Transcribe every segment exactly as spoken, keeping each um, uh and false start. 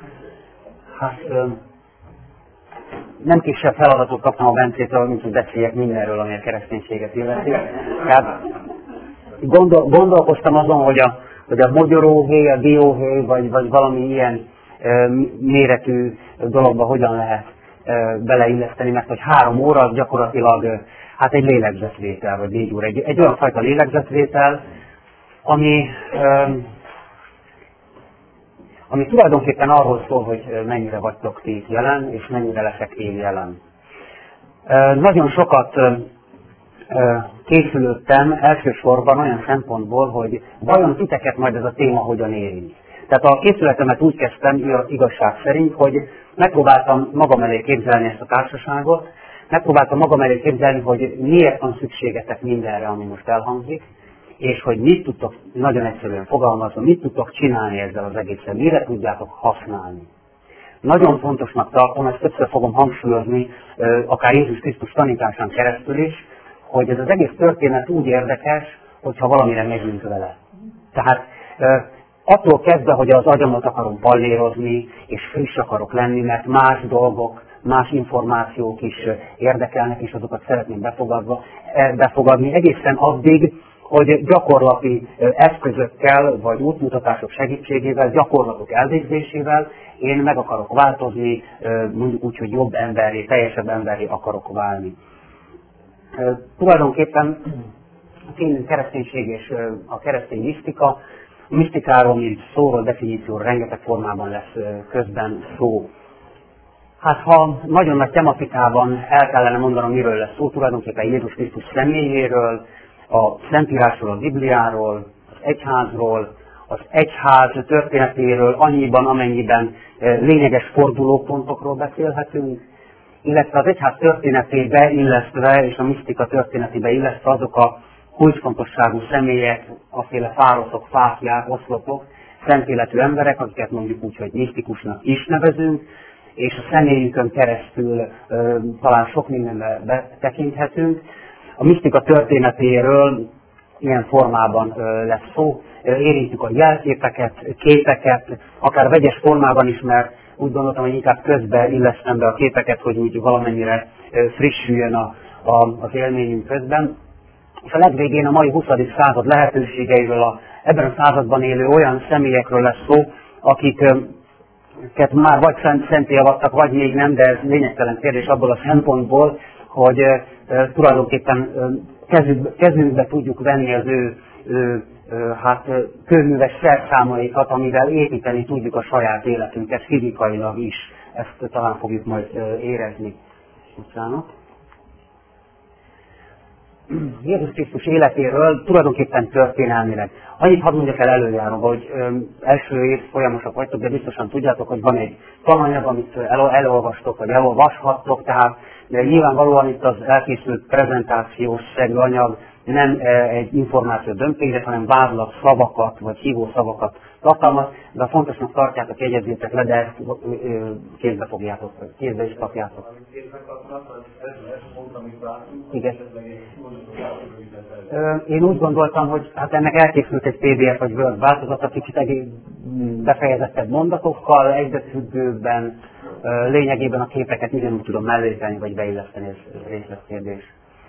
Hát nem kisebb feladatot kaptam a Bencétől, mint hogy beszéljek mindenről, ami a kereszténységet illeti. Tehát gondol, gondolkoztam azon, hogy a, hogy a mogyoróhéj, a dióhéj, vagy, vagy valami ilyen e, méretű dologba hogyan lehet e, beleilleszteni, mert hogy három óra az gyakorlatilag e, hát egy lélegzetvétel, vagy négy óra, egy, egy olyan fajta lélegzetvétel, ami, e, ami tulajdonképpen arról szól, hogy mennyire vagytok ti jelen, és mennyire leszek én jelen. E, nagyon sokat e, készülődtem elsősorban olyan szempontból, hogy vajon titeket majd ez a téma hogyan érint. Tehát a készületemet úgy kezdtem igazság szerint, hogy megpróbáltam magam elé képzelni ezt a társaságot, megpróbáltam magam elé képzelni, hogy miért van szükségetek mindenre, ami most elhangzik, és hogy mit tudtok, nagyon egyszerűen fogalmazva, mit tudtok csinálni ezzel az egészen, mire tudjátok használni. Nagyon fontosnak tartom, ezt többször fogom hangsúlyozni, akár Jézus Krisztus tanításán keresztül is, hogy ez az egész történet úgy érdekes, hogyha valamire megyünk vele. Tehát attól kezdve, hogy az agyamat akarom pallérozni, és friss akarok lenni, mert más dolgok, más információk is érdekelnek, és azokat szeretném befogadva, befogadni, egészen addig, hogy gyakorlati eszközökkel, vagy útmutatások segítségével, gyakorlatok elvégzésével én meg akarok változni, mondjuk úgy, hogy jobb emberré, teljesebb emberré akarok válni. Tulajdonképpen a kereszténység és a keresztény misztika, a misztikáról, mint szóról, definícióról rengeteg formában lesz közben szó. Hát ha nagyon nagy tematikában el kellene mondanom, miről lesz szó, tulajdonképpen Jézus Krisztus személyéről, a Szentírásról, a Bibliáról, az egyházról, az egyház történetéről, annyiban, amennyiben lényeges fordulópontokról beszélhetünk, illetve az egyház történetébe illesztve és a misztika történetébe illesztve azok a kulcsfontosságú személyek, aféle fároszok, fáklyák, oszlopok, szent életű emberek, akiket mondjuk úgy, hogy misztikusnak is nevezünk, és a személyükön keresztül ö, talán sok mindenbe betekinthetünk. A misztika történetéről ilyen formában ö, lesz szó. Érintjük a jelképeket, képeket, akár vegyes formában is, mert úgy gondoltam, hogy inkább közben illesztem be a képeket, hogy úgy valamennyire frissüljön a, a, az élményünk közben. És a legvégén a mai huszadik század lehetőségeiről, a, ebben a században élő olyan személyekről lesz szó, akiket már vagy szenté avattak, vagy még nem, de ez lényegtelen kérdés abból a szempontból, hogy e, e, tulajdonképpen e, kezünk, kezünkbe tudjuk venni az ő, ő hát kőműves szerszámaikat, amivel építeni tudjuk a saját életünket fizikailag is. Ezt talán fogjuk majd érezni. Bocsánat. Jézus Krisztus életéről tulajdonképpen történelmileg. Annyit hadd mondjak el előjáróba, hogy ö, első év folyamosak vagytok, de biztosan tudjátok, hogy van egy tananyag, amit el, elolvastok, vagy elolvashattok, tehát de nyilvánvalóan itt az elkészült prezentációs szerű anyag nem egy információ dömpéget, hanem vádlat szavakat, vagy hívó szavakat tartalmaz, de fontosnak tartjátok, jegyezzétek le, de ezt kézbe fogjátok, kézbe is kapjátok. Igen. Én úgy gondoltam, hogy hát ennek elkészült egy pé dé ef vagy Word változata, kicsit egész befejezettebb mondatokkal, egybefüggőben, lényegében a képeket ugyanúgy tudom mellékelni, vagy beilleszteni, ez részletkérdés.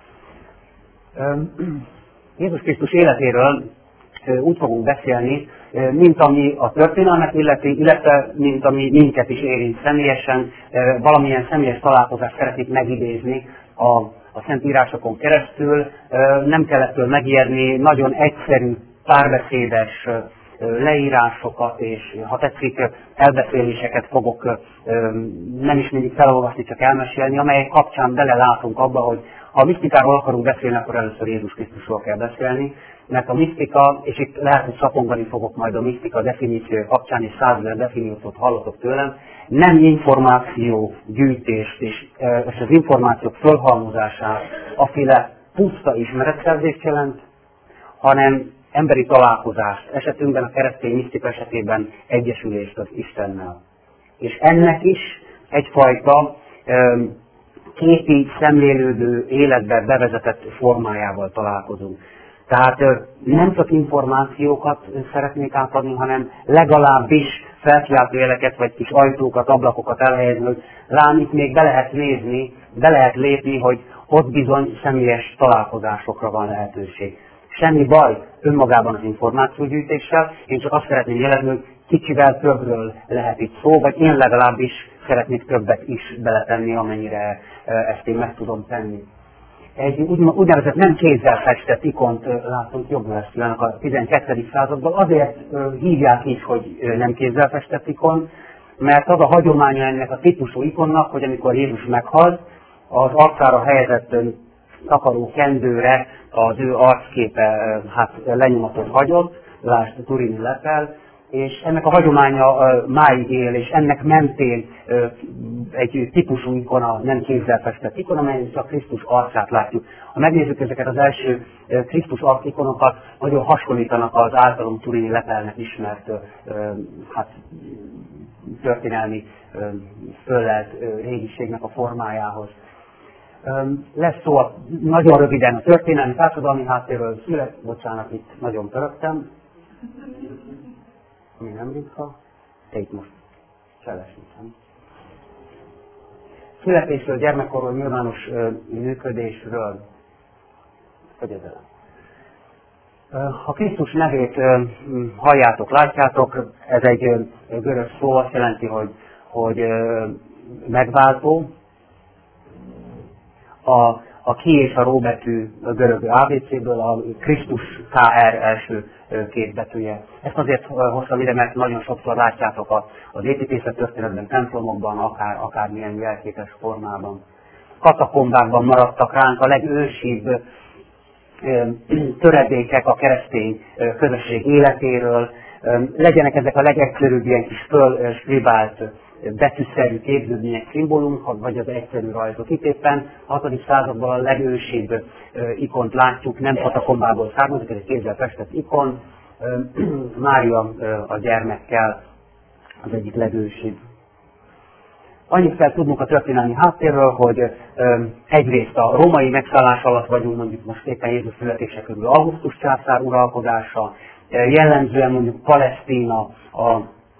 Jézus Krisztus életéről úgy fogunk beszélni, mint ami a történelmet illeti, illetve mint ami minket is érint személyesen, valamilyen személyes találkozást szeretnék megidézni a, a Szentírásokon keresztül. Nem kell ettől megijedni, nagyon egyszerű, párbeszédes leírásokat, és ha tetszik, elbeszéléseket fogok nem is mindig felolvasni, csak elmesélni, amelyek kapcsán belelátunk abba, hogy ha a misztikáról akarunk beszélni, akkor először Jézus Krisztusról kell beszélni, mert a misztika, és itt lehet, hogy szapongani fogok majd a misztika definíciója kapcsán, és százezer definíciót hallottok tőlem, nem információ gyűjtést és, és az információk fölhalmozását, aféle puszta ismeretszerzést jelent, hanem emberi találkozást, esetünkben a keresztény misztika esetében egyesülést az Istennel. És ennek is egyfajta képi, szemlélődő életbe bevezetett formájával találkozunk. Tehát nem csak információkat szeretnék átadni, hanem legalábbis felkiáltó jeleket, vagy kis ajtókat, ablakokat elhelyezni, hogy rám itt még be lehet nézni, be lehet lépni, hogy ott bizony személyes találkozásokra van lehetőség. Semmi baj önmagában az információgyűjtéssel, én csak azt szeretném jelezni, hogy kicsivel többről lehet itt szó, vagy én legalábbis szeretnék többet is beletenni, amennyire ezt én meg tudom tenni. Egy úgynevezett nem kézzel festett ikont látunk jobbvesztőlenek a tizenkettedik században. Azért hívják is, hogy nem kézzel festett ikon, mert az a hagyománya ennek a típusú ikonnak, hogy amikor Jézus meghalt, az arcára helyezett takaró kendőre az ő arcképe hát, lenyomatot hagyott, lásd Turini lepel, és ennek a hagyománya máig él, és ennek mentén egy típusú ikona, nem kézzel festett ikona, amelyen csak Krisztus arcát látjuk. Ha megnézzük ezeket az első Krisztus arc ikonokat, nagyon hasonlítanak az általunk Turini lepelnek ismert hát, történelmi föllelt régiségnek a formájához. Lesz szó a, nagyon röviden a történelmi társadalmi háttérről, szület, bocsánat, itt nagyon pörögtem. Mi nem ritka, te itt most cselesítem. Születésről, gyermekkorról, nyilvános ö, működésről, fegyedelem. Ha Krisztus nevét ö, halljátok, látjátok, ez egy ö, görög szó, azt jelenti, hogy, hogy ö, megváltó. A, a ki és a ró betű a görög á bé cé-ből, a Krisztus ká er első két betűje. Ezt azért hoztam ide, mert nagyon sokszor látjátok az építészet történetben, templomokban, akár, akármilyen jelképes formában. Katakombákban maradtak ránk a legősibb töredékek a keresztény közösség életéről. Legyenek ezek a legegyszerűbb ilyen kis fölskribált betűszerű képződmények, szimbólumok, vagy az egyszerű rajzok. Itt éppen a hatodik században a legősibb ikont látjuk, nem katakombából származik, ez egy kézzel festett ikon. Mária a gyermekkel az egyik legősibb. Annyit kell tudnunk a történelmi háttérről, hogy egyrészt a római megszállás alatt vagyunk, mondjuk most éppen Jézus születése körül Augustus császár uralkodása, jellemzően mondjuk Palesztína, a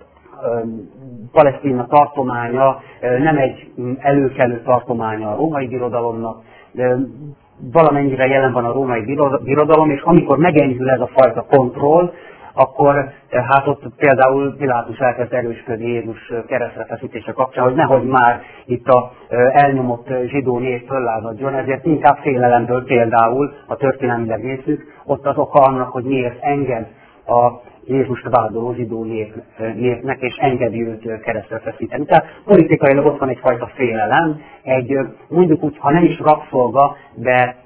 Palesztína tartománya nem egy előkelő tartománya a római birodalomnak, valamennyire jelen van a római birodalom, és amikor megenyhül ez a fajta kontroll, akkor hát ott például Pilátus elkezd erősködni Jézus keresztre feszítése kapcsán, hogy nehogy már itt a elnyomott zsidó nép föllázadjon, ezért inkább félelemből például, a történelmileg nézzük, ott az oka annak, hogy miért enged a Jézust vádoló zsidó nép, népnek, és engedi őt keresztre feszíteni. Tehát politikailag ott van egyfajta félelem, egy mondjuk úgy, ha nem is rabszolga, de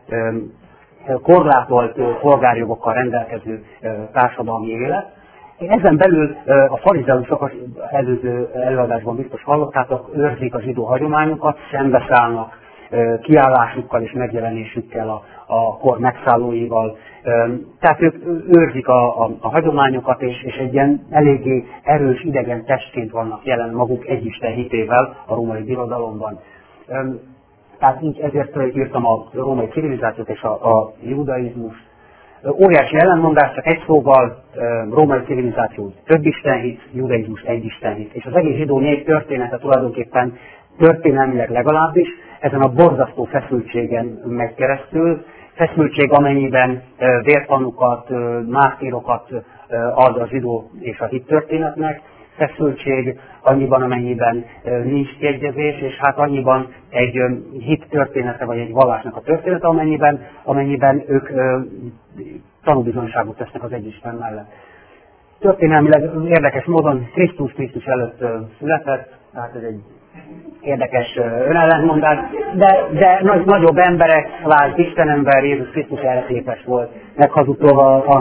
korlátolt polgárjogokkal rendelkező társadalmi élet. Ezen belül a farizeusok, előző előadásban biztos hallottátok, őrzik a zsidó hagyományokat, szembeszállnak kiállásukkal és megjelenésükkel a, a kor megszállóival. Tehát ők őrzik a, a, a hagyományokat, és, és egy ilyen eléggé erős idegen testként vannak jelen maguk egyisten hitével a római birodalomban. Tehát így ezért írtam a római civilizációt és a, a judaizmust. Óriási ellenmondás, csak egy szóval, római civilizáció több istenhit, judaizmus egy istenhit. És az egész zsidó nép története tulajdonképpen történelmileg legalábbis ezen a borzasztó feszültségen megy keresztül. Feszültség, amennyiben vértanukat, mártírokat ad a zsidó és a hit történetnek, feszültség annyiban, amennyiben nincs kiegyezés, és hát annyiban egy hit története, vagy egy vallásnak a története, amennyiben, amennyiben ők tanúbizonyságot tesznek az egy Isten mellett. Történelmileg érdekes módon Krisztus Krisztus előtt született, tehát ez egy érdekes önellentmondás, de, de nagy, nagyobb emberek, lásd, Istenember, Jézus Krisztus erre képes volt, meghazudtolva a,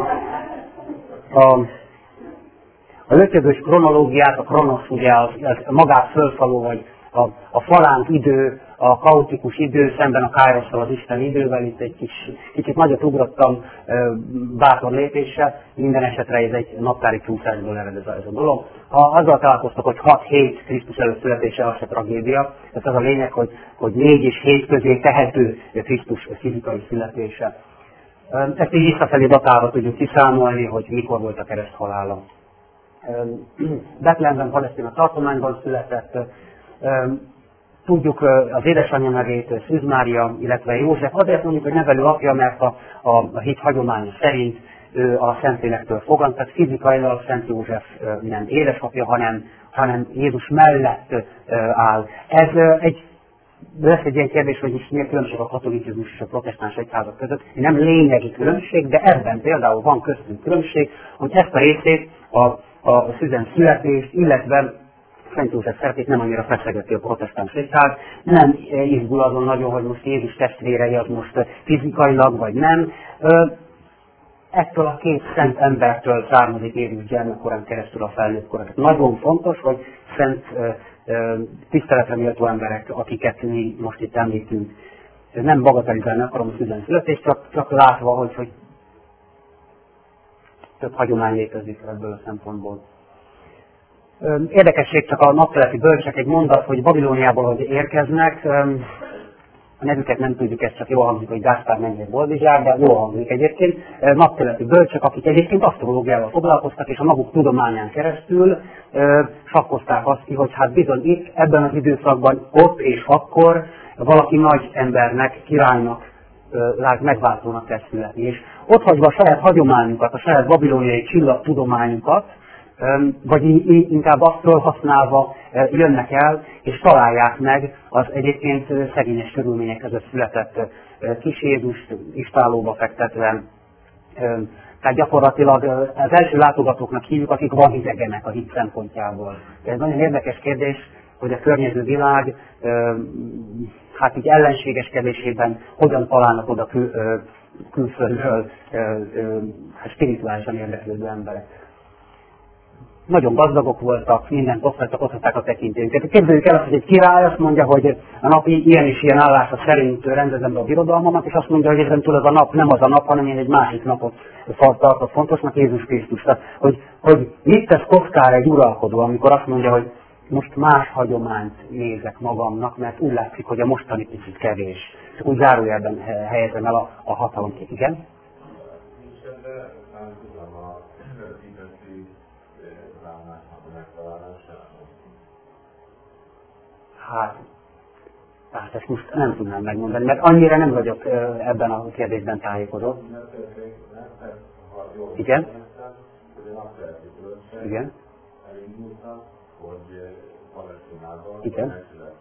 a, a, a lötyögös kronológiát, a kronosz ugye az, az magát fölfaló, vagy a, a falánk idő, a kaotikus idő szemben a károsszal, az Isten idővel, itt egy kis, kicsit nagyot ugrottam bátor lépéssel, minden esetre ez egy naptári csúszásból ered ez a, ez a dolog. Ha azzal találkoztak, hogy hat hét Krisztus előtt születése, az se tragédia, tehát az a lényeg, hogy, hogy négy és hét közé tehető Krisztus fizikai születése. Ezt így visszafelé datálva tudjuk kiszámolni, hogy mikor volt a kereszt halála. Bethlehemben, Palesztina tartományban született. Tudjuk az édesanyja nevét, Szűz Mária, illetve József. Azért mondjuk, hogy nevelő apja, mert a, a, a hit hagyománya szerint ő a Szentlélektől fogant, tehát fizikailag Szent József nem édesapja, hanem, hanem Jézus mellett áll. Ez egy, lesz egy ilyen kérdés, hogy is miért különbség a katolicizmus és a protestáns egyházak között. Nem lényegi különbség, de ebben például van köztünk különbség, hogy ezt a részét a, a szüzen születést, illetve Szent József szerepét nem annyira feszegeti a protestáns egyház, nem izgul azon nagyon, hogy most Jézus testvérei az most fizikailag vagy nem. Ettől a két szent embertől származik Jézus gyermekkorán keresztül a felnőtt korán. Nagyon fontos, hogy szent tiszteletre méltó emberek, akiket mi most itt említünk. Nem bagatelizálni akarom a szüzen születést, csak, csak látva, hogy, hogy több hagyomány létezik ebből a szempontból. Érdekesség csak a napkeleti bölcsek egy mondat, hogy Babilóniából, hogy érkeznek, a nevüket nem tudjuk, ez csak jól hangzik, hogy Gáspár Mennyei Boldizsár, de jól hangzik egyébként. Napkeleti bölcsek, akik egyébként asztrológiával foglalkoztak, és a maguk tudományán keresztül sakkozták azt ki, hogy hát bizony itt, ebben az időszakban, ott és akkor valaki nagy embernek, királynak, megváltónak tesz születni. És ott hagyva a saját hagyományunkat, a saját babilóniai csillagtudományunkat, vagy inkább azt felhasználva jönnek el, és találják meg az egyébként szegényes körülmények között született kis Jézust istálóba fektetve. Tehát gyakorlatilag az első látogatóknak hívjuk, akik van hidegenek a hit szempontjából. De ez nagyon érdekes kérdés, hogy a környező világ hát így ellenségeskedésében hogyan találnak oda kül, külföldről hát spirituálisan érdeklődő emberek. Nagyon gazdagok voltak, mindent osztottak, osztották a tekintélyünket. Képzeljük el azt, hogy egy király azt mondja, hogy a nap ilyen és ilyen állása szerint rendezem be a birodalmamat, és azt mondja, hogy ezen túl ez a nap nem az a nap, hanem én egy másik napot tartok fontosnak, Jézus Krisztus. Tehát, hogy, hogy mit tesz kockára egy uralkodó, amikor azt mondja, hogy most más hagyományt nézek magamnak, mert úgy látszik, hogy a mostani picit kevés. Csak úgy zárójelben helyezem el a, a hatalomkét. Igen? Hát, hát ezt most nem tudnám megmondani, mert annyira nem vagyok ebben a kérdésben tájékozott. Igen? Igen? Igen?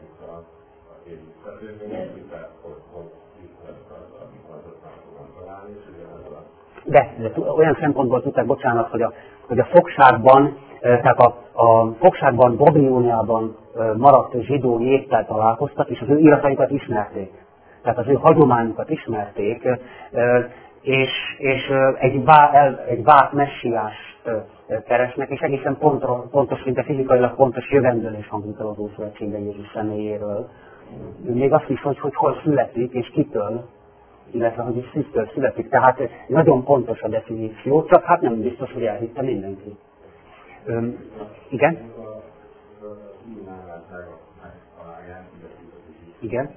De, de olyan szempontból tudták, bocsánat, hogy a, hogy a fogságban, tehát a, a fogságban, Babilóniában maradt zsidó néptel találkoztak, és az ő irataikat ismerték. Tehát az ő hagyományukat ismerték, és, és egy, vá, egy vált messiást keresnek, és egészen pontos, pontos, szinte fizikailag pontos jövendőlés hangzik el az Ószövetségben Jézus személyéről. Még azt is, hogy, hogy hol születik, és kitől, illetve hogy is szűztől születik. Tehát nagyon pontos a definíció, csak hát nem biztos, hogy elhitte mindenki. Üm, igen? Igen?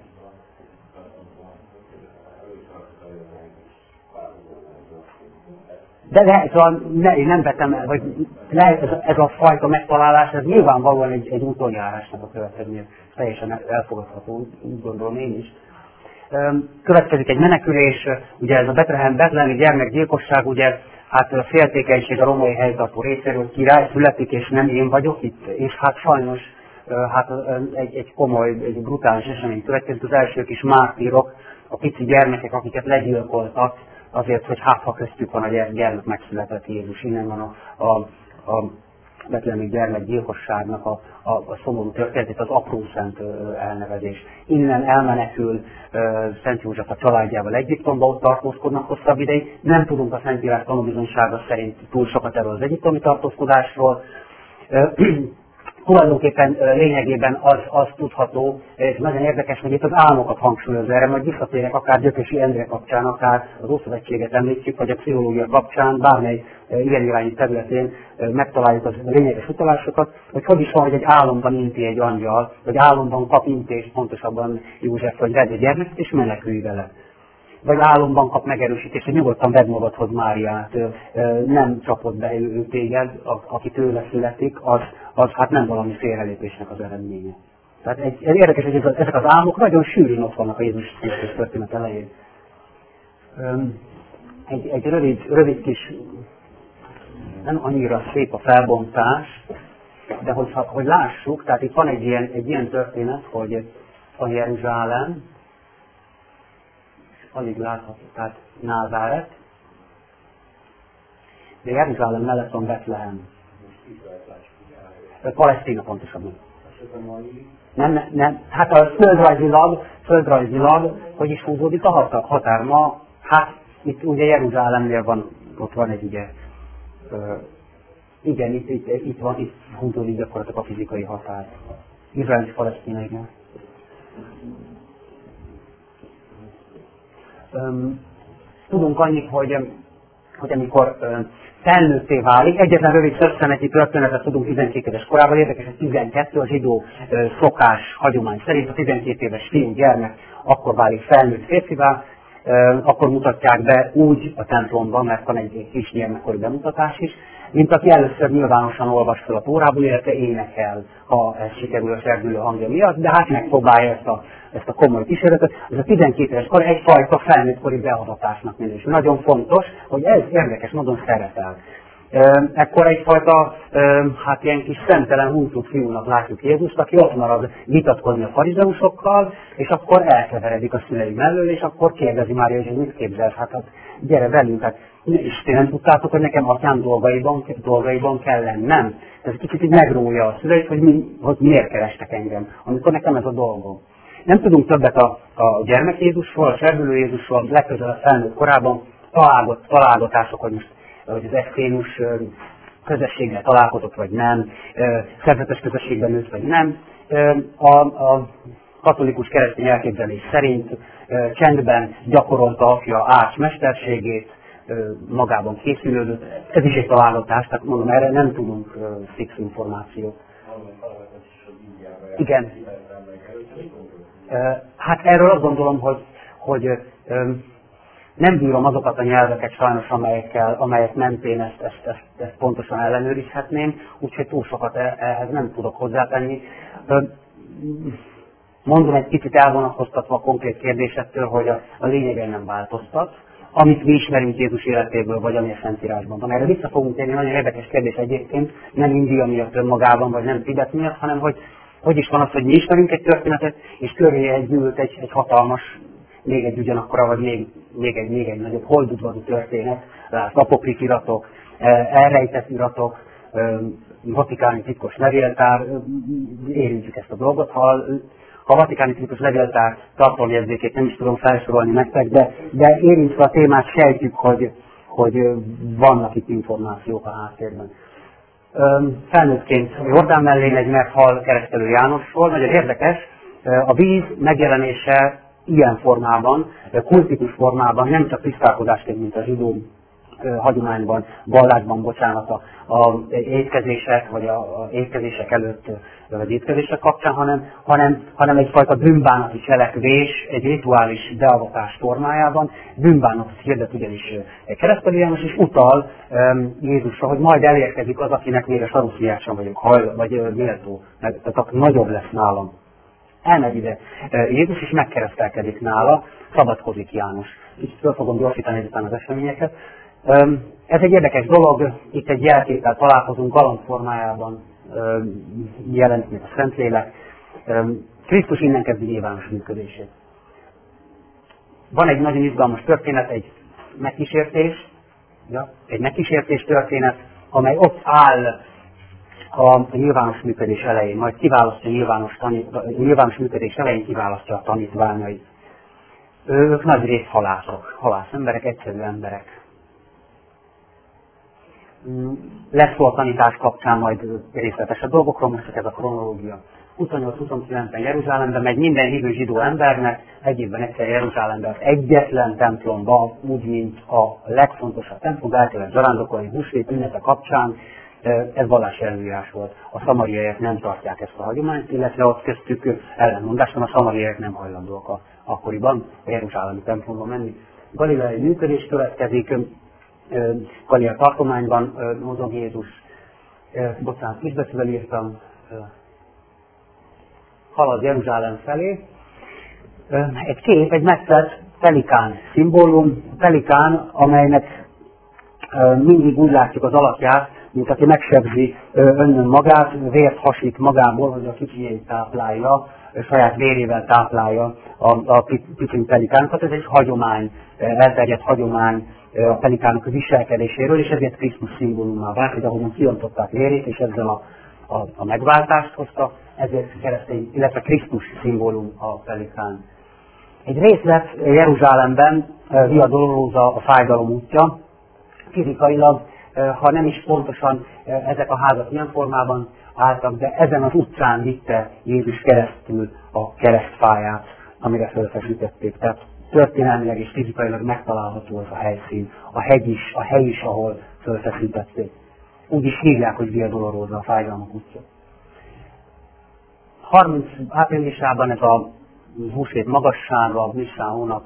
De ne, szóval ne, én nem vettem el, vagy ne, ez, ez a fajta megtalálás, ez nyilvánvalóan egy, egy útonjárásnak a következménye. Teljesen elfogadható, úgy gondolom én is. Következik egy menekülés, ugye ez a Betlehem, betlehemi gyermekgyilkosság, ugye hát a féltékenység a római helytartó részéről, király születik, és nem én vagyok itt, és hát sajnos hát egy, egy komoly, egy brutális esemény következik. Az elsők is mártírok, a pici gyermekek, akiket legyilkoltak, azért, hogy hát ha köztük van a gyermek megszületett Jézus. Innen van a, a, a betlehemi gyermekgyilkosságnak a, a, a szomorú történet, az apró szent elnevezés. Innen elmenekül Szent József a családjával Egyiptomba, ott tartózkodnak hosszabb ideig. Nem tudunk a Szentírás tanúbizonysága szerint túl sokat erről az egyiptomi tartózkodásról. Tulajdonképpen lényegében az, az tudható, és nagyon érdekes, hogy itt az álmokat hangsúlyozza, erre majd visszatérek akár Gyökösi Endre kapcsán, akár az Ószövetséget említjük, vagy a pszichológia kapcsán, bármely ilyen irányú területén megtaláljuk az lényeges utalásokat, hogy hogy is van, hogy egy álomban inti egy angyal, vagy álomban kap intést, pontosabban József, hogy vedd egy gyermeket és menekülj vele. vagy álomban kap megerősítést, hogy nyugodtan vedd magadhoz Máriát, nem csapod be ő téged, aki tőle születik, az, az hát nem valami félrelépésnek az eredménye. Tehát egy, egy érdekes, hogy ezek az álmok nagyon sűrűn ott vannak a Jézus Krisztus történet elején. Egy, egy rövid, rövid kis, nem annyira szép a felbontás, de hogy, hogy lássuk, tehát itt van egy ilyen, egy ilyen történet, hogy a Jeruzsálem, alig látható, tehát Názáret, de Jeruzsálem mellett van Betlehem. Palesztina pontosabban. Nem, nem, nem, hát a földrajzilag, földrajzilag, hogy is húzódik a határ. Ma, hát itt ugye Jeruzsálemnél van, ott van egy ugye, ö, igen, itt, itt, itt van, itt húzódik gyakorlatilag a fizikai határ. Izrael és Palesztina, igen. Öm, tudunk annyit, hogy, hogy amikor öm, felnőtté válik, egyetlen rövid történeti történetet tudunk tizenkét éves korában, érdekes, hogy tizenkettő a zsidó ö, szokás, hagyomány szerint a tizenkét éves fiú, gyermek akkor válik felnőtt férfivá, ö, akkor mutatják be úgy a templomban, mert van egy kis gyermekkori bemutatás is, mint aki először nyilvánosan olvas fel a Tórából, illetve énekel, ha ez sikerül a serdülő hangja miatt, de hát megpróbálja ezt a, ezt a komoly kísérletet. Ez a tizenkét éves kor egyfajta felnőttkori beavatásnak minősül. Nagyon fontos, hogy ez érdekes módon szerepel. Ekkor egyfajta, hát ilyen kis szemtelen húzott fiúnak látjuk Jézust, aki ott marad vitatkozni a farizeusokkal, és akkor elkeveredik a szülei mellől, és akkor kérdezi Mária, hogy mit képzelsz, hát, hát gyere velünk, hát és ti nem tudtátok, hogy nekem atyám dolgaiban, dolgaiban kell lennem. Ez kicsit így megrója a szüleit, hogy, mi, hogy miért kerestek engem, amikor nekem ez a dolgom. Nem tudunk többet a, a gyermek Jézusról, a serdülő Jézusról, legközelebb felnőtt korában találgat, találgatások, hogy most hogy az eszkénus közösségben találkozott, vagy nem, szerzetes közösségben nőtt, vagy nem. A, a katolikus keresztény elképzelés szerint csendben gyakorolta apja Ács mesterségét, magában készülődött. Ez is egy találgatás, tehát mondom, erre nem tudunk fix információt. Igen. Hát erről azt gondolom, hogy, hogy nem bírom azokat a nyelveket sajnos, amelyekkel, amelyek mentén ezt, ezt, ezt, ezt pontosan ellenőrizhetném, úgyhogy túl sokat ehhez nem tudok hozzátenni. Mondom egy kicsit elvonatkoztatva a konkrét kérdésettől, hogy a, a lényegen nem változtat, amit mi ismerünk Jézus életéből, vagy ami a Szentírásban van. Erre vissza fogunk térni, nagyon érdekes kérdés egyébként, nem India miatt önmagában, vagy nem Tibet miatt, hanem hogy hogy is van az, hogy mi ismerünk egy történetet, és körülé gyűlt egy, egy hatalmas, még egy ugyanakkora, vagy még, még, egy, még egy nagyobb holdudvarú történet, lát, apokrif iratok, elrejtett iratok, vatikáni titkos levéltár, érintjük ezt a dolgot. Ha, ha a vatikáni titkos levéltár tartalomjegyzékét nem is tudom felsorolni nektek, de, de érintve a témát sejtjük, hogy, hogy vannak itt információk a háttérben. Felnőttként Jordán mellé megy, meghal Keresztelő Jánosról. Nagyon érdekes, a víz megjelenése ilyen formában, kultikus formában, nem csak tisztálkodásként, mint a zsidó hagyományban, vallásban, bocsánat, a, a étkezések, vagy a, a étkezések előtt, vagy étkezések kapcsán, hanem, hanem, hanem egyfajta bűnbánati cselekvés, egy rituális beavatás formájában. Bűnbánatot hirdet ugyanis Keresztelő János, és utal um, Jézusra, hogy majd elérkezik az, akinek még a saruszliát sem vagyok hajl, vagy uh, méltó, tehát akkor nagyobb lesz nálam. Elmegy ide Jézus, és megkeresztelkedik nála, szabadkozik János. Így föl fogom gyorsítani ezután az eseményeket. Ez egy érdekes dolog, itt egy jelképpel találkozunk, galamb formájában jelent meg a Szentlélek. Krisztus innen kezdi nyilvános működését. Van egy nagyon izgalmas történet, egy megkísértés, ja, egy megkísértés történet, amely ott áll a nyilvános működés elején, majd kiválasztja nyilvános, tanít, nyilvános működés elején kiválasztja a tanítványait. Ők nagy rész halászok, halász emberek, egyszerű emberek. Lesz szó a tanítás kapcsán majd részletesebb dolgokról, most csak ez a kronológia. huszonnyolc-huszonkilencben Jeruzsálembe megy minden hívő zsidó embernek, egy évben egyszer Jeruzsálembe az egyetlen templomba, úgy, mint a legfontosabb templom, el kellett zarándokolni húsvét ünnepe kapcsán. Ez vallási előírás volt. A szamariaiak nem tartják ezt a hagyományt, illetve ott köztük ellenmondás van, a szamariaiak nem hajlandóak a, akkoriban a jeruzsálemi templomba menni. galileai működés következik, Galilea tartományban mozog Jézus, bocsánat, kisbetűvel írtam, halad Jeruzsálem felé. Egy kép, egy metszett pelikán szimbólum, pelikán, amelynek mindig úgy látjuk az alakját, mint aki megsebzi önnön magát, vért hasít magából, hogy a kicsinyét táplálja, saját vérével táplálja a, a pici pelikánokat. Ez egy hagyomány, elterjedt hagyomány a pelikánok viselkedéséről, és ezért Krisztus szimbólumá vált, hogy ahogyan kiontották vérét, és ezzel a, a, a megváltást hozta, ezért keresztény, illetve Krisztus szimbólum a pelikán. Egy részlet Jeruzsálemben Via Dolorosa, a fájdalom útja. Fizikailag, ha nem is pontosan ezek a házak ilyen formában álltak, de ezen az utcán vitte Jézus keresztül a keresztfáját, amire felfesítették. Tehát történelmileg és fizikailag megtalálható az a helyszín, a hegy is, a hely is, ahol felfesítették. Úgy is hívják, hogy Via Dolorosa, a fájdalmak útja. harminc áprilisában ez a húsvét magassága, Nisztán hónap,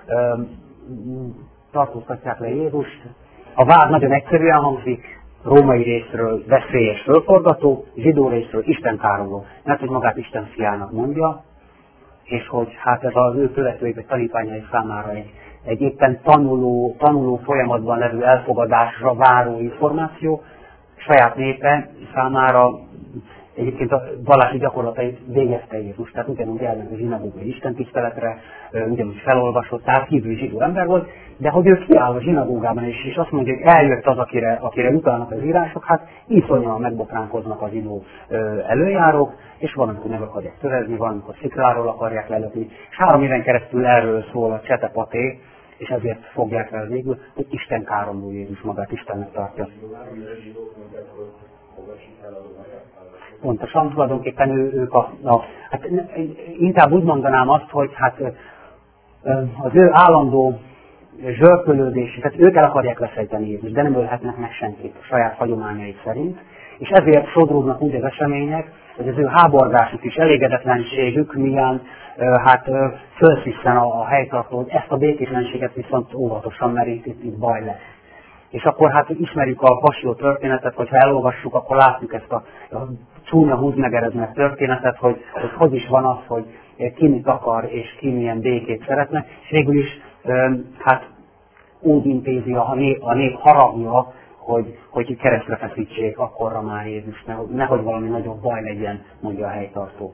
tartóztatják le Jézust. A vád nagyon egyszerűen hangzik, római részről veszélyes fölforgató, zsidó részről istenkáromló. Mert hogy magát Isten fiának mondja, és hogy hát ez az ő követői vagy tanítványai számára egy, egy éppen tanuló, tanuló folyamatban levő elfogadásra váró információ, saját népe számára egyébként a vallási gyakorlatait végezte Jézus, tehát ugyanúgy elment a zsinagógai istentiszteletre, ugyanúgy felolvasott, tehát hívő zsidó ember volt, de hogy ő kiáll a zsinagógában is, és azt mondja, hogy eljött az, akire, akire utalnak az írások, hát iszonyan megbotránkoznak a zsidó előjárók, és van, amikor meg akarják törezni, van, amikor szikláról akarják lelökni, és három éven keresztül erről szól a csetepaté, és ezért fogják el végül, hogy Isten káromló Jézus magát Istennek tartja. Pontosan, tulajdonképpen ő, ők a, a hát inkább úgy mondanám azt, hogy hát az ő állandó zsörkölődés, tehát ők el akarják leszejteni Jézus, de nem ölhetnek meg senkit a saját hagyományaik szerint, és ezért sodródnak úgy az események, hogy az ő háborgásuk és elégedetlenségük milyen hát fölsziszen a, a helytartó, hogy ezt a békétlenséget viszont óvatosan, mert itt, itt, itt baj lesz. És akkor hát ismerjük a passió történetet, hogyha elolvassuk, akkor látjuk ezt a, a csúnya húzmegereznek történetet, hogy, hogy hogy is van az, hogy ki mit akar és ki milyen békét szeretne, és végül is hát úgy intézi a nép, a nép haragja, hogy, hogy keresztre feszítsék akkorra már Jézus, nehogy, nehogy valami nagyobb baj legyen, mondja a helytartó.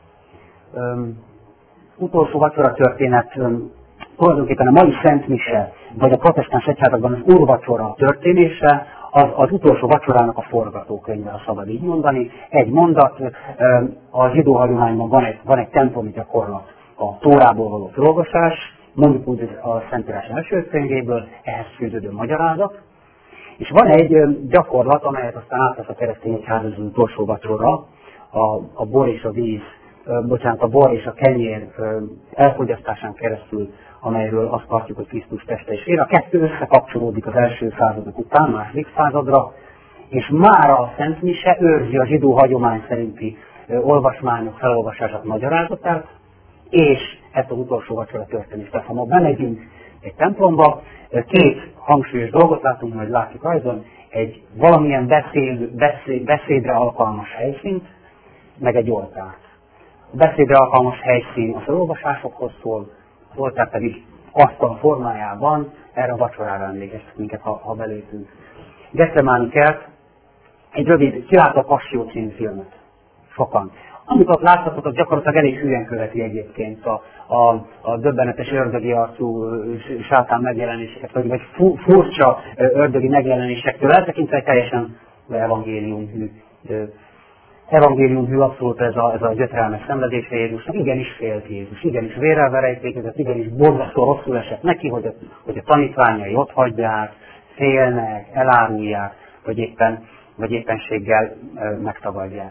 Um, utolsó vacsora történet, um, tulajdonképpen a mai Szent Mise, vagy a protestáns egyházakban az úrvacsora történése, az, az utolsó vacsorának a forgatókönyve, ha szabad így mondani. Egy mondat, a zsidó hagyományban van egy, van egy templomi gyakorlat, a Tórából való felolvasás, mondjuk úgy a Szentírás első könyvéből, ehhez fűződő magyarázat, és van egy gyakorlat, amelyet aztán átvesz a keresztény egyház az utolsó vacsora, a, a bor és a víz, bocsánat, a bor és a kenyér elfogyasztásán keresztül, amelyről azt tartjuk, hogy Krisztus teste és vér. A kettő összekapcsolódik az első századok után, második századra, és mára a Szent Mise őrzi a zsidó hagyomány szerinti olvasmányok felolvasását, magyarázatát, és ezt az utolsó vacsora történést. Tehát ha ma bemegyünk egy templomba, két hangsúlyos dolgot látunk, majd látjuk rajzon, egy valamilyen beszéd, beszéd, beszédre alkalmas helyszínt, meg egy oltárt. A beszédre alkalmas helyszín a felolvasásokhoz szól, az oltár pedig asztal formájában erre a vacsorára emlékeztet minket, ha, ha belépünk. Getsemáni kert, egy rövid, ki látta a Passió című filmet? Sokan. Amit ott látszatok, az gyakorlatilag elég hülyen követi egyébként a, a, a döbbenetes ördögi arcú sátán megjelenéseket, vagy, vagy furcsa ördögi megjelenésektől eltekintve egy teljesen evangéliumhű, evangéliumhű abszolút ez a, ez a gyötrelmes szenvedése Jézusnak. Igenis félt Jézus, igenis vérrel verejtékezett, igenis borzasztó rosszul esett neki, hogy a, hogy a tanítványai ott hagyják, félnek, elárulják, vagy éppen, vagy éppenséggel megtagadják.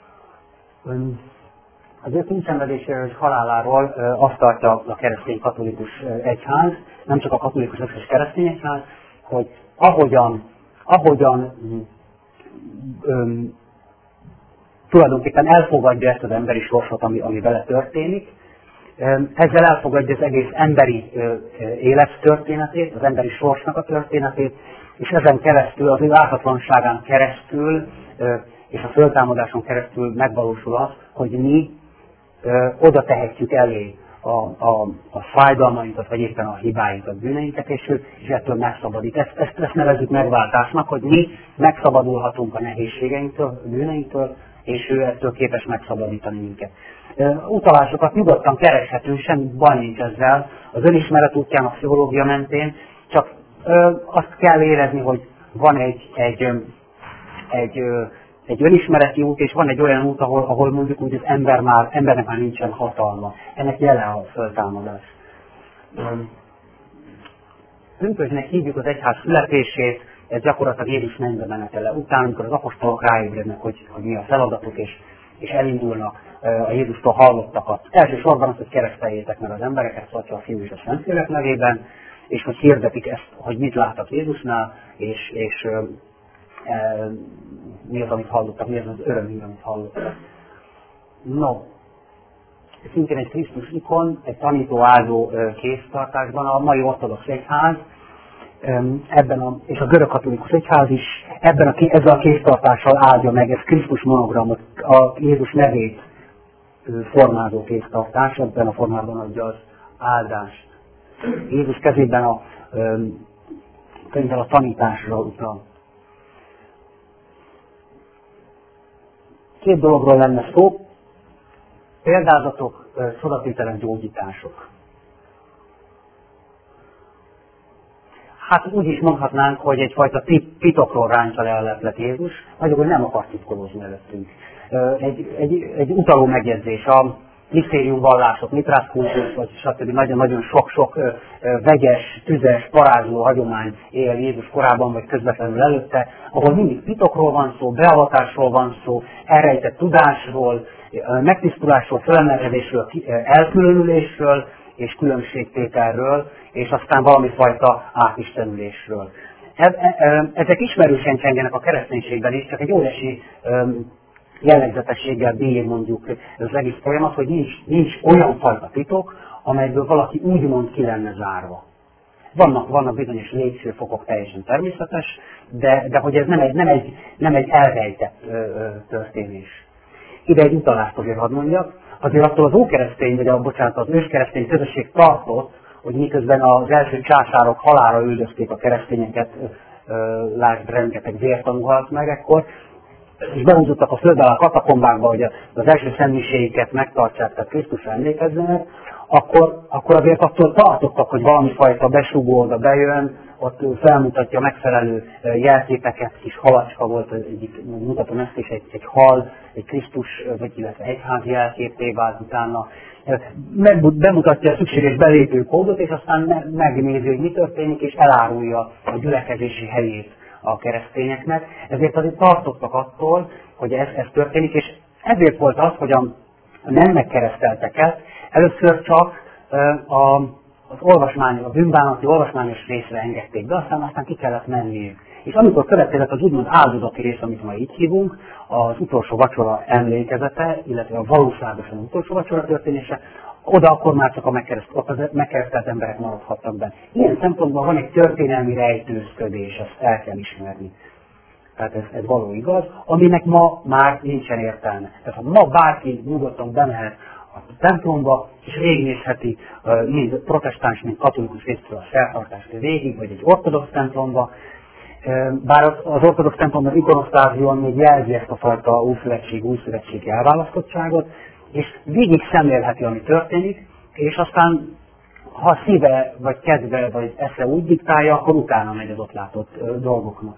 Az ő kényszenvedéséről és haláláról azt tartja a keresztény katolikus egyház, nem csak a katolikus, összes keresztény egyház, hogy ahogyan, ahogyan öm, tulajdonképpen elfogadja ezt az emberi sorsot, ami, ami vele történik, Ezzel elfogadja az egész emberi élet történetét, az emberi sorsnak a történetét, és ezen keresztül, az ő ártatlanságán keresztül, és a föltámadáson keresztül megvalósul az, hogy mi oda tehetjük elé a, a, a fájdalmainkat, vagy éppen a hibáinkat, bűneinket, és ő és ettől megszabadít. Ezt, ezt, ezt nevezzük megváltásnak, hogy mi megszabadulhatunk a nehézségeinktől, a bűneinktől, és ő ettől képes megszabadítani minket. Utalásokat nyugodtan kereshetünk, semmi baj nincs ezzel, az önismeret útján, a pszichológia mentén, csak ö, azt kell érezni, hogy van egy, egy, egy, egy önismereti út, és van egy olyan út, ahol, ahol mondjuk úgy az ember már, embernek már nincsen hatalma. Ennek jele a föltámadás. Pünkösdnek hívjuk az egyház születését, ez gyakorlatilag Jézus mennybe menetele után, amikor az apostolok ráébrednek, hogy, hogy mi a feladatuk, és, és elindulnak a Jézustól hallottakat. Elsősorban az, hogy kereszteljétek meg az embereket, Atya, a Fiú és a Szentlélek nevében, és hogy hirdetik ezt, hogy mit láttak Jézusnál, és, és e, mi az, amit hallottak, mi az az öröm, amit hallottak. No, szintén egy Krisztus ikon, egy tanító-áldó kéztartásban a mai ortodox egyház, ebben a, és a görög katolikus egyház is ebben a, ezzel a kéztartással áldja meg, ez Krisztus monogramot, a Jézus nevét formázó kéztartás, ebben a formában adja az áldást. Jézus kezében a könyvvel a tanításra utal. Két dologról lenne szó, példázatok, csodatételen gyógyítások. Hát úgy is mondhatnánk, hogy egyfajta titokról ráncsa le a leplet Jézus, vagyok, hogy nem akar titkolózni előttünk. Egy, egy, egy utaló megjegyzés, a misztérium vallások, mitrász kultusz, vagy stb. Nagyon-nagyon sok-sok vegyes, tüzes, parázsló hagyomány él Jézus korában, vagy közvetlenül előtte, ahol mindig titokról van szó, beavatásról van szó, elrejtett tudásról, megtisztulásról, felemelkedésről, elkülönülésről, és különbségtételről, és aztán valami fajta átistenülésről. Ezek ismerősen csengenek a kereszténységben is, csak egy óriási jellegzetességgel bír mondjuk az egész folyamat, hogy nincs, nincs olyan fajta titok, amelyből valaki úgymond ki lenne zárva. Vannak, vannak bizonyos lépcsőfokok, teljesen természetes, de, de hogy ez nem egy, nem egy, nem egy elrejtett ö, ö, történés. Ide egy utalást azért hadd mondjak, azért attól az ókeresztény, vagy a, bocsánat, az őskeresztény közösség tartott, hogy miközben az első császárok halálra üldözték a keresztényeket, lásd, rengeteg vértanú halt meg ekkor, és behúzottak a föld alá a katakombákba, hogy az első szentmiséiket megtartsák, tehát Krisztusra emlékezzenek, akkor, akkor azért attól tartottak, hogy valami fajta besúgó oda bejön, ott felmutatja megfelelő jelképeket, kis halacska volt, egyik, mutatom ezt is, egy, egy hal, egy Krisztus, vagy illetve egyházi jelképé vált utána, meg, bemutatja a szükséges belépő kódot, és aztán megnézi, hogy mi történik, és elárulja a gyülekezési helyét a keresztényeknek. Ezért azért tartottak attól, hogy ez, ez történik, és ezért volt az, hogy a, a nem megkeresztelteket először csak a, az olvasmány, a bűnbánati olvasmányos részre engedték be, aztán, aztán ki kellett menniük. És amikor következett az úgymond áldozati rész, amit ma így hívunk, az utolsó vacsora emlékezete, illetve a valóságosan utolsó vacsora történése, oda akkor már csak a megkeresztelt emberek maradhattak benne. Ilyen szempontból van egy történelmi rejtőzködés, ezt el kell ismerni. Tehát ez, ez való igaz, aminek ma már nincsen értelme. Tehát ha ma bárki nyugodtan bemehet a templomba, és végignézheti mind protestáns, mind katolikus részről a szertartást végig, vagy egy ortodox templomba, bár az, az ortodox templomban ikonosztázión még jelzi ezt a fajta újszövetség, újszövetségi elválasztottságot, és végig szemlélheti, ami történik, és aztán, ha szíve, vagy kedve, vagy esze úgy diktálja, akkor utána megy az ott látott ö, dolgoknak.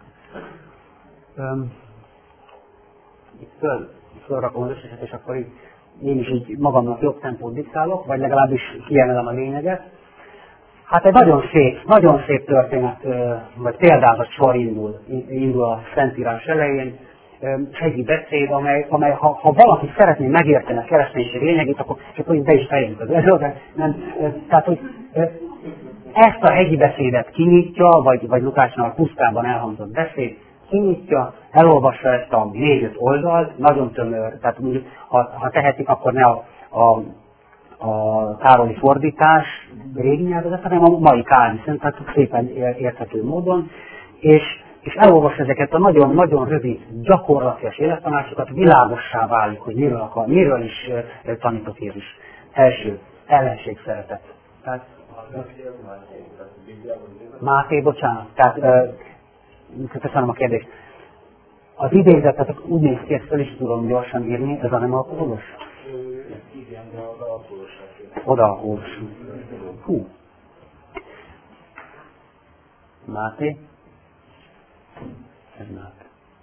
Öm, itt föl, fölrakom az összeset, és akkor így, én is így magamnak jobb tempót diktálok, vagy legalábbis kiemelem a lényeget. Hát egy nagyon szép, nagyon szép történet, vagy példázat sor indul, indul a Szentírás elején, hegyi beszéd, amely, amely ha, ha valaki szeretné megérteni a kereszténység lényegét, akkor, akkor így be is fejezzük az előre. Tehát, hogy ezt a hegyi beszédet kinyitja, vagy, vagy Lukácsnál pusztában elhangzott beszéd, kinyitja, elolvassa ezt a négy-öt oldalt, nagyon tömör, tehát mondjuk, ha, ha tehetik, akkor ne a, a a tároli fordítás régi nyelvezet, hanem a mai Kálvin Szent, tehát szépen érthető módon, és, és elolvas ezeket a nagyon-nagyon rövid, gyakorlatias élettanácsokat, világossá válik, hogy miről, akar, miről is uh, tanított Jézus. Első, ellenség szeretet. Tehát, Máté, bocsánat, tehát uh, köszönöm a kérdést. Az idézetet úgy néz ki, ezt fel is tudom gyorsan írni, ez a nem alkoholos? Igen, de az alkoholos. Oda alkoholos. Hú. Máté. Ez Máté.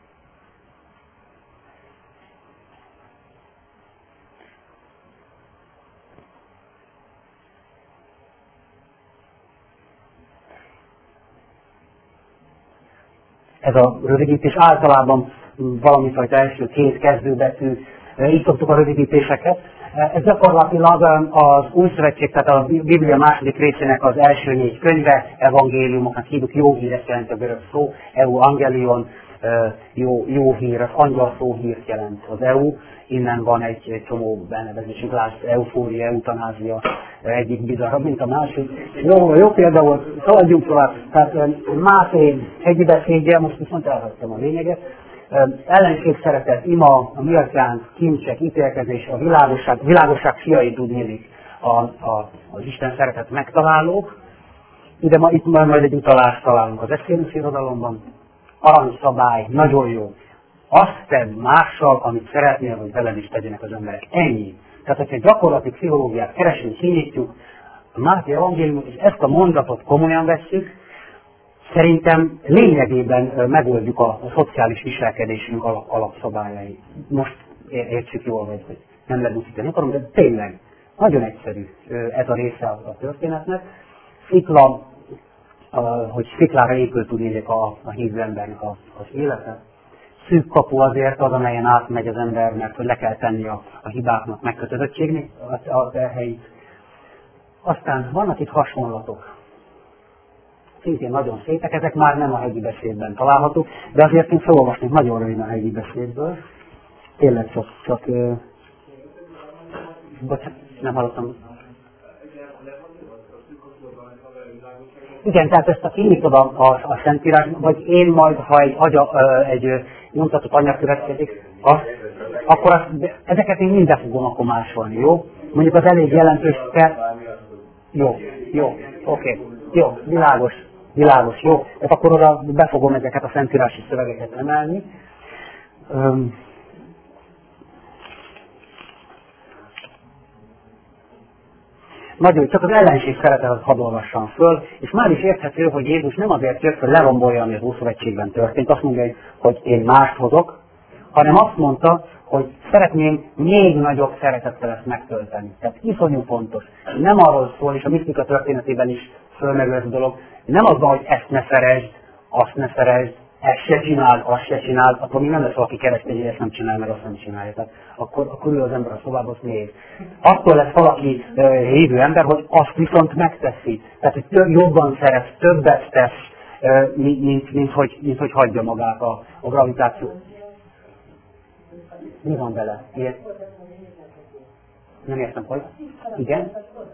Ez a rövidítés általában valamifajta első két kezdőbetű, így szoktuk a rövidítéseket. Ez gyakorlatilag az Új Szövetség, tehát a Biblia második részének az első négy könyve, evangéliumoknak hívjuk, jó hír, ezt jelent a görög szó, EU angelion, jó, jó hír, az angyal szó hírt jelent az E U, innen van egy, egy csomó benevezésünk, lásd, eufória, eutanázia, egyik bizarrabb, mint a másik. Jó, jó példa volt, szaladjunk tovább. Tehát Máté hegyi beszédje, most viszont elhagytam a lényeget. Ellenség, szeretet, ima, a mi atyánk, kincsek, ítélkezés, a világosság, világosság fiai tudnélik a, a, az Isten szeretet megtalálók. Ide ma, itt majd egy utalást találunk az eszénusz irodalomban. Aranyszabály, nagyon jó. Azt tedd mással, amit szeretnél, hogy veled is tegyenek az emberek. Ennyi. Tehát, hogyha gyakorlati pszichológiát keresünk, kinyitjuk a Máté evangéliumot, és ezt a mondatot komolyan vesszük, szerintem lényegében megoldjuk a, a szociális viselkedésünk alap, alapszabályai. Most értsük jól, vagy, hogy nem lebutítani akarom, de tényleg nagyon egyszerű ez a része a történetnek. Szikla, hogy sziklára épül tudnék a, a hívő embernek a, az élete. Szűk kapu azért az, amelyen átmegy az ember, mert hogy le kell tenni a, a hibáknak, megkötözöttségnek a, a terheit. Aztán vannak itt hasonlatok. Szintén nagyon szépek, ezek már nem a hegyi beszédben találhatók, de azért én felolvasnék nagyon röviden a hegyi beszédből. Tényleg csak, csak uh, bocsánat, nem hallottam. Igen, tehát ezt a kinyitod a, a, a Szentírás, vagy én majd, ha egy, agya, egy nyomtatott anyag következik, azt, akkor azt, ezeket én mind fogom akkor másolni, jó? Mondjuk az elég jelentős kell. Jó, jó, oké, okay. Jó, világos, világos, jó. Tehát akkor oda be fogom ezeket a szentírási szövegeket emelni. Um, Nagyon, csak az ellenség szeretet hadd olvassam föl, és már is érthető, hogy Jézus nem azért jött, hogy lerombolja, ami az Ószövetségben történt. Azt mondja, hogy én mást hozok, hanem azt mondta, hogy szeretném még nagyobb szeretettel ezt megtölteni. Tehát iszonyú fontos. Nem arról szól, és a misztika történetében is fölmerül ez a dolog, nem az van, hogy ezt ne szeresd, azt ne szeresd, ezt se csináld, azt se csináld, akkor még nem lesz valaki keresztény, hogy ezt nem csinál, meg azt nem csinálja. Tehát akkor, akkor ül az ember a szobában, azt néz. Attól lesz valaki uh, hívő ember, hogy azt viszont megteszi. Tehát, hogy több, jobban szeret, többet tesz, uh, mint, mint, mint, hogy, mint hogy hagyja magát a, a gravitációt. Mi van vele? Ilyet? Nem értem, hogy? Igen?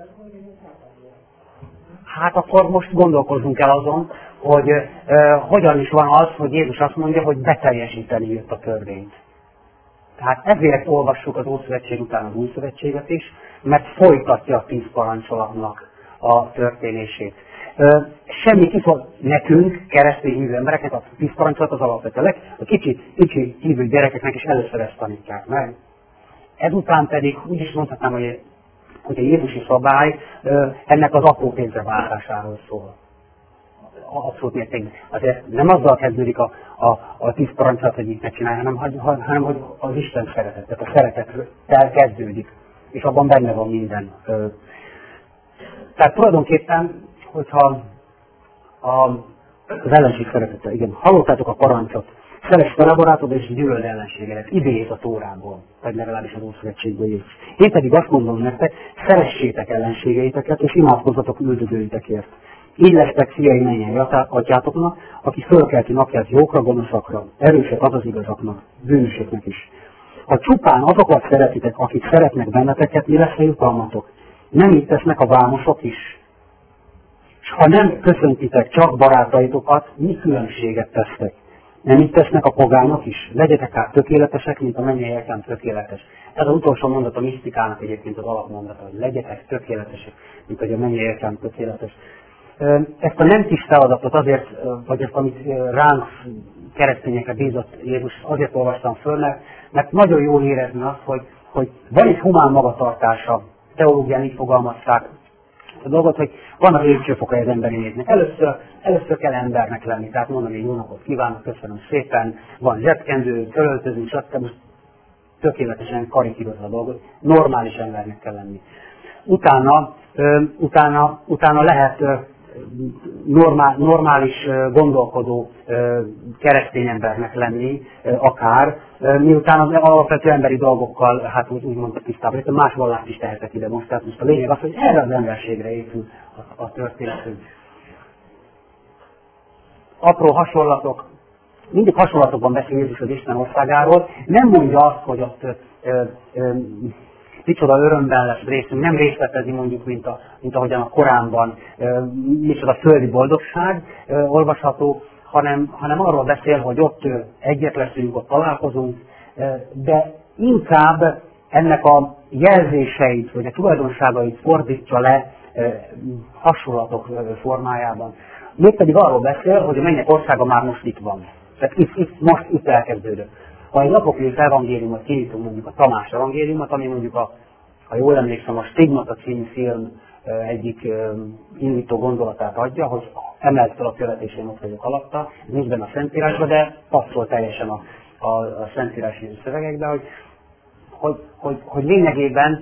Hát akkor most gondolkozzunk el azon, hogy uh, hogyan is van az, hogy Jézus azt mondja, hogy beteljesíteni jött a törvényt. Tehát ezért olvassuk az Ószövetség után az Új Szövetséget is, mert folytatja a tíz parancsolatnak a történését. Uh, semmi kifog nekünk, keresztény hívő embereket, a tíz parancsolat az alapvetőleg, a kicsi, kicsi hívő gyerekeknek is először ezt tanítják meg. Ezután pedig úgy is mondhatnám, hogy, hogy a Jézusi szabály uh, ennek az apró pénzre váltásáról szól. Abszolút mértékben. Azért nem azzal kezdődik a, a, a tíz parancsolat, hogy így megcsinálja, hanem, hanem hogy az Isten szeretet, tehát a szeretettel kezdődik. És abban benne van minden. Uh, tehát tulajdonképpen, hogyha a, az ellenség szeretete, igen, hallottátok a parancsot, szeress fel a barátod és gyűlöld ellenségedet, idéz a Tórából, vagy legalábbis az Ószövetségből is. Én pedig azt mondom nektek, szeressétek ellenségeiteket, és imádkozzatok üldözőitekért. Így lesztek fiai mennyei atyátoknak, aki fölkelti napját jókra, gonoszakra, erősek az az igazaknak, bűnösöknek is. Ha csupán azokat szeretitek, akik szeretnek benneteket, mi lesz a jutalmatok? Nem így tesznek a vámosok is? És ha nem köszöntitek csak barátaitokat, mi különbséget tesztek? Nem így tesznek a pogányok is? Legyetek át tökéletesek, mint a mennyei Atyám tökéletes. Ez az utolsó mondat a misztikának egyébként az alapmondata, hogy legyetek tökéletesek, mint hogy a mennyei Atyám tökéletes. Ezt a nem kis feladatot azért, vagy ezt, amit ránk keresztényekre bízott Jézus, azért olvastam föl, mert, mert nagyon jól érezni azt, hogy, hogy van egy humán magatartása, teológián így fogalmazták a dolgot, hogy vannak lépcsőfokai az emberi létnek. Először, először kell embernek lenni, tehát mondani, hogy jó napot kívánok, köszönöm szépen, van zsebkendő, köröltözni, stb. Tökéletesen karikírozva a dolgot, normális embernek kell lenni. Utána, ö, utána, utána lehet ö, normál, normális ö, gondolkodó ö, keresztény embernek lenni, ö, akár, ö, miután az alapvető emberi dolgokkal, hát úgy, úgy mondta tisztában, hogy más vallást is tehetek ide most, tehát most a lényeg az, hogy erre az emberségre épül a, a történetünk. Apró hasonlatok. Mindig hasonlatokban beszél Jézus az Isten országáról, nem mondja azt, hogy ott ö, ö, micsoda örömben lesz részünk, nem részletezi mondjuk, mint, a, mint ahogyan a Koránban, ö, micsoda földi boldogság ö, olvasható, hanem, hanem arról beszél, hogy ott ö, egyet leszünk, ott találkozunk, ö, de inkább ennek a jelzéseit, vagy a tulajdonságait fordítsa le ö, hasonlatok ö, formájában. Mégpedig arról beszél, hogy a mennyek országa már most itt van. Tehát itt, itt, most itt elkezdődött. Ha egy Apokrif evangéliumot kinyitunk, mondjuk a Tamás evangéliumot, ami mondjuk, a, ha jól emlékszem, a Stigmata című film egyik indító gondolatát adja, hogy emelt fel a követésén ott vagyok alatta, ez nincs benne a Szentírásban, de passzol teljesen a, a, a Szentírási szövegekbe, hogy, hogy, hogy, hogy lényegében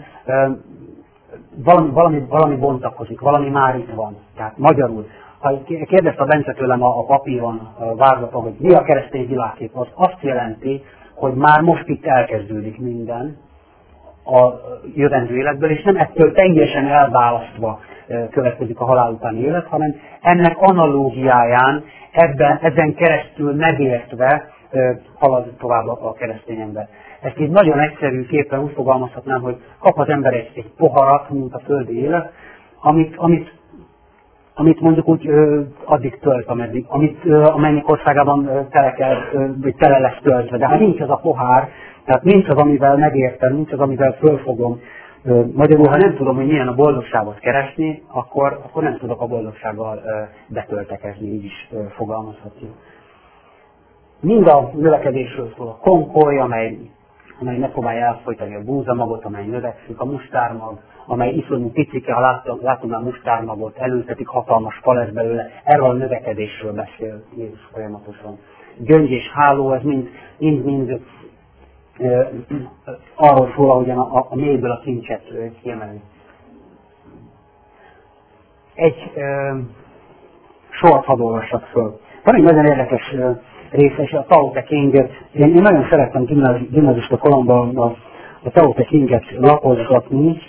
valami, valami, valami bontakozik, valami már itt van. Tehát magyarul. Ha kérdezte a Bence tőlem a, a papíron vázlaton, hogy mi a keresztény világkép, az azt jelenti, hogy már most itt elkezdődik minden a jövendő életből, és nem ettől teljesen elválasztva következik a halál utáni élet, hanem ennek analógiáján, ebben, ezen keresztül megértve halad tovább a keresztény ember. Ezt így nagyon egyszerű képen úgy fogalmazhatnám, hogy kap az ember egy, egy poharat, mint a földi élet, amit, amit amit mondjuk úgy ö, addig tölt, ameddig, amit ö, a mennyek országában ö, tele, kell, ö, vagy tele lesz töltve. De hát nincs az a pohár, tehát nincs az, amivel megértem, nincs az, amivel fölfogom. Ö, magyarul, ha nem tudom, hogy milyen a boldogságot keresni, akkor, akkor nem tudok a boldogsággal ö, betöltekezni, így is ö, fogalmazhatjuk. Mind a növekedésről szól a konkoly, amely, amely megpróbálja elfolytani a búzamagot, amely növekszik, a mustármag, amely iszonyú picike, ha látom, látom a mustármagot, előtetik, hatalmas fal lesz belőle, erről a növekedésről beszél Jézus folyamatosan. Gyöngy és háló, ez mind, mind, mind e, arról szól, ahogyan a, a mélyből a kincset kiemeli. Egy e, sort hadd olvassak föl. Van egy nagyon érdekes e, része, és a Tao Te Ching, én, én nagyon szerettem gimnazista koromban a, a Tao Te Chinget lapozgatni,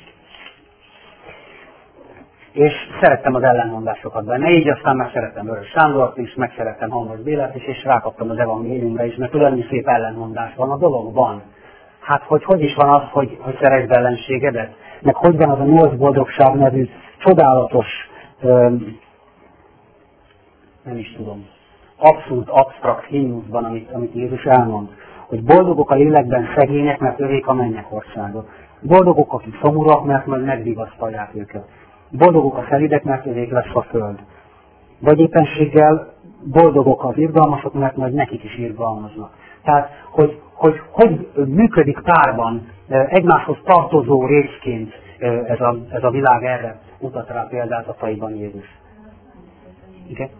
és szerettem az ellenmondásokat benne, így aztán meg szerettem Vörös Sándort is, meg szerettem Hamvas Bélát is, és rákaptam az evangéliumra is, mert olyan szép ellenmondás van, a dolog van. Hát hogy hogy is van az, hogy, hogy szeresd ellenségedet? Meg hogy van az a nyolc boldogság nevű csodálatos, öm, nem is tudom, abszolút absztrakt himnuszban, amit, amit Jézus elmond, hogy boldogok a lélekben szegények, mert övék a mennyek országa. Boldogok, akik szomorúak, mert majd megvigasztalják őket. Boldogok a szelídek, mert övék lesz a föld. Vagy éppenséggel boldogok az irgalmasok, mert majd nekik is irgalmaznak. Tehát, hogy hogy, hogy működik párban, egymáshoz tartozó részként ez a, ez a világ, erre mutat rá példázataiban Jézus. Igen?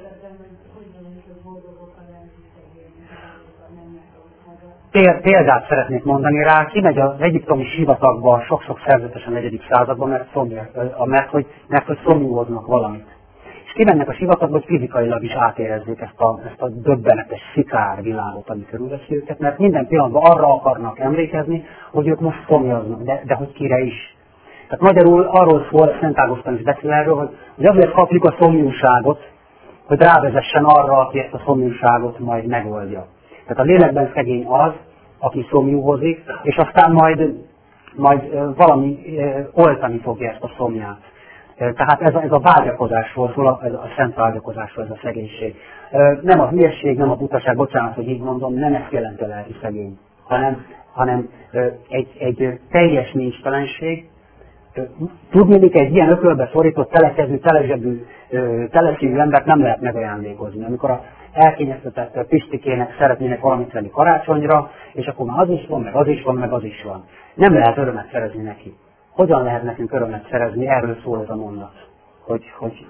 Példát szeretnék mondani rá, kimegy az egyiptomi sivatagba sok-sok szerzetesen negyedik században, mert, szomja, mert, hogy, mert hogy szomjúoznak valamit. És kimennek a sivatagba, hogy fizikailag is átérezzék ezt a, ezt a döbbenetes szikár világot, ami körülveszi őket, mert minden pillanatban arra akarnak emlékezni, hogy ők most szomjaznak, de, de hogy kire is. Tehát magyarul arról szól, Szent Ágoston is beszél erről, hogy, hogy azért kapjuk a szomjúságot, hogy rávezessen arra, aki ezt a szomjúságot majd megoldja. Tehát a lélekben szegény az, aki szomjúhozik, és aztán majd majd valami oltani fogja ezt a szomját. Tehát ez a, ez a vágyakozásról szól, ez a szent vágyakozásról ez a szegénység. Nem a hülyesség, nem a butaság, bocsánat, hogy így mondom, nem ezt jelenti a lelki szegény, hanem, hanem egy, egy teljes nincstelenség. Tudnék, egy ilyen ökölbe szorított, telekezű, telezsebű, teleszívű embert nem lehet megajándékozni. Amikor a elkényeztetett pistikének szeretnének valamit venni karácsonyra, és akkor már az is van, meg az is van, meg az is van. Nem lehet örömet szerezni neki. Hogyan lehet nekünk örömet szerezni? Erről szól ez a mondat, hogy, hogy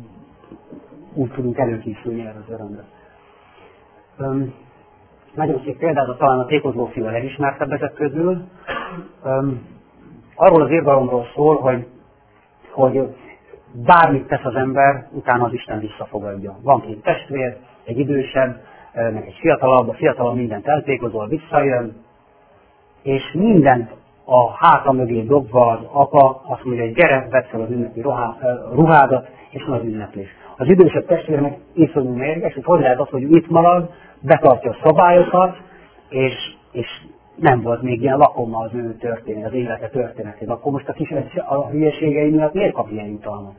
úgy tudunk előkészülni erre az örömre. Um, nagyon szép példázat talán a tékozló fiú a legismertebb ezek közül. Um, arról az irgalomról szól, hogy, hogy bármit tesz az ember, utána az Isten visszafogadja. Van két testvér, egy idősebb, meg egy fiatalabb, a fiatalabb mindent eltékozol, visszajön, és mindent a háta mögé dobva az apa azt mondja, hogy gyere, vedd fel az ünnepi ruhádat, és van az ünneplés. Az idősebb testvér meg iszonyú mérges, és hogy lehet az, hogy itt marad, betartja a szabályokat, és, és nem volt még ilyen lakoma az ő történet, az élete történetében. Akkor most a kis a hülyeségei miatt miért kap ilyen jutalmat?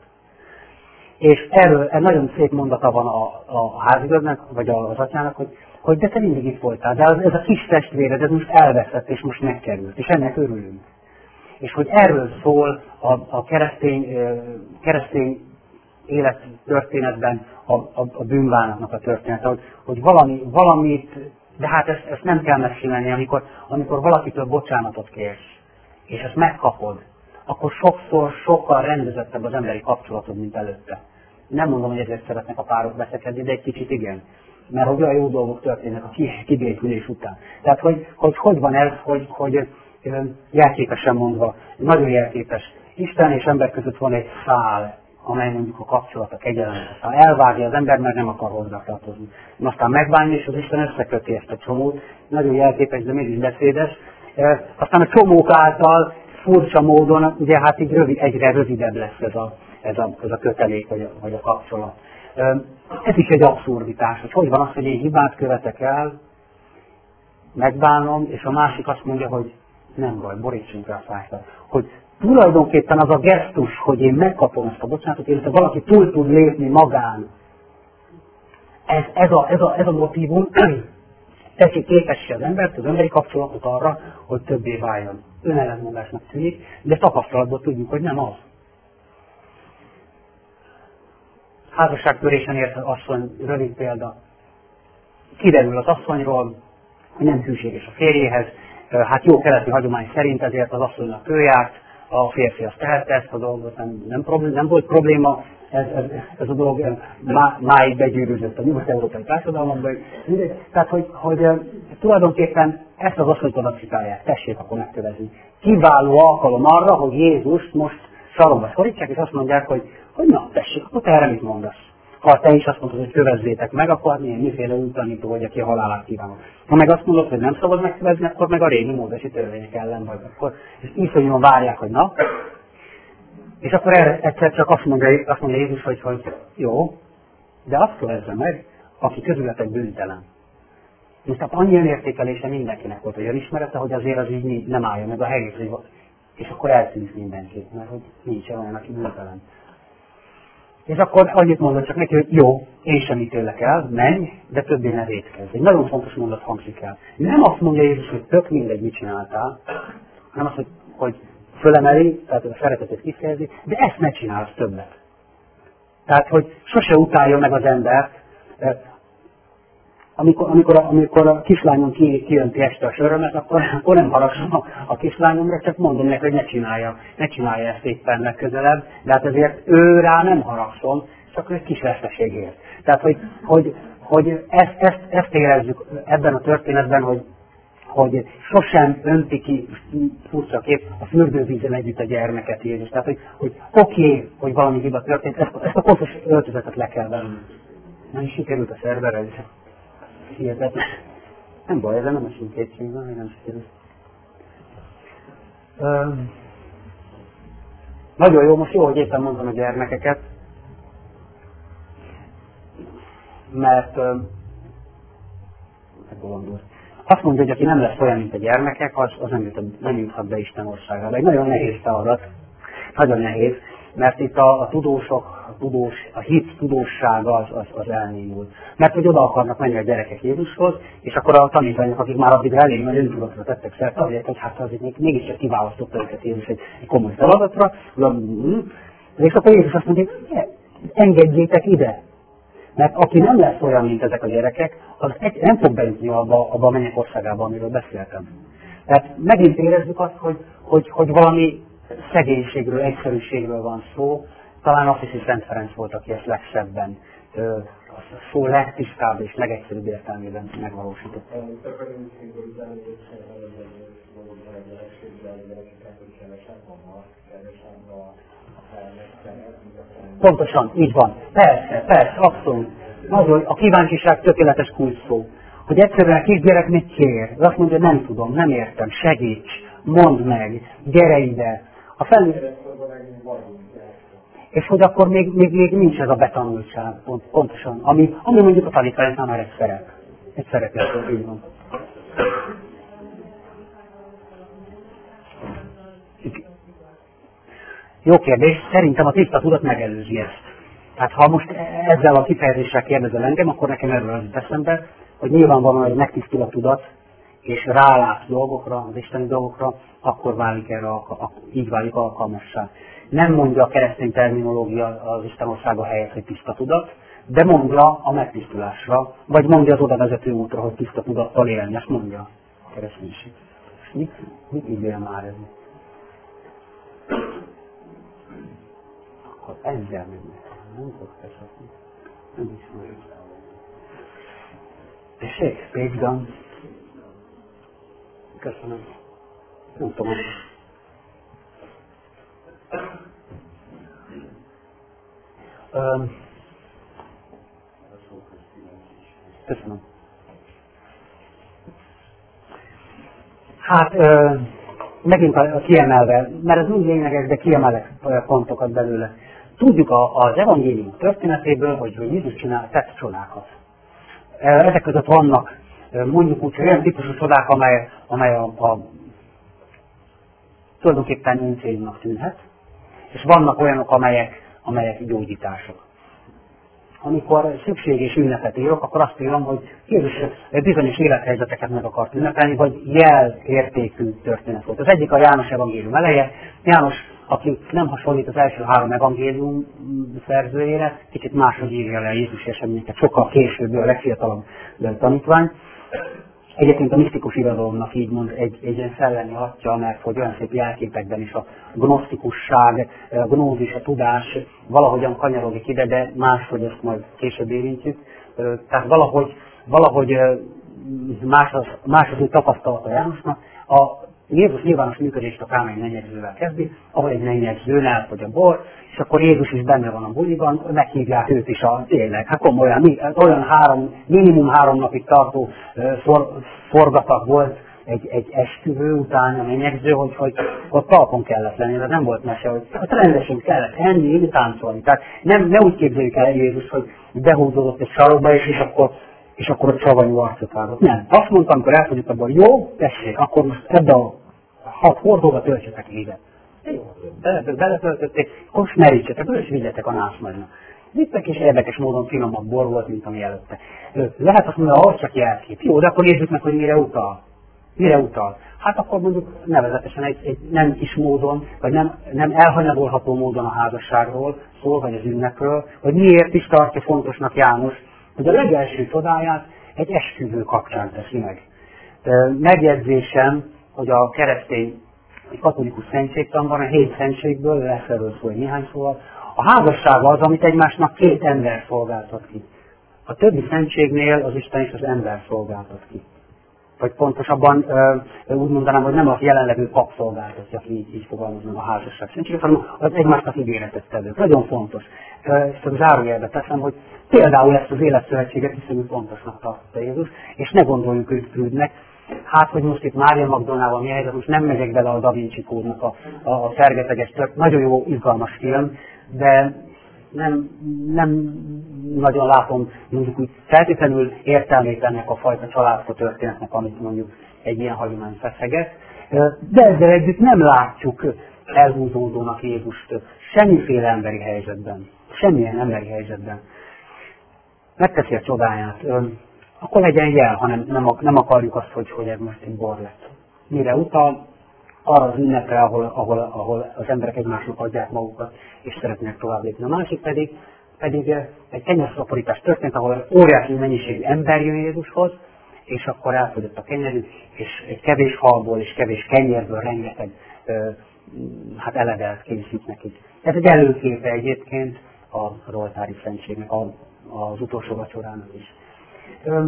És erről egy nagyon szép mondata van a, a házigazdának, vagy az atyának, hogy, hogy de te mindig itt voltál, de az, ez a kis testvéred, ez most elveszett, és most megkerült, és ennek örülünk. És hogy erről szól a, a keresztény, keresztény élettörténetben a, a, a bűnbánatnak a története, hogy, hogy valami, valamit, de hát ezt, ezt nem kell megcsinálni, amikor, amikor valakitől bocsánatot kérsz, és ezt megkapod, akkor sokszor sokkal rendezettebb az emberi kapcsolatod, mint előtte. Nem mondom, hogy ezért szeretnek a párok veszekedni, de egy kicsit igen. Mert hogy olyan jó dolgok történnek a kibékülés után. Tehát, hogy hogy, hogy van ez, hogy, hogy jelképesen mondva, nagyon jelképes. Isten és ember között van egy szál, amely mondjuk a kapcsolat, a kegyelem, aztán elvágja az ember, mert nem akar hozzátartozni. Aztán megbánja, és az Isten összeköti ezt a csomót. Nagyon jelképes, de mégis beszédes. Aztán a csomók által furcsa módon, ugye hát így rövid, egyre rövidebb lesz ez a, ez a, ez a kötelék, vagy a, vagy a kapcsolat. Ez is egy abszurditás, hogy hogy van az, hogy én hibát követek el, megbánom, és a másik azt mondja, hogy nem baj, borítsunk rá a fájtat. Hogy tulajdonképpen az a gesztus, hogy én megkapom ezt a bocsánatot, illetve valaki túl tud lépni magán. Ez, ez, a, ez, a, ez a motívum teszi képessé az embert, az emberi kapcsolatot arra, hogy többé váljon. Önellentmondásnak tűnik, de tapasztalatból tudjuk, hogy nem az. Házasságtörésen ért az asszony, rövid példa. Kiderül az asszonyról, hogy nem hűséges a férjéhez, hát jó keleti hagyomány szerint ezért az asszonynak ő járt, a férfi azt tehette ezt a dolgot, nem, nem, problém, nem volt probléma, ez, ez, ez a dolog má, máig begyűrűzött a nyugat-európai társadalomban. Tehát, hogy, hogy tulajdonképpen ezt az asszonyt oda citálják, tessék akkor megkövezni. Kiváló alkalom arra, hogy Jézust most sarokba szorítsák, és azt mondják, hogy, hogy na, tessék, akkor te erre mit mondasz? Ha te is azt mondod, hogy kövezzétek meg, akkor milyen miféle úttanító vagy, aki a halálát kívánok. Ha meg azt mondod, hogy nem szabad megkövezni, akkor meg a régi módosi törvények ellen vagy. Akkor, és iszonyúan várják, hogy na. És akkor erre egyszer csak azt mondja, azt mondja Jézus, hogy, hogy jó, de azt kövezze meg, aki közületek bűntelen. És tehát annyi önértékelése mindenkinek volt, hogy önismerete, hogy azért az így nem állja meg a helyét, hogy és akkor eltűnik mindenki, mert hogy nincs olyan, aki bűntelen. És akkor annyit mondott csak neki, hogy jó, én sem ítélek el, menj, de többé ne vétkezz. Egy nagyon fontos mondat hangzik el. Nem azt mondja Jézus, hogy tök mindegy, mit csináltál, hanem azt, hogy, hogy fölemeli, tehát a szeretetet kifejezi, de ezt ne csinálsz többet. Tehát, hogy sose utálja meg az embert, amikor, amikor, a, amikor a kislányom ki, kijönti este a sörömet, akkor, akkor nem haragszom a, a kislányomra, csak mondom neki, hogy ne csinálja, ne csinálja ezt éppen legközelebb, de hát ezért ő rá nem haragszom, csak egy kis veszteségért. Tehát, hogy, hogy, hogy ezt, ezt, ezt érezzük ebben a történetben, hogy, hogy sosem önti ki, furcsa kép, a fürdővízen együtt a gyermeket Jézus. Tehát, hogy, hogy oké, okay, hogy valami hiba történt, ezt, ezt a pontos öltözetet le kell venni. Nem is sikerült a szerverre, és hihetetlen. Nem baj, ezzel nem esünk kétségben, hogy nem sikerült. Uh, nagyon jó, most jó, hogy éppen mondtam a gyermekeket, mert uh, Azt mondja, hogy aki nem lesz olyan, mint a gyermekek, az, az nem, jut, nem juthat be Isten országába. Egy nagyon nehéz feladat, nagyon nehéz, mert itt a, a tudósok, a, tudós, a hit tudóssága az, az, az elnémult. Mert hogy oda akarnak menni a gyerekek Jézushoz, és akkor a tanítványok, akik már addig elég nagy öntudatra tettek szert, azért, hogy hát azért még, mégiscsak kiválasztotta őket Jézus egy, egy komoly feladatra, és akkor Jézus azt mondja, engedjétek ide. Mert aki nem lesz olyan, mint ezek a gyerekek, az egy, nem fog bejutni abba, abba a mennyek országába, amiről beszéltem. Tehát megint érezzük azt, hogy, hogy, hogy valami szegénységről, egyszerűségről van szó. Talán Assisi Szent Ferenc volt, aki ezt legszebben, a szó legtisztább és legegyszerűbb értelmében megvalósította. Pontosan, így van. Persze, persze, abszolút. Nagyon, a kíváncsiság tökéletes kulcsszó. Hogy egyszerűen a kisgyerek mit kér? Azt mondja, nem tudom, nem értem, segíts, mondd meg, gyere ide. A fel... És hogy akkor még, még, még nincs ez a betanultság, pont, pontosan, ami, ami mondjuk a tanítványoknál már egy szerep. Egy szerep, így van. Jó kérdés, szerintem a tiszta tudat megelőzi ezt. Tehát ha most ezzel a kifejezéssel kérdezel engem, akkor nekem erről az eszembe, hogy nyilvánvalóan, hogy megtisztul a tudat, és rálát dolgokra, az isteni dolgokra, akkor válik erre, a, a, így válik alkalmassá. Nem mondja a keresztény terminológia az Isten országa helyett, hogy tiszta tudat, de mondja a megtisztulásra, vagy mondja az oda vezető útra, hogy tiszta tudattal élni, ezt mondja a kereszténység. Mit, mit ígél már ez? Akkor ezzel mennek. Nem tudok beszélni. Nem ismerem. Tessék, Pécsgan. Köszönöm. Nem tudom. Um, köszönöm. Hát, uh, megint a, a kiemelve, mert ez mind lényeges, de kiemelek pontokat belőle. Tudjuk a, az evangélium történetéből, hogy, hogy Jézus csinál, tett csodákat. Ezek között vannak mondjuk úgy, hogy olyan típusú csodák, amely, amely a, a tulajdonképpen öncélnak tűnhet, és vannak olyanok, amelyek, amelyek gyógyítások. Amikor szükség és ünnepet írok, akkor azt írom, hogy Jézus bizonyos élethelyzeteket meg akart ünnepelni, vagy jelértékű történet volt. Az egyik a János evangélium eleje. János, aki nem hasonlít az első három evangélium szerzőjére, kicsit máshogy írja le Jézus eseményeket, sokkal később, a legfiatalabb tanítvány. Egyébként a misztikus irodalomnak így mond egy, egy ilyen szellemi hatja, mert hogy olyan szép jelképekben is a gnosztikusság, a gnózis, a tudás valahogyan kanyarodik ide, de máshogy ezt majd később érintjük. Tehát valahogy, valahogy más az, más az ő tapasztalata Jánosnak. A Jézus nyilvános működést a kámai menyegzővel kezdi, ahol egy menyegzőn elfogy a bor, és akkor Jézus is benne van a buliban, meghívják őt is a tényleg. Hát komolyan, olyan három, minimum három napig tartó for, forgatag volt egy, egy esküvő után a menyegző, hogy, hogy ott talpon kellett lenni, de nem volt mese, hogy ott rendesen kellett enni, inni, táncolni. Tehát nem, ne úgy képzeljük el Jézus, hogy behúzódott egy sarokba, és, és akkor és akkor a savanyú arcot vágott. Nem. Azt mondtam, amikor elfogyott abban, jó, tessék, akkor most ebbe a hat hordóba töltsetek évet. Jó, beletöltötték, akkor most merítsetek, és vigyetek a nászmagynak. Vittek, és érdekes módon finomabb bor volt, mint ami előtte. Lehet azt mondani, ahhoz csak jelkép. Jó, de akkor nézzük meg, hogy mire utal. Mire utal? Hát akkor mondjuk nevezetesen egy, egy nem kis módon, vagy nem, nem elhanyagolható módon a házasságról szól, vagy az ünnepről, hogy miért is tartja fontosnak János, hogy a legelső csodáját egy esküvő kapcsán teszi meg. Megjegyzésem, hogy a keresztény, egy katolikus szentségtanban a hét szentségből, lesz erről szó néhány szóval, a házasság az, amit egymásnak két ember szolgáltat ki. A többi szentségnél az Isten és az ember szolgáltat ki. Vagy pontosabban úgy mondanám, hogy nem a jelenlevő pap szolgáltatja ki, így, így fogalmazom a házasság szentséget, hanem az egymásnak ígéretet tevők. Nagyon fontos. Ezt a zárójelbe teszem, hogy például ezt az életszövetséget hiszem, fontosnak tartotta Jézus, és ne gondoljuk őt krűdnek. Hát, hogy most itt Mária Magdolnával mi helyzet, most nem megyek bele a Da Vinci kódnak a, a, a szergeteges tört. Nagyon jó, izgalmas film, de nem, nem nagyon látom mondjuk úgy feltétlenül értelmét ennek a fajta családfa történetnek, amit mondjuk egy ilyen hagyomány feszeget. De ezzel együtt nem látjuk elhúzódónak Jézust semmiféle emberi helyzetben, semmilyen emberi helyzetben. Megteszi a csodáját, akkor legyen jel, hanem nem, nem akarjuk azt, hogy, hogy ez most egy bor lett. Mire utal? Arra az ünnepre, ahol, ahol, ahol az emberek egymásnak adják magukat, és szeretnének tovább lépni. A másik pedig, pedig egy kenyérszaporítás történt, ahol óriási mennyiségű ember jön Jézushoz, és akkor elfogyott a kenyerű, és egy kevés halból és kevés kenyérből rengeteg ö, hát eledelt készít nekik. Ez egy előképe egyébként az oltári szentségnek, az utolsó vacsorának is. Ö,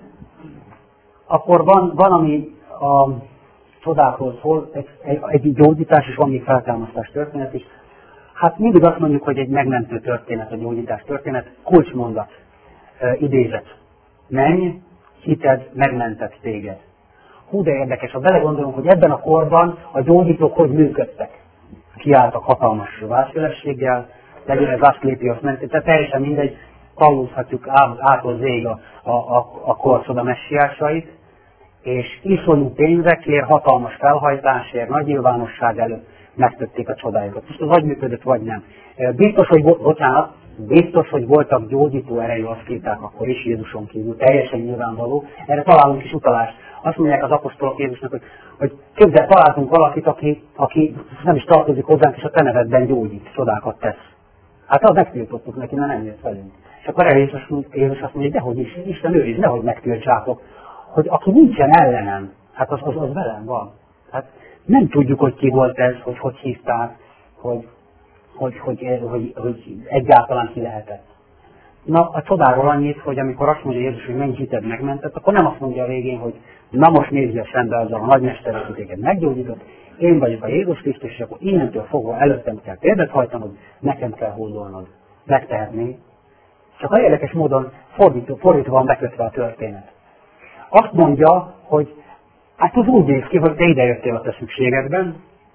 akkor van, van, ami a csodákról szól, egy, egy, egy gyógyítás, és van még feltámasztás történet is. Hát mindig azt mondjuk, hogy egy megmentő történet, a gyógyítás történet, kulcsmondat, ö, idézet. Menj, hited megmentett téged. Hú, de érdekes, ha belegondolunk, hogy ebben a korban a gyógyítók hogy működtek. Kiálltak hatalmas válszélességgel, legyen ez Aszklépios mentő, tehát teljesen mindegy, tallózhatjuk ától zég a, a, a, a korszoda messiásait, és iszonyú pénzekért, hatalmas felhajtásért, nagy nyilvánosság előtt megtették a csodájukat. Most az vagy működött, vagy nem. Biztos, hogy, bocsánat, biztos, hogy voltak gyógyító erejű aszkéták akkor is Jézuson kívül, teljesen nyilvánvaló. Erre találunk is utalást. Azt mondják az apostolok Jézusnak, hogy, hogy képzel, találtunk valakit, aki, aki nem is tartozik hozzánk, és a te nevedben gyógyít, csodákat tesz. Hát azt megtiltottuk neki, mert nem jött velünk. És akkor erre Jézus, Jézus azt mondja, dehogy is, Isten őriz, nehogy megtiltsátok, hogy aki nincsen ellenem, hát az, az, az velem van. Hát nem tudjuk, hogy ki volt ez, hogy hogy hívták, hogy, hogy, hogy, hogy, hogy, hogy egyáltalán ki lehetett. Na, a csodáról annyit, hogy amikor azt mondja Jézus, hogy mennyi hited megmentett, akkor nem azt mondja a végén, hogy na most nézzél szembe azzal a nagymester, aki téged meggyógyított, én vagyok a Jézus Krisztus, és akkor innentől fogva előttem kell példát hajtanod, nekem kell hódolnod. Megtehetné. Csak a érdekes módon fordítva, fordítva van bekötve a történet. Azt mondja, hogy hát az úgy néz ki, hogy te idejöttél a te szükségedben,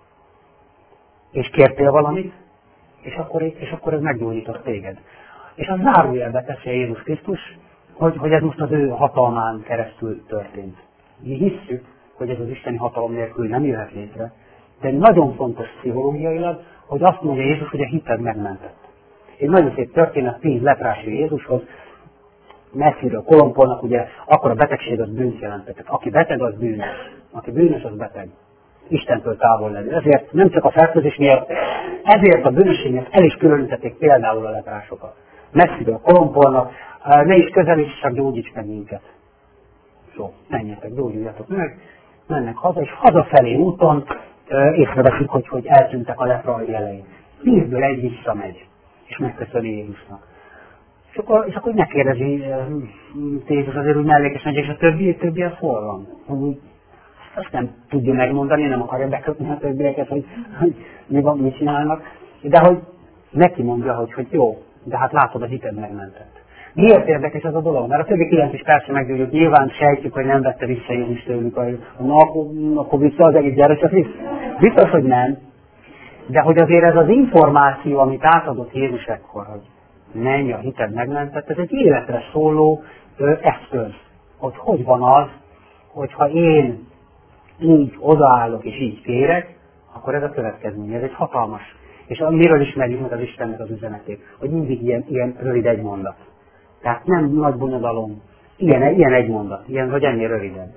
és kértél valamit, és akkor, és akkor ez meggyógyított téged. És az zárójelbe teszi a Jézus Krisztus, hogy, hogy ez most az ő hatalmán keresztül történt. Mi hisszük, hogy ez az isteni hatalom nélkül nem jöhet létre, de nagyon fontos pszichológiailag, hogy azt mondja Jézus, hogy a hited megmentett. Egy nagyon szép történet, tíz leprás Jézushoz, messziről kolompolnak, ugye, akkor a betegség az bűnt jelentett. Aki beteg, az bűnös. Aki bűnös, az beteg. Istentől távol lenni. Ezért nem csak a fertőzés miatt, ezért a bűnösség miatt el is különítették például a leprásokat. Messziről kolompolnak, ne is közelíts, csak gyógyíts meg minket. Szó, menjetek, gyógyuljatok meg, mennek haza, és hazafelé úton észreveszik, hogy, hogy eltűntek a lepra jelei. Tízből egy visszamegy, és megköszöni Jézusnak. És akkor, és akkor megkérdezi Jézus azért úgy mellékesen, és a többi, a többi az hol van? Hogy azt nem tudja megmondani, nem akarja bekötni a többieket, hogy, hogy mi van, mit csinálnak. De hogy neki mondja, hogy, hogy jó, de hát látod, a hited megmentett. Miért érdekes ez a dolog? Mert a többi kilenc is persze meggyőződik, nyilván sejtjük, hogy nem vette vissza Jézus tőlük, hogy na, akkor, akkor vissza az egész, gyere csak vissza. Biztos, hogy nem. De hogy azért ez az információ, amit átadott Jézus ekkor, hogy menj, a hited megmentett, ez egy életre szóló ö, eszköz. Hogy hogy van az, hogyha én így odaállok és így kérek, akkor ez a következmény. Ez egy hatalmas. És miről ismerjük meg az Istennek az üzenetét? Hogy mindig ilyen, ilyen rövid egy mondat. Tehát nem nagy bonyodalom. Ilyen, ilyen egy mondat. Ilyen, vagy ennél rövidebb.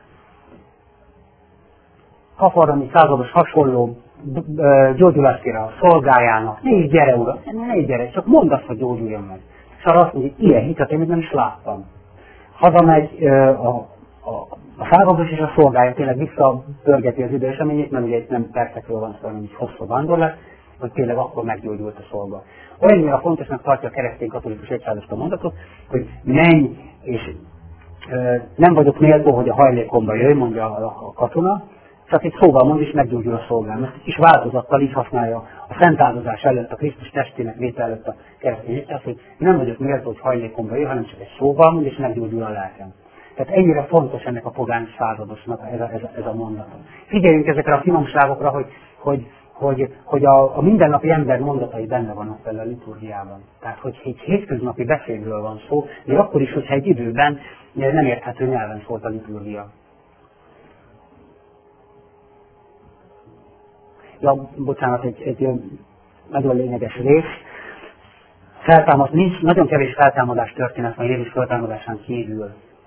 Kafarnami százados hasonló gyógyuláskére a szolgájának. Ne így gyere, uram, ne így gyere, csak mondd azt, hogy gyógyuljon meg. És arra azt mondja, hogy ilyen hitet én még nem is láttam. Hazamegy a, a, a százados és a szolgája tényleg visszapörgeti az időeseményét, mert ugye itt nem percekről van szó, hanem egy hosszú vándorlás, hogy tényleg akkor meggyógyult a szolga. Olyannyira fontosnak tartja a keresztény katolikus egyházaska mondatot, hogy menj, és ö, nem vagyok méltó, hogy a hajlékomba jöjj, mondja a, a katona, csak egy szóval mond, és meggyógyul a szolgám. Ezt kis változattal így használja a szentáldozás előtt, a Krisztus testének vétel előtt a keresztény egyház, hogy nem vagyok méltó, hogy hajlékomba jöjj, hanem csak egy szóval mond, és meggyógyul a lelkem. Tehát ennyire fontos ennek a pogány századosnak ez a, ez a, ez a mondat. Figyeljünk ezekre a finomságokra, hogy, hogy hogy, hogy a, a mindennapi ember mondatai benne vannak vele a liturgiában. Tehát, hogy egy hétköznapi beszédről van szó, még akkor is, hogyha egy időben nem érthető nyelven szólt a liturgia. Ja, bocsánat, egy, egy nagyon lényeges rész. Feltámad, nincs, nagyon kevés feltámadás történet van Jézus feltámadásán kívül.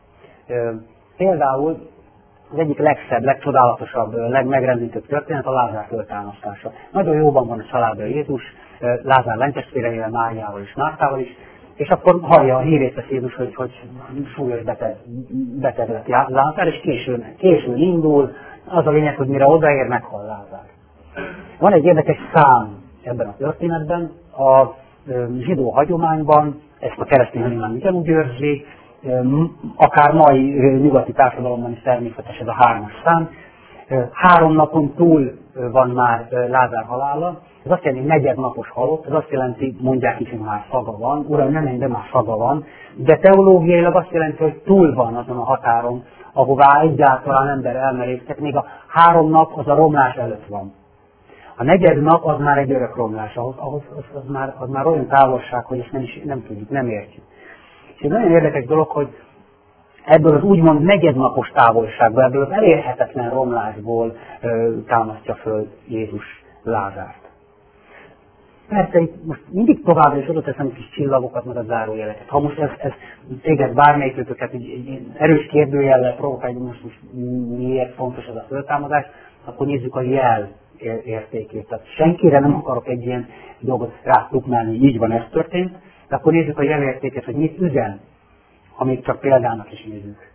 Például az egyik legszebb, legcsodálatosabb, legmegrendítőbb történet a Lázár föltámasztása. Nagyon jóban van a családban Jézus, Lázár lánytestvéreivel, Máriával és Mártával is, és akkor hallja a hírét vesz Jézus, hogy, hogy súlyos beteg, beteg lett Lázár, és későn, későn indul. Az a lényeg, hogy mire odaér, meghal Lázár. Van egy érdekes szám ebben a történetben, a zsidó hagyományban, ezt a keresztény hagyomány ugyanúgy őrzi, akár mai nyugati társadalomban is természetes ez a hármas szám. Három napon túl van már Lázár halála, ez azt jelenti, hogy negyednapos halott, ez azt jelenti, mondják is, hogy már szaga van, uram, nem menj, de már szaga van, de teológiailag azt jelenti, hogy túl van azon a határon, ahová egyáltalán ember elmerésztek, még a három nap az a romlás előtt van. A negyed nap az már egy örök romlás, ahhoz, ahhoz az, az, már, az már olyan távolság, hogy ezt nem, is, nem tudjuk, nem értjük. És egy nagyon érdekes dolog, hogy ebből az úgymond negyednapos távolságból, ebből az elérhetetlen romlásból ö, támasztja föl Jézus Lázárt. Persze itt most mindig továbbra is oda teszem kis csillagokat, meg a zárójeleket. Ha most ez, ez téged bármelyikőtöket egy, egy erős kérdőjellel provokálja, most, most miért fontos ez a föltámadás, akkor nézzük a jel értékét. Tehát senkire nem akarok egy ilyen dolgot rátukmálni, így van, ez történt, de akkor nézzük a jelértéket, hogy mit üzen, ha még csak példának is nézzük.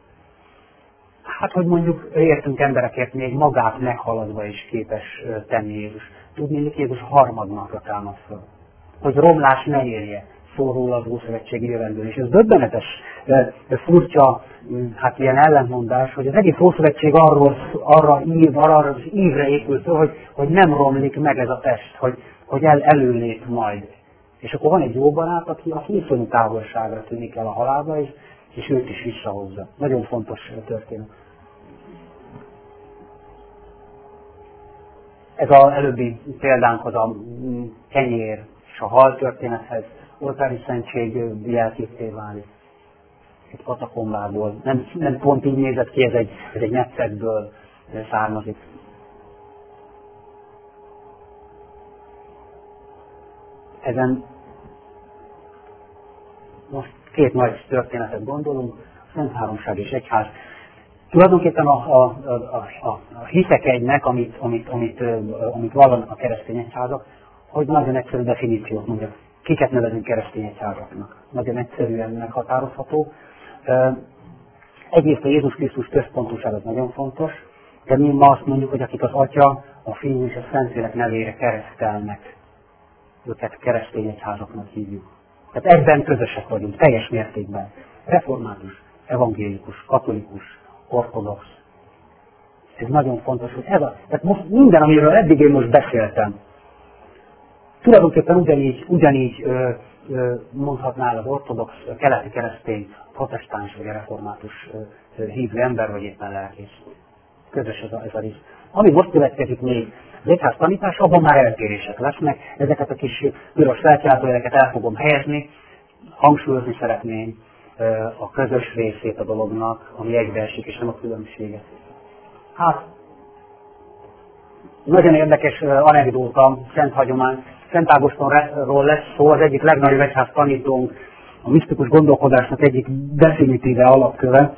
Hát, hogy mondjuk értünk emberekért még magát meghaladva is képes tenni Jézus. Tudni, hogy Jézus harmadnapra támad föl. Hogy romlás ne érje, szól róla az Ószövetségi jövendőn. És ez döbbenetes, furcsa, hát ilyen ellentmondás, hogy az egész Ószövetség arról, arra ív, arra az ívre épül szó, hogy, hogy nem romlik meg ez a test, hogy, hogy el, előlép majd. És akkor van egy jó barát, aki a iszonyú távolságra tűnik el a halálba, és, és őt is visszahozza. Nagyon fontos történet. Ez az előbbi példánkhoz a kenyér és a hal történethez oltári szentség jelképé válik. Egy katakombából. Nem, nem pont így nézett ki, ez egy, ez egy metszetből származik. Ezen most két nagy történetet gondolunk, a Szent Háromság és Egyház. Tulajdonképpen a, a, a, a, a hiszek egynek, amit, amit, amit, amit vallanak a keresztény egyházak, hogy nagyon egyszerű definíciót mondjak. Kiket nevezünk keresztény egyházaknak? Nagyon egyszerűen meghatározható. Egyrészt a Jézus Krisztus központúság az nagyon fontos, de mi ma azt mondjuk, hogy akik az Atya, a Fiú és a Szentlélek nevére keresztelnek, őket keresztény egyházaknak hívjuk. Tehát ebben közösek vagyunk, teljes mértékben. Református, evangélikus, katolikus, ortodox. Ez nagyon fontos, hogy ez a... Tehát most minden, amiről eddig én most beszéltem, tulajdonképpen ugyanígy, ugyanígy ö, ö, mondhatnál az ortodox, keleti keresztény, protestáns vagy református ö, hívő ember, vagy éppen lelkész. Közös ez a, ez a rész. Ami most következik még az egyház tanítás, abban már eltérések lesznek. Ezeket a kis piros felkiáltójeleket el fogom helyezni. Hangsúlyozni szeretném ö, a közös részét a dolognak, ami egybeesik, és nem a különbséget. Hát, nagyon érdekes anekdóta, szent hagyomány. Szent Ágostonról lesz szó, az egyik legnagyobb egyház tanítónk, a misztikus gondolkodásnak egyik definitíve alapköve.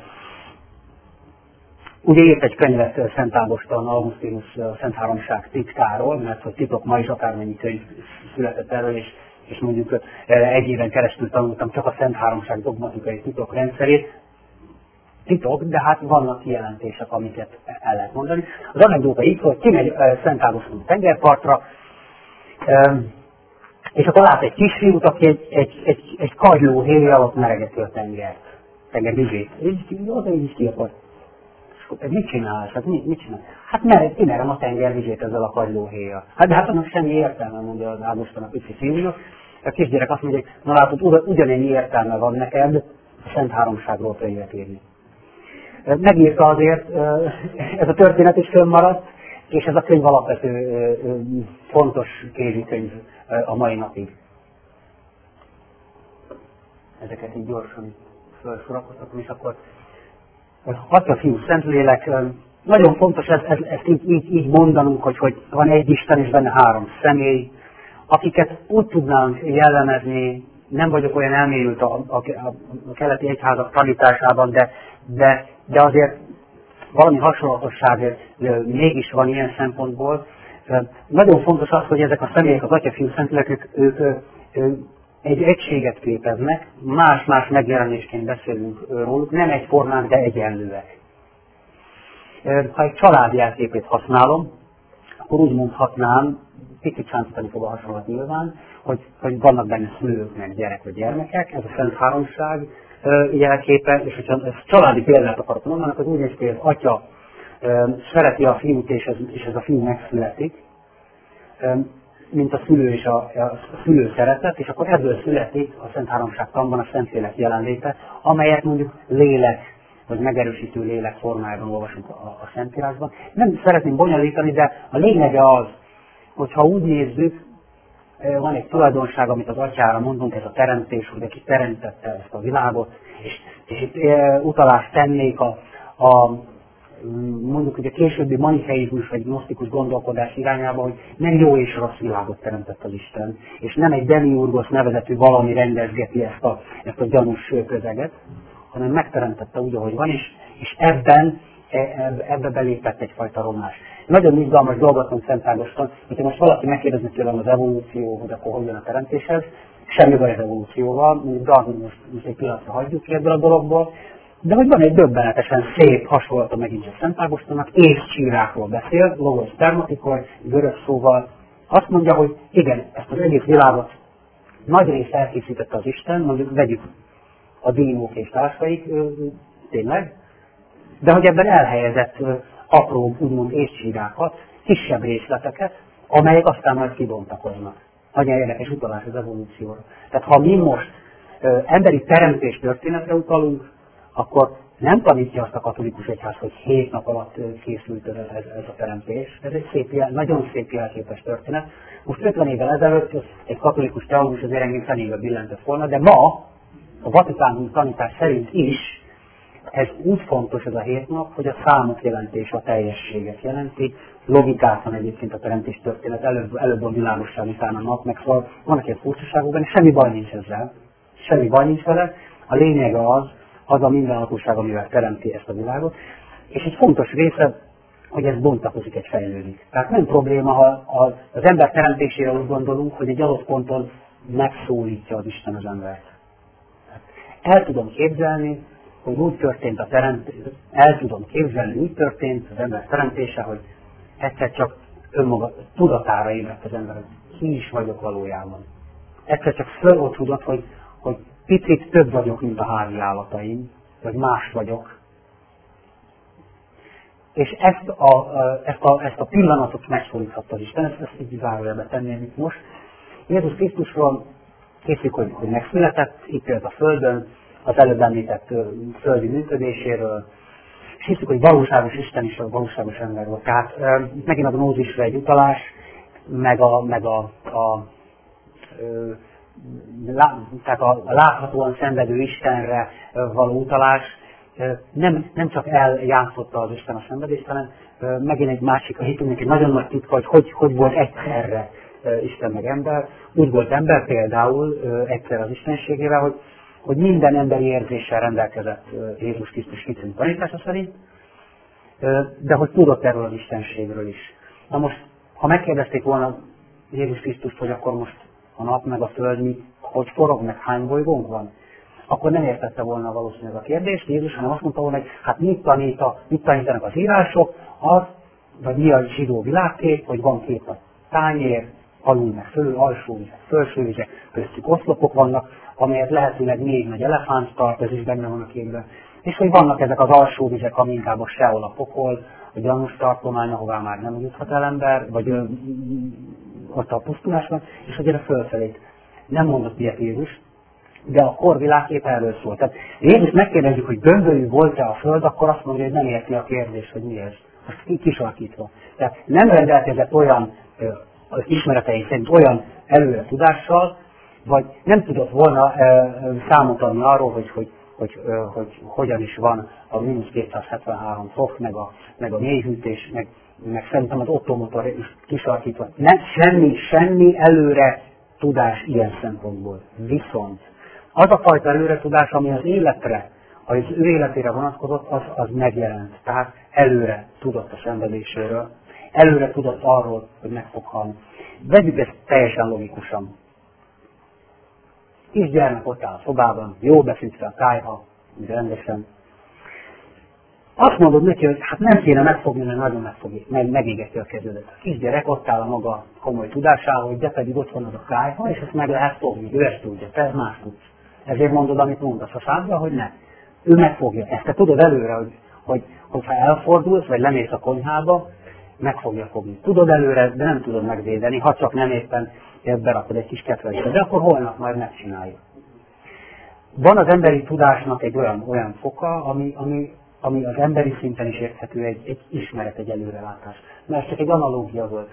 Ugye írt egy könyvet Szent Ágoston, Augustinus Szent Háromság titkáról, mert hogy titok ma is akármennyi könyv született erről, és, és mondjuk egy éven keresztül tanultam csak a Szent Háromság dogmatikai titok rendszerét. Titok, de hát vannak kijelentések, amiket el lehet mondani. Az anekdóta így, hogy kimegy Szent Ágoston tengerpartra, és akkor lát egy kisfiút, aki egy, egy, egy, egy kagyló héj alatt meregeti a tengert, tenger vizét. És oda így is ki akar. Mit csinálsz? Hát mit, mit csinál? Hát mered, kimerem a tenger vizét ezzel a kagyló héjjal. Hát de hát annak semmi értelme, mondja az Ágoston a pici fiúnak. A kisgyerek azt mondja, na látod, ugyanennyi értelme van neked a Szent Háromságról könyvet írni. Megírta azért, ez a történet is fönnmaradt, És ez a könyv alapvető fontos kézikönyv a mai napig. Ezeket így gyorsan felsorakoztatom, és akkor Atya, Fiú, Szentlélek. Nagyon fontos ezt, ezt, ezt így, így, így mondanunk, hogy, hogy van egy Isten és benne három személy, akiket úgy tudnánk jellemezni, nem vagyok olyan elmélyült a, a, a keleti egyházak tanításában, de, de, de azért valami hasonlatosság mégis van ilyen szempontból. Nagyon fontos az, hogy ezek a személyek, az Atya, Fiú, Szentlélek, ők, ők, ők egy egységet képeznek, más-más megjelenésként beszélünk róluk, nem egyformák, de egyenlőek. Ha egy család jelképét használom, akkor úgy mondhatnám, picit sántítani fog a hasonlat nyilván, hogy, hogy vannak benne szülők, meg gyerek vagy gyermekek, ez a Szent Háromság jelképe, és hogyha ezt családi példát akarok mondani, akkor úgy néz ki, hogy az atya szereti a fiút, és ez, és ez a fiú megszületik, mint a szülő és a, a szülő szeretet, és akkor ebből születik a Szent Háromságtanban a Szentlélek jelenléte, amelyet mondjuk lélek, vagy megerősítő lélek formájában olvasunk a, a Szentírásban. Nem szeretném bonyolítani, de a lényege az, hogyha úgy nézzük, van egy tulajdonság, amit az atyára mondunk, ez a teremtés, hogy aki teremtette ezt a világot, és, és itt e, utalást tennék a, a mondjuk, hogy a későbbi manicheizmus vagy gnosztikus gondolkodás irányába, hogy nem jó és rossz világot teremtett az Isten, és nem egy demiurgos nevezetű valami rendezgeti ezt a, ezt a gyanús közeget, hanem megteremtette úgy, ahogy van, és, és ebben, ebbe belépett egyfajta romlás. Nagyon izgalmas dolgot mond Szent Ágoston, hogyha most valaki megkérdezni tőlem az evolúció, hogy akkor hogy jön a teremtéshez, semmi baj az evolúcióval, mondjuk Darwin most, most egy pillanatra hagyjuk ki ebből a dologból, de hogy van egy döbbenetesen szép hasonlata megint a Szent Ágostonnak, észcsírákról beszél, logos termatikor, görög szóval, azt mondja, hogy igen, ezt az egész világot nagy részt elkészítette az Isten, mondjuk vegyük a dinók és társaik, tényleg, de hogy ebben elhelyezett apró, úgymond észcsírákat, kisebb részleteket, amelyek aztán majd kibontakoznak. Nagyon érdekes utalás az evolúcióra. Tehát ha mi most ö, emberi teremtés történetre utalunk, akkor nem tanítja azt a katolikus egyház, hogy hét nap alatt készült ez, ez, ez a teremtés. Ez egy szép, nagyon szép jelképes történet. Most ötven évvel ezelőtt egy katolikus teológus azért engem fenébe billentett volna, de ma a vatikánum tanítás szerint is ez úgy fontos ez a hét nap, hogy a számok jelentése a teljességet jelenti. Logikát van egyébként a teremtés történet, előbb, előbb a világosság után a nap, meg szóval vannak ilyen furcsaságokban, és semmi baj nincs ezzel. Semmi baj nincs vele. A lényege az, az a mindenhatóság, amivel teremti ezt a világot. És egy fontos része, hogy ez bontakozik, egy fejlődik. Tehát nem probléma, ha az ember teremtésére úgy gondolunk, hogy egy adott ponton megszólítja az Isten az embert. El tudom képzelni, hogy úgy történt a teremtés, el tudom képzelni, úgy történt az ember teremtése, hogy egyszer csak önmaga tudatára ébredt az ember, hogy ki is vagyok valójában. Egyszer csak fölotthudott, hogy, hogy picit több vagyok, mint a házi állataim, vagy más vagyok. És ezt a, ezt a, ezt a pillanatot megszólíthatta az Isten, ezt, ezt így zárójelbe tenném itt most. Jézus Krisztusról készül, hogy, hogy megszületett, itt élt a Földön, az előbb említett földi működéséről, és hiszük, hogy valóságos Isten is a valóságos ember volt. Tehát megint a gnózisra egy utalás, meg a, meg a, a, lá, tehát a láthatóan szenvedő Istenre való utalás nem, nem csak eljátszotta az Isten a szenvedést, hanem megint egy másik, a hitünknek egy nagyon nagy titka, hogy hogy, hogy volt egyszerre Isten meg ember. Úgy volt ember például egyszer az istenségével, hogy hogy minden emberi érzéssel rendelkezett Jézus Krisztus hitünk tanítása szerint, de hogy tudott erről az istenségről is. Na most, ha megkérdezték volna Jézus Krisztust, hogy akkor most a nap meg a föld mi, hogy forog meg, hány bolygónk van, akkor nem értette volna valószínűleg a kérdést. Jézus hanem azt mondta volna, hogy hát mit, tanít a, mit tanítanak az írások, az, vagy mi a zsidó világkép, hogy van két a tányér, alul meg fölül, alsó vizek, felső vizek, köztük oszlopok vannak, amelyet lehetőleg négy nagy elefánt tart, ez is benne van a képben. És hogy vannak ezek az alsó vizek, ami inkább a Seol, a pokol, a gyanús tartomány, ahová már nem juthat el ember, vagy ö, ott a pusztulásban, és hogy erre fölfelé. Nem mondott ilyet Jézus, de a kor világkép erről szólt. Tehát Jézus megkérdezzük, hogy gömbölyű volt-e a föld, akkor azt mondja, hogy nem érti a kérdést, hogy mi ez. Most így kisarkítva. Tehát nem rendelkezett olyan, az ismereteink szerint olyan előre tudással, vagy nem tudott volna számot adni arról, hogy, hogy, hogy, hogy, hogy hogyan is van a mínusz kétszázhetvenhárom fok, meg a, meg a mélyhűtés, meg, meg szerintem az ottomotor is kisarkítva. Nem, semmi, semmi előre tudás ilyen szempontból. Viszont az a fajta előre tudás, ami az életre, ha az ő életére vonatkozott, az, az megjelent. Tehát előre tudott a szenvedéséről, előre tudott arról, hogy meg fog halni. Vegyük ezt teljesen logikusan. Kisgyermek ott áll a szobában, jól befűtve a kályha, rendesen. Azt mondod neki, hogy hát nem kéne megfogni, mert nagyon megfogja, meg, megégeti a keződet. A kisgyerek ott áll a maga komoly tudásával, hogy de pedig ott van az a kályha, és ezt meg lehet fogni, ő ezt tudja, te más tudsz. Ezért mondod, amit mondasz a szádba, hogy ne. Ő megfogja. Ezt te tudod előre, hogy, hogy, hogyha elfordulsz, vagy lemész a konyhába, meg fogja fogni. Tudod előre, de nem tudod megvédeni, ha csak nem éppen berakod egy kis ketrecbe, de akkor holnap majd megcsinálja. Van az emberi tudásnak egy olyan, olyan foka, ami, ami, ami az emberi szinten is érthető, egy, egy ismeret, egy előrelátás. Mert csak egy analógia volt.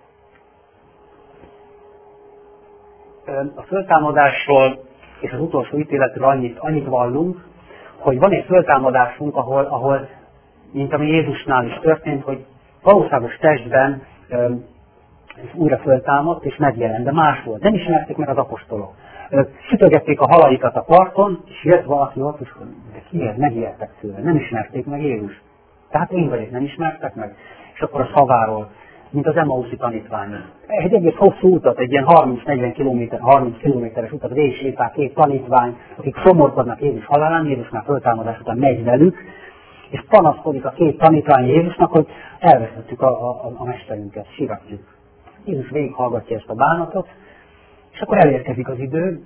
A föltámadásról és az utolsó ítéletről annyit, annyit vallunk, hogy van egy föltámadásunk, ahol, ahol, mint ami Jézusnál is történt, hogy valóságos testben um, újra föltámadt és megjelent, de más volt. Nem ismerték meg az apostolok. Sütögették a halaikat a parton, és jött valaki ott, és de ki ez? Megijedtek tőle. Nem ismerték meg Jézus. Tehát én vagyok, nem ismertek meg. És akkor a szaváról, mint az Emauszi tanítvány. Egy egész hosszú utat, egy ilyen harminc-negyven kilométer, harminc kilométeres utat végigsétál két tanítvány, akik szomorkodnak Jézus halálán, Jézus már föltámadás után megy velük, és panaszkodik a két tanítvány Jézusnak, hogy elvesztettük a, a, a mesterünket, siratjuk. Jézus végighallgatja ezt a bánatot, és akkor elérkezik az idő,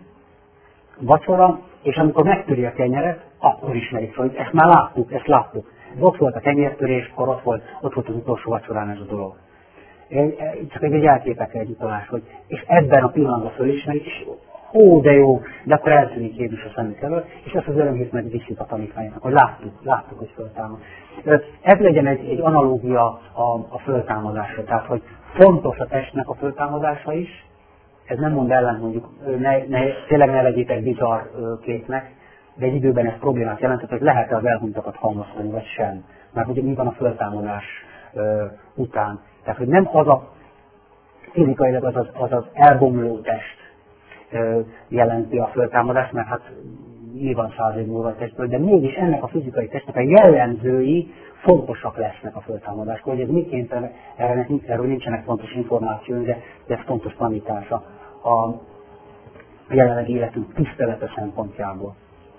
vacsora, és amikor megtöri a kenyeret, akkor ismerik fel, hogy ezt már láttuk, ezt láttuk. Ez ott volt a kenyértöréskor, ott volt, ott volt az utolsó vacsorán ez a dolog. Csak egy elképekre egy utalás, hogy és ebben a pillanatban fölismerik, és ó, de jó, de akkor eltűnik Jézus a szemük elől, és ezt az örömhírt meg viszik a tanítványoknak, hogy láttuk, láttuk, hogy föltámad. Ez legyen egy, egy analógia a, a föltámadásra, tehát hogy fontos a testnek a föltámadása is, ez nem mond ellen, mondjuk, ne, ne, tényleg ne legyétek bizarr képnek, de egy időben ez problémát jelentett, hogy lehet-e az elhunytakat hamvasztani, vagy sem. Mert ugye mi van a föltámadás ö, után. Tehát, hogy nem az a fizikailag az az, az, az elbomló test ö, jelenti a föltámadást, mert hát nyilván száz év múlva a testből, de mégis ennek a fizikai testnek a jellemzői fontosak lesznek a föltámadáskor, hogy ez miként erről, erről nincsenek fontos információk, de, de ez fontos tanítása a jelenlegi életünk tisztelete szempontjából.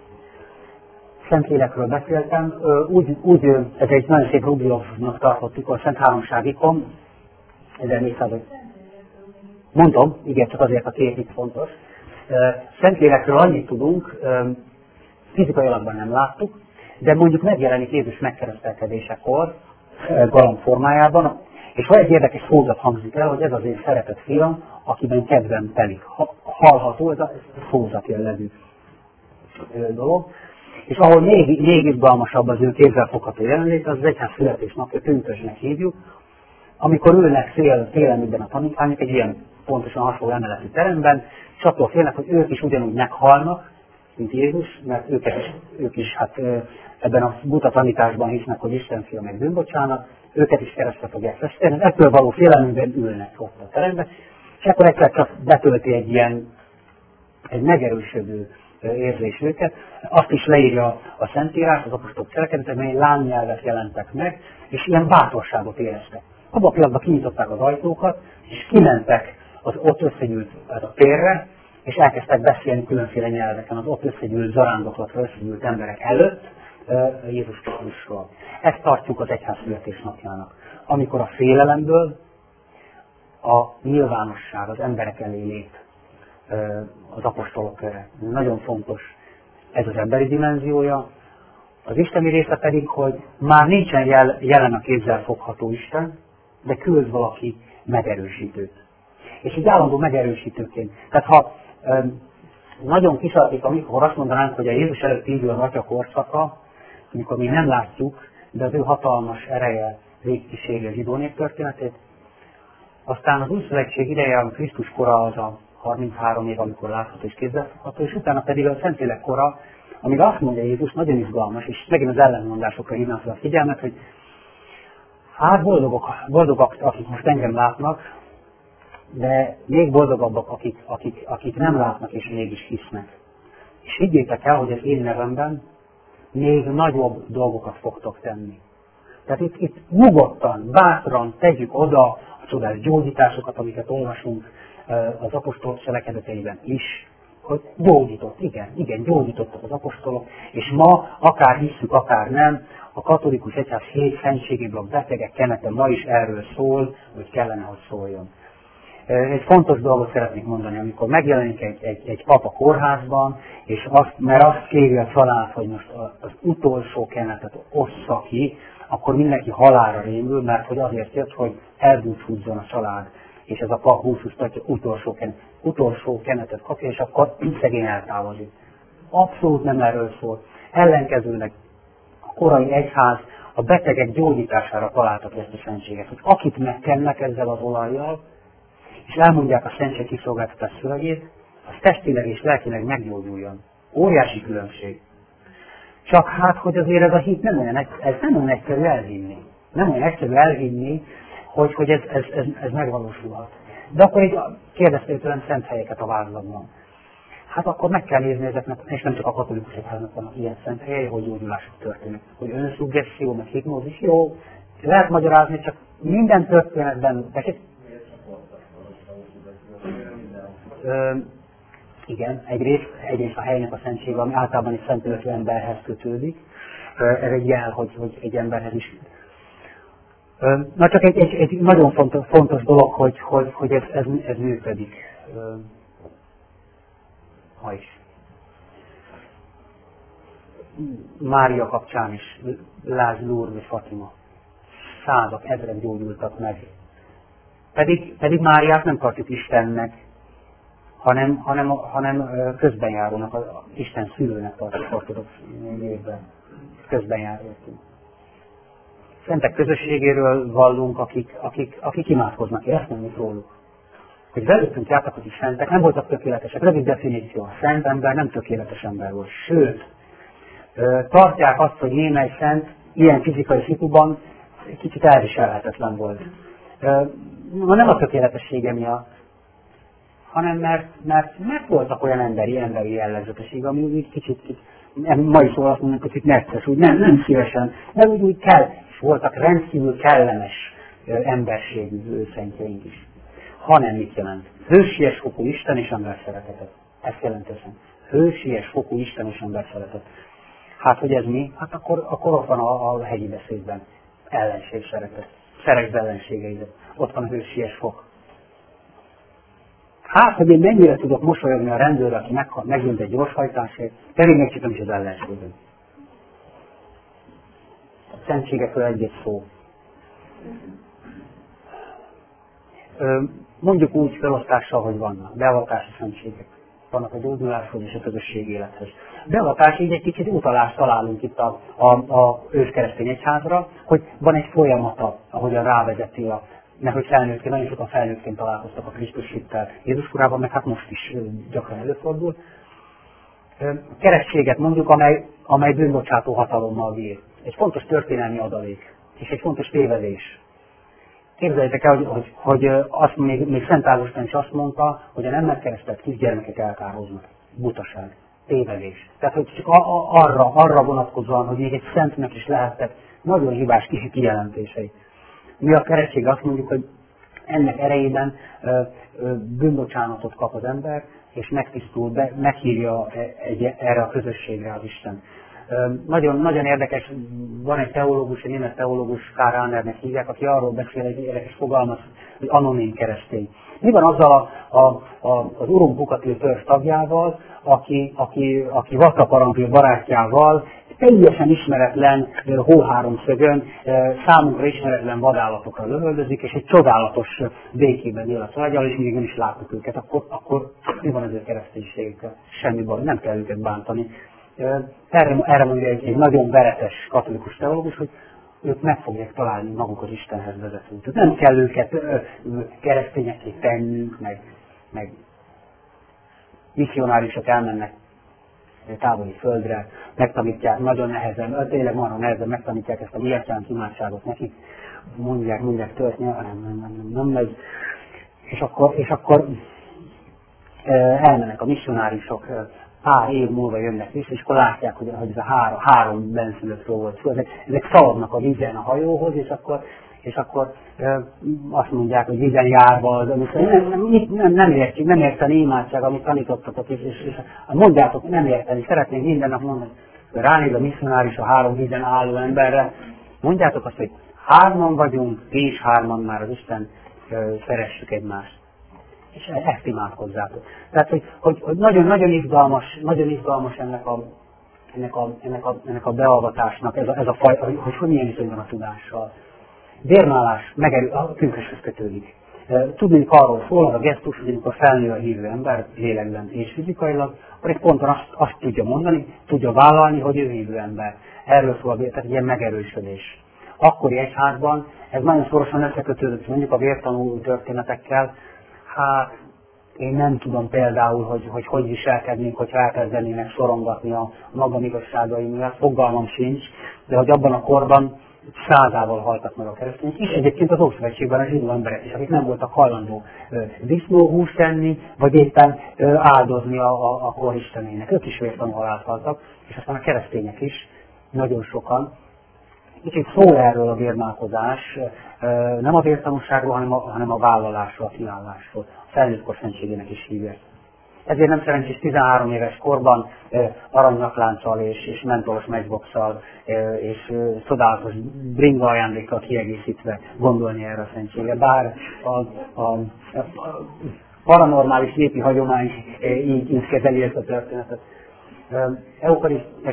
Szentlélekről beszéltem, úgy, úgy, ez egy nagyon szép Rubiovnak tartottuk a Szent Háromságikon, ezernégyszáz. Mondom, igen, csak azért a kép itt fontos. Szentlélekről annyit tudunk, fizikai alakban nem láttuk, de mondjuk megjelenik Jézus megkeresztelkedésekor, galamb formájában, és ha egy érdekes szózat hangzik el, hogy ez az én szeretett fiam, akiben kedvem telik. Hallható, ez a szózat jellegű dolog. És ahol még, még izgalmasabb az ő kézzelfogható jelenlét, az az egyház születésnapja, pünkösdnek hívjuk, amikor ülnek fél, féleműben a tanítványok egy ilyen pontosan hasonló emeletű teremben, és attól félnek, hogy ők is ugyanúgy meghalnak, mint Jézus, mert ők is, ők is hát, ebben a buta tanításban hisznek, hogy Isten fia meg bűnbocsánat, őket is keresztre fogják festeni, ettől való félelműben ülnek ott a teremben, és akkor egyszer csak betölti egy ilyen, egy megerősödő érzés őket. Azt is leírja a Szentírás, az apostolok cselekedetek, mely lánynyelvek jelentek meg, és ilyen bátorságot éreztek. Abban a pillanatban kinyitották az ajtókat, és kimentek az ott összegyűlt a térre, és elkezdtek beszélni különféle nyelveken az ott összegyűlt zarándoklatra összegyűlt emberek előtt Jézus Krisztusról. Ezt tartjuk az egyház születésnapjának, amikor a félelemből a nyilvánosság az emberek elé lép az apostolok köre. Nagyon fontos ez az emberi dimenziója. Az isteni része pedig, hogy már nincsen jel, jelen a kézzel fogható Isten, de küld valaki megerősítőt. És így állandó megerősítőként. Tehát ha um, nagyon kisartik, amikor azt mondanánk, hogy a Jézus előtt indul az Atya korszaka, amikor mi nem látjuk, de az ő hatalmas ereje régiségi a zsidó nép történetét. Aztán az új szövetség ideje, a Krisztus kora az a harminchárom év, amikor látható és kézzelfogható, és utána pedig a Szentlélek kora, amíg azt mondja Jézus, nagyon izgalmas, és megint az ellenmondásokra hívnám fel a figyelmet, hogy hát boldogok, boldogak, akik most engem látnak, de még boldogabbak, akik, akik, akik nem látnak és mégis hisznek. És higgyétek el, hogy az én nevemben még nagyobb dolgokat fogtok tenni. Tehát itt, itt nyugodtan, bátran tegyük oda a csodás gyógyításokat, amiket olvasunk az apostol cselekedeteiben is, hogy gyógyított, igen, igen, gyógyítottak az apostolok, és ma, akár hisszük, akár nem, a katolikus egyház hét szentségéből a betegek kenete ma is erről szól, hogy kellene, hogy szóljon. Egy fontos dolgot szeretnék mondani, amikor megjelenik egy, egy, egy pap a kórházban, és azt, mert azt kéri a család, hogy most az utolsó kenetet ossza ki, akkor mindenki halálra rémül, mert hogy azért jött, hogy elbúcsúzzon a család. És ez a pap búcsúztatja, utolsó, kenet, utolsó kenetet kapja, és akkor szegény eltávozik. Abszolút nem erről szól. Ellenkezőleg a korai egyház a betegek gyógyítására találtak ezt a szentséget, hogy akit megkennek ezzel az olajjal, és elmondják a szentség kiszolgáltatás szövegét, az testileg és lelkileg meggyógyuljon. Óriási különbség. Csak hát, hogy azért ez a hit nem olyan, ez nem olyan egyszerű elhinni. Nem olyan egyszerű elhinni, hogy, hogy ez, ez, ez, ez megvalósulhat. De akkor így kérdeztél tőlem szent helyeket a vázlatban. Hát akkor meg kell nézni ezeknek, és nem csak a katolikus egyháznak vannak ilyen szent helyei, hogy gyógyulások történnek. Hogy önszuggesszió, meg hipnózis, jó, lehet magyarázni, csak minden történetben, Ö, igen, egyrészt, egyrészt a helynek a szentsége, ami általában egy szentélekű emberhez kötődik. Ö, ez egy jel, hogy, hogy egy emberhez is. Ö, na csak egy, egy, egy nagyon fontos, fontos dolog, hogy, hogy, hogy ez, ez, ez működik. Ö, ha is. Mária kapcsán is, Lásd Lourdes vagy Fatima. Százak, ezrek gyógyultak meg. Pedig, pedig Máriát nem tartjuk Istennek, hanem, hanem, hanem közbenjárónak, az Isten szülőnek tartjuk ortodox évben. Közbenjáróként. Szentek közösségéről vallunk, akik, akik, akik imádkoznak, és ezt mondjuk róluk. Hogy velük jártak, hogy szentek, nem voltak tökéletesek. Rövid definíció, a szent ember nem tökéletes ember volt. Sőt, tartják azt, hogy némely szent ilyen fizikai szituban kicsit elviselhetetlen volt. Nem a tökéletessége miatt, hanem mert, mert, mert voltak olyan emberi, emberi jellegzetesség, ami úgy kicsit, kicsit mai szól azt mondjuk, kicsit necces, úgy nem, nem szívesen, de úgy, úgy kell, és voltak rendkívül kellemes emberségű szentjeink is. Hanem mit jelent? Hősies fokú Isten és ember szeretetet. Ezt jelentősen. Hősies fokú Isten és ember szeretet. Hát, hogy ez mi? Hát akkor, akkor ott van a, a hegyi beszédben. Ellenség szeretet. Szeresd ellenségeidet. Ott van a hősies fok. Hát, hogy én mennyire tudok mosolyogni a rendőrre, aki megdönt egy gyorshajtásért, pedig megcsitom is az ellenséget. A szentségekről egy-egy szó. Mondjuk úgy felosztással, hogy vannak. Beavatási szentségek. Vannak a gyógyuláshoz és a közösség élethez. Beavatás, így egy kicsit utalást találunk itt a, a, a őskeresztény egyházra, hogy van egy folyamata, ahogyan rávezeti a mert hogy felnőttként, nagyon sokan felnőttként találkoztak a Krisztus hittel Jézus korában, meg hát most is gyakran előfordul. Keresztséget mondjuk, amely, amely bűnbocsátó hatalommal bír. Egy fontos történelmi adalék, és egy fontos tévedés. Képzeljétek el, hogy, hogy, hogy azt még, még Szent Ágoston is azt mondta, hogy a nem megkeresztelt kisgyermekek elkároznak. Butaság, tévedés. Tehát, hogy csak a, a, arra, arra vonatkozóan, hogy még egy szentnek is lehettek nagyon hibás kijelentései. Mi a keresztség azt mondjuk, hogy ennek erejében ö, ö, bűnbocsánatot kap az ember, és megtisztul, be, meghívja egy, erre a közösségre az Isten. Ö, nagyon, nagyon érdekes, van egy teológus, egy német teológus, Karl Rahnernek hívják, aki arról beszél, egy érdekes fogalmaz, hogy anonim keresztény. Mi van azzal a, a, a, az Urum Pukatil törzs tagjával, aki, aki, aki Vata Parampil barátjával, teljesen ismeretlen hóháromszögön, számunkra ismeretlen vadállatokra lövöldözik, és egy csodálatos békében él a családjával, és még nem is látjuk őket, akkor, akkor mi van az ő kereszténységükkel? Semmi baj, nem kell őket bántani. Erre, erre mondja egy, egy nagyon veretes katolikus teológus, hogy ők meg fogják találni maguk az Istenhez vezetőt. Nem kell őket keresztényekké tennünk, meg, meg misszionárisok elmennek távoli földre, megtanítják, nagyon nehezen, tényleg marha nehezen megtanítják ezt a miatyánk imádságot nekik, mondják, mondják töltni, nem, nem, nem, nem megy. És akkor, és akkor elmennek a misszionárisok, pár év múlva jönnek vissza, és akkor látják, hogy, hogy ez a három, három benszülöttről volt szó. Ezek, ezek szaladnak a vízen a hajóhoz, és akkor, és akkor e, azt mondják, hogy vízen járva, az, amit nem, nem, nem, nem értjük, nem érteni imádság, amit tanítottatok, és, és, és mondjátok, nem érteni, szeretnénk minden nap mondani, hogy ránéz a misszionáris a három vízen álló emberre, mondjátok azt, hogy hárman vagyunk, ti is hárman már az Isten, e, szeressük egymást. És ezt imádkozzátok. Tehát, hogy, hogy, hogy nagyon, nagyon izgalmas, nagyon izgalmas ennek a, ennek a, ennek a, ennek a beavatásnak, ez a, ez a faj, hogy, hogy, hogy milyen viszonyban a tudással. Vérmálás megerő, a pünköshöz kötődik. Tudni arról szól, az a gesztus, hogy amikor felnő a hívő ember lélekben és fizikailag, akkor egy ponton azt, azt tudja mondani, tudja vállalni, hogy ő hívő ember. Erről szól, tehát ilyen megerősödés. Akkori egyházban ez nagyon szorosan összekötődött mondjuk a vértanú történetekkel. Hát, én nem tudom például, hogy hogy, hogy viselkednénk, hogyha elkezdenének szorongatni a magam igazságai miatt, fogalmam sincs, de hogy abban a korban százával haltak meg a keresztények, és egyébként az Ószövetségben a zsidó emberek is, akik nem voltak hajlandó disznóhúst tenni, vagy éppen ö, áldozni a, a, a kor istenének. Ők is vértanú halált haltak, és aztán a keresztények is, nagyon sokan. Kicsit szól erről a vérmálkozás, nem a vértanúságról, hanem a, hanem a vállalásról, a kiállásról. A felnőttkor szentségének is hívják. Ezért nem szerencsés tizenhárom éves korban aranynyaklánccal és, és mentolos matchboxsal és csodálatos bringa ajándékkal kiegészítve gondolni erre a szentségre. Bár a, a, a paranormális népi hagyomány így, így kezeli ezt a történetet. Eukarisztikus.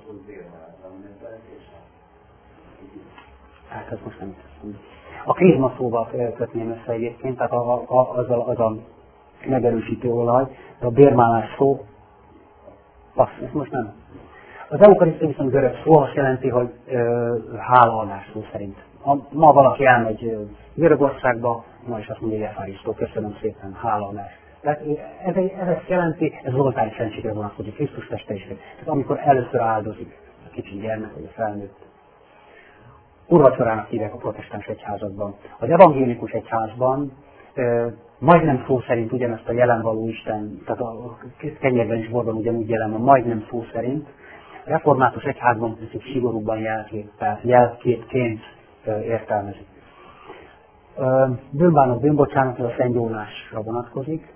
Hát ez most nem teszem. A krizma szóval kötném össze egyébként, tehát a, a, az, a, az a megerősítő olaj, de a bérmálás szó, passz, ez most nem. Az eukarisztia viszont görög szó, azt jelenti, hogy ö, hálaadás szó szerint. Ha ma valaki elmegy Görögországba, ma is azt mondja, hogy efarisztó, köszönöm szépen, hálaadás. Tehát ez, ez ezt jelenti, ez az oltári szentségre vonatkozik, Krisztus teste is. Tehát amikor először áldozik a kicsi gyermek, vagy a felnőtt. Úrvacsorának hívják a protestáns egyházakban. Az evangélikus egyházban e, majdnem szó szerint ugyanezt a jelenvaló Isten, tehát a kenyérben és borban ugyanúgy jelen van, majdnem szó szerint. A református egyházban kicsit szigorúbban jelképpel, jelképként e, értelmezik. E, bűnbánat, bűnbocsánat, ez a Szent Jónásra vonatkozik.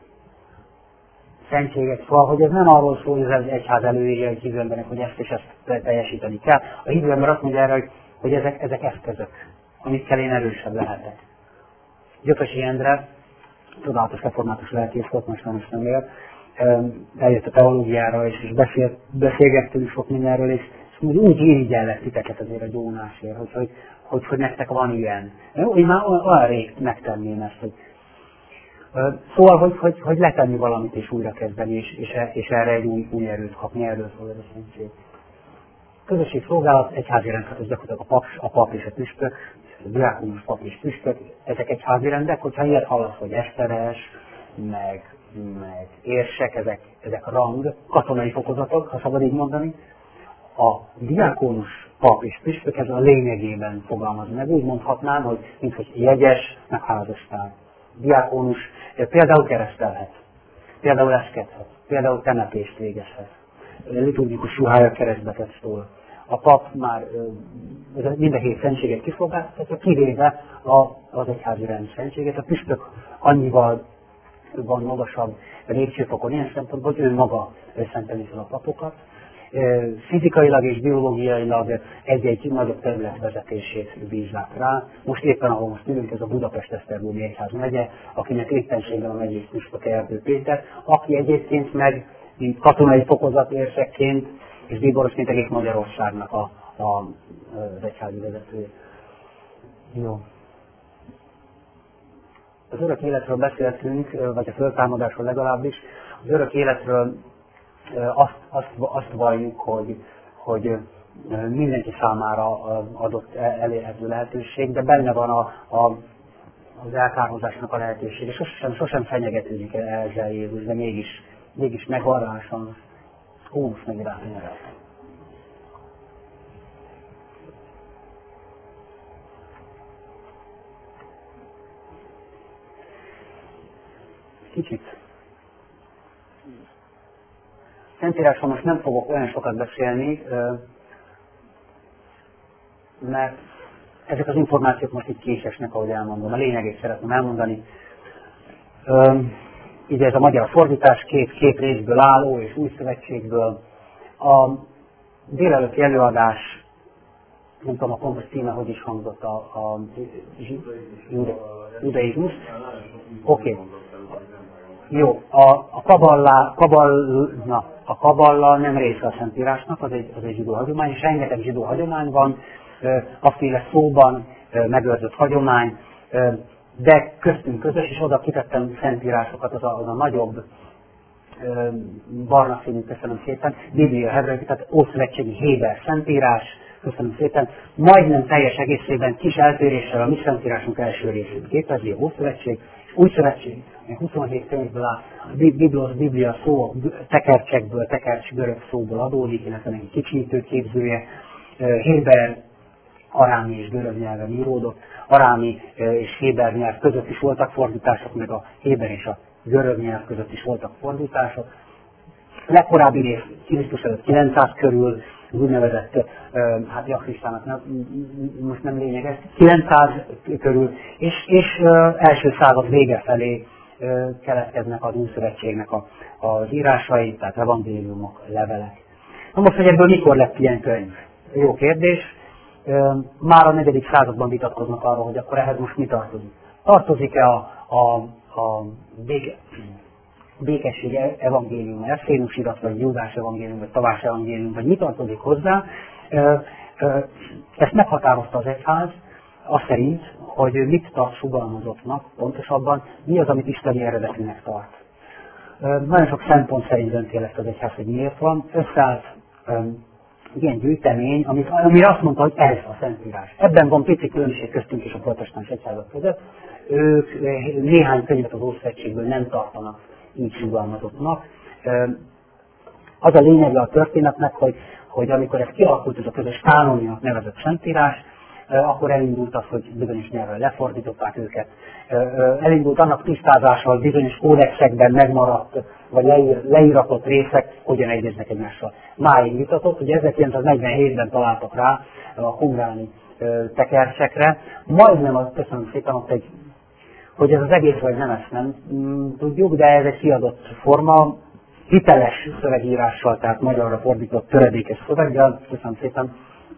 Szentséget, szóval, hogy ez nem arról szól, hogy az egyház előírja egy hívő embernek, hogy ezt és ezt teljesíteni kell. A hívő ember azt mondja erre, hogy hogy ezek, ezek eszközök, amikkel én erősebb lehetek. Gyökösi Endre, csodálatos református lelkész volt, most nem is nem él, eljött a teológiára, és, és beszélt, beszélgettünk sok mindenről, és, és úgy, úgy irigyellek titeket azért a gyónásért, hogy, hogy, hogy, hogy nektek van ilyen. Én már olyan rég megtenném ezt, hogy szóval, hogy, hogy, hogy letenni valamit és újra kezdeni, és, és, és erre egy új, új erőt kapni, erről szól ez a szentség. Közösség szolgálat, egyházi rend, hát ez gyakorlatilag a pap, a pap és a püspök, a diákonus pap és püspök, ezek egyházi rendek, hogyha ilyet hallasz, hogy eszteres, meg, meg érsek, ezek, ezek a rang, katonai fokozatok, ha szabad így mondani. A diákonus pap és püspök ez a lényegében fogalmaz meg, úgy mondhatnám, hogy mint hogy jegyes, meg házastár. Diákonus például keresztelhet, például eszkedhet, például temetést végezhet. Liturgikus ruhája keresztbe tett stól. A pap már mind a hét szentséget kiszolgáltatja, kivéve az egyházi rend szentséget. A püspök annyival van magasabb lépcsőfokon ilyen szempontból, hogy ő maga szenteli fel a papokat. Fizikailag és biológiailag egy-egy nagyobb terület vezetését bízzák rá. Most éppen, ahol most ülünk, ez a Budapest-Esztergomi egyház megye, akinek éppenségben a megyész püspök Erdő Péter, aki egyébként meg katonai fokozatérsekként és bíborosként egész Magyarországnak a, a, az egyházi vezetője. Jó. Az örök életről beszéltünk, vagy a föltámadásról legalábbis. Az örök életről azt, azt, azt valljuk, hogy, hogy mindenki számára adott elérhető lehetőség, de benne van a, a, az elkárhozásnak a lehetőség, és sosem, sosem fenyegetődik ezzel Jézus, de mégis, mégis megvarrásan, hú, most megint rá. Kicsit. Szentírásról most nem fogok olyan sokat beszélni, mert ezek az információk most itt késesnek, ahogy elmondom. A lényegét szeretném elmondani. Ide ez a magyar fordítás két, két részből álló és új szövetségből. A délelőtti előadás, nem tudom a pontos címe, hogy is hangzott a, a judaizmus. Oké. Okay. Jó, a, a kaballa, kaballa, a kaballa nem része a Szentírásnak, az egy, az egy zsidó hagyomány, és rengeteg zsidó hagyomány van, aféle szóban megőrzött hagyomány, de köztünk közös, és oda kitettem szentírásokat, az a, az a nagyobb barna színű, köszönöm szépen, Biblia hebrei, tehát ószövetségi Héber szentírás, köszönöm szépen, majdnem teljes egészében kis eltéréssel a mi szentírásunk első részét képezi, a Ószövetség, Új Szövetség, huszonhét könyvből áll, a Biblia, Biblia szó tekercsekből, tekercs görög szóból adódik, illetve egy kicsintő képzője, Héber, arámi és görög nyelven íródott, arámi és héber nyelv között is voltak fordítások, meg a héber és a görög nyelv között is voltak fordítások. A legkorábbi rész Krisztus előtt kilencszáz körül, úgynevezett, hát Jakristának nem, most nem lényeges, kilencszáz körül, és, és első század vége felé keletkeznek az Új Szövetségnek a, az írásai, tehát evangéliumok, levelek. Na most, hogy ebből mikor lett ilyen könyv? Jó kérdés. Már a negyedik században vitatkoznak arról, hogy akkor ehhez most mi tartozik. Tartozik-e a, a, a béke, békesség evangélium, eszénus irat, vagy Júdás evangélium, vagy Tavás evangélium, vagy mi tartozik hozzá? Ezt meghatározta az egyház, azt szerint, hogy mit tart sugalmazottnak, pontosabban mi az, amit isteni eredetinek tart. Nagyon sok szempont szerint dönti el ezt az egyház, hogy miért van. Összeállt ilyen gyűjtemény, amit, amire azt mondta, hogy ez a Szentírás. Ebben van pici különbség köztünk és a protestáns egyházak között. Ők néhány könyvet az Ószövetségből nem tartanak így sugalmazottnak. Az a lényege a történetnek, hogy, hogy amikor ez kialakult, ez a közös kánonnak nevezett Szentírás, akkor elindult az, hogy bizonyos nyelven lefordították őket. Elindult annak tisztázással, bizonyos kódexekben megmaradt, vagy leír, leíratott részek, hogyan egyeznek egymással. Máig vitatott, hogy ezerkilencszáznegyvenhétben találtak rá a qumráni tekercsekre, majdnem azt köszönöm szépen, ott egy, hogy ez az egész vagy nem, ezt nem tudjuk, de ez egy kiadott forma, hiteles szövegírással, tehát magyarra fordított töredékes szöveggel, köszönöm szépen,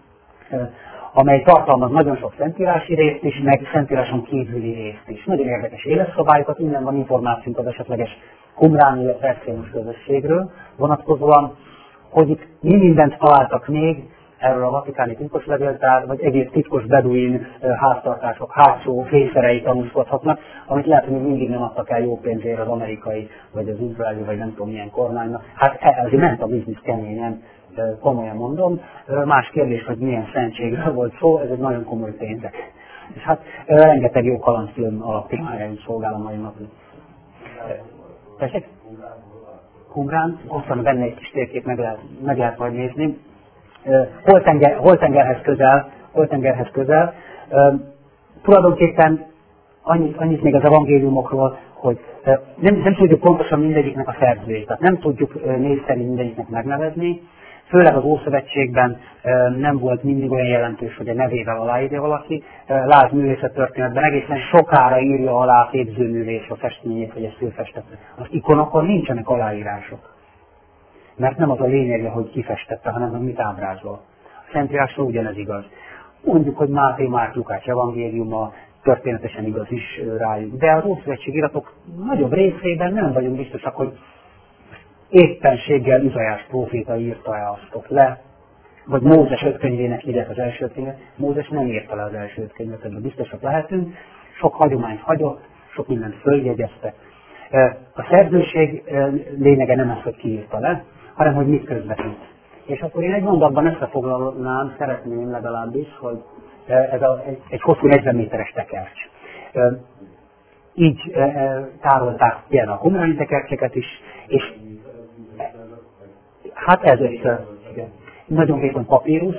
amely tartalmaz nagyon sok szentírási részt is, meg szentíráson kívüli részt is. Nagyon érdekes életszabályokat, innen van információnk az esetleges qumráni, illetve eszénus közösségről vonatkozóan, hogy itt mi mindent találtak még erről a vatikáni titkos levéltár, vagy egész titkos beduin háztartások hátsó fészerei tanúskodhatnak, amit lehet, hogy mindig nem adtak el jó pénzért az amerikai, vagy az izraeli, vagy nem tudom milyen kormánynak. Hát ezért ment a biznisz keményen, komolyan mondom. Más kérdés, hogy milyen szentségről volt szó, ez egy nagyon komoly pénzek. És hát rengeteg jó kalandfilm alaptémája is szolgál a mai napig. Tessék? Qumrán, ott van benne egy kis térkép, meg lehet, meg lehet majd nézni. Holtenger, Holtengerhez közel, Holtengerhez közel. Tulajdonképpen annyit, annyit még az evangéliumokról, hogy nem, nem tudjuk pontosan mindegyiknek a szerzőjét, tehát nem tudjuk név szerint mindegyiknek megnevezni. Főleg az Ószövetségben nem volt mindig olyan jelentős, hogy a nevével aláírja valaki. Lásd művészettörténetben egészen sokára írja alá a képzőművész a festményét, hogy ezt ő festette. Az ikonokon nincsenek aláírások. Mert nem az a lényege, hogy kifestette, hanem hogy mit ábrázol. A Szentírásról ugyanez igaz. Mondjuk, hogy Máté, Márk, Lukács evangéliuma történetesen igaz is rájuk. De az Ószövetség iratok nagyobb részében nem vagyunk biztosak, hogy éppenséggel Izaiás próféta írta-e azt ott le, vagy Mózes öt könyvének írják az első könyvet. Mózes nem írta le az első öt könyvet, ebben biztosak lehetünk. Sok hagyományt hagyott, sok mindent följegyeztek. A szerzőség lényege nem az, hogy ki írta le, hanem hogy mit közvetít. És akkor én egy mondatban összefoglalnám, szeretném legalábbis, hogy ez a, egy, egy hosszú negyven méteres tekercs. Így tárolták ilyen a qumrani tekercseket is, és hát ez egy nagyon vékony papírus,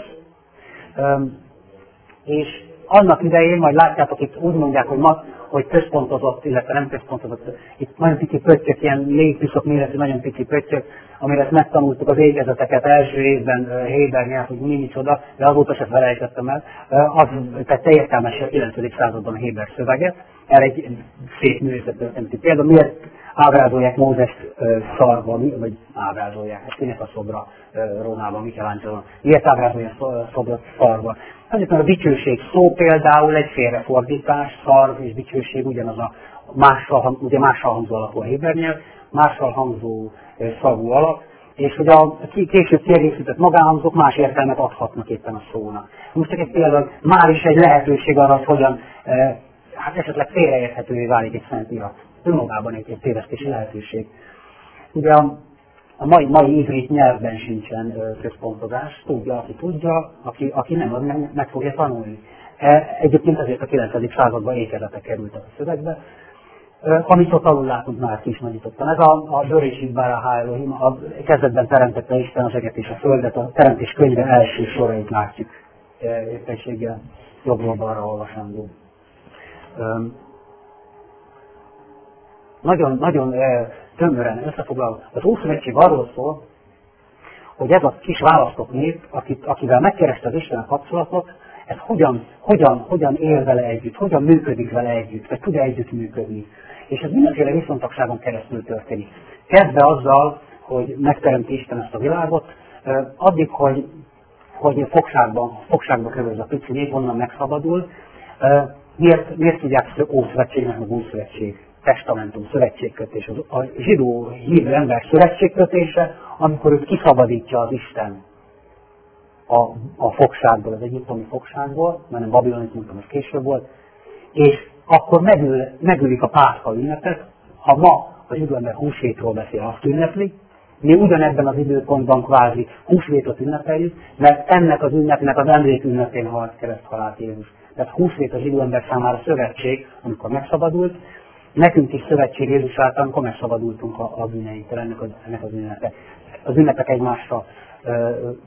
és annak idején, majd látjátok itt úgy mondják, hogy, ma, hogy központozott, illetve nem központozott, itt nagyon pici pöttyök, ilyen légpiszok méretű nagyon pici pöttyök, amire ezt megtanultuk az égezeteket első évben Héber nyelv, hogy mi micsoda, de azóta se felejtettem el. Az tette értelmes a kilencedik században a Héber szöveget, erre egy szép művészettörténeti példa, miért ábrázolják Mózest szarban, vagy ábrázolják, hát kinek a szobra Rómában, Michelangelo, miért ábrázolják a szobrot szarban? Azért, mert a dicsőség szó például egy félrefordítás, szarv és dicsőség ugyanaz a mással, ugye mással hangzó alapú a héber nyelv, mással hangzó szavú alap, és hogy a később kiegészített magánhangzók más értelmet adhatnak éppen a szónak. Most csak egy például már is egy lehetőség arra, hogy hogyan hát esetleg félreérthetővé válik egy szent irat. Önmagában egy, egy tévesztési lehetőség. Ugye a, a mai, mai ivrit nyelvben sincsen ö, központozás, tudja, aki tudja, aki, aki nem, az meg, meg fogja tanulni. E, egyébként azért a kilencedik században ékezetek kerültek a szövegbe, ö, amit ott alul látunk, már ki is nagyítottam. Ez a, a Börésít Bára Elohim, a kezdetben teremtette Isten az eget és a földet, a teremtés könyve első sorait látjuk éppenséggel jobbról balra olvasandó. Nagyon, nagyon tömören összefoglalva. Az Ószövetség arról szól, hogy ez a kis választott nép, akit, akivel megkereste az Isten kapcsolatot, ez hogyan, hogyan, hogyan él vele együtt, hogyan működik vele együtt, vagy tud együtt működni. És ez mindenféle viszontagságon keresztül történik. Kezdve azzal, hogy megteremti Isten ezt a világot, addig, hogy, hogy fogságban, fogságba kerül ez a pici nép, onnan megszabadul. Miért, miért tudják Ószövetségnek, meg Újszövetség? Testamentum, szövetségkötés, a zsidó hívő ember szövetségkötése, amikor őt kiszabadítja az Isten a, a fogságból, az egyiptomi fogságból, mert nem babilonit, mondtam, hogy később volt, és akkor megül, megülik a Páscha ünnepet. Ha ma a zsidó ember húsvétról beszél, azt ünnepli, mi ugyanebben az időpontban kvázi húsvétot ünnepeljük, mert ennek az ünnepnek az emlék ünnepén halt kereszthalált Jézus. Tehát húsvét a zsidó ember számára szövetség, amikor megszabadult, nekünk is szövetség Jézus által, amikor megszabadultunk a, a bűneinktől, ennek az, ennek az ünnepek. Az ünnepek egymásra ö,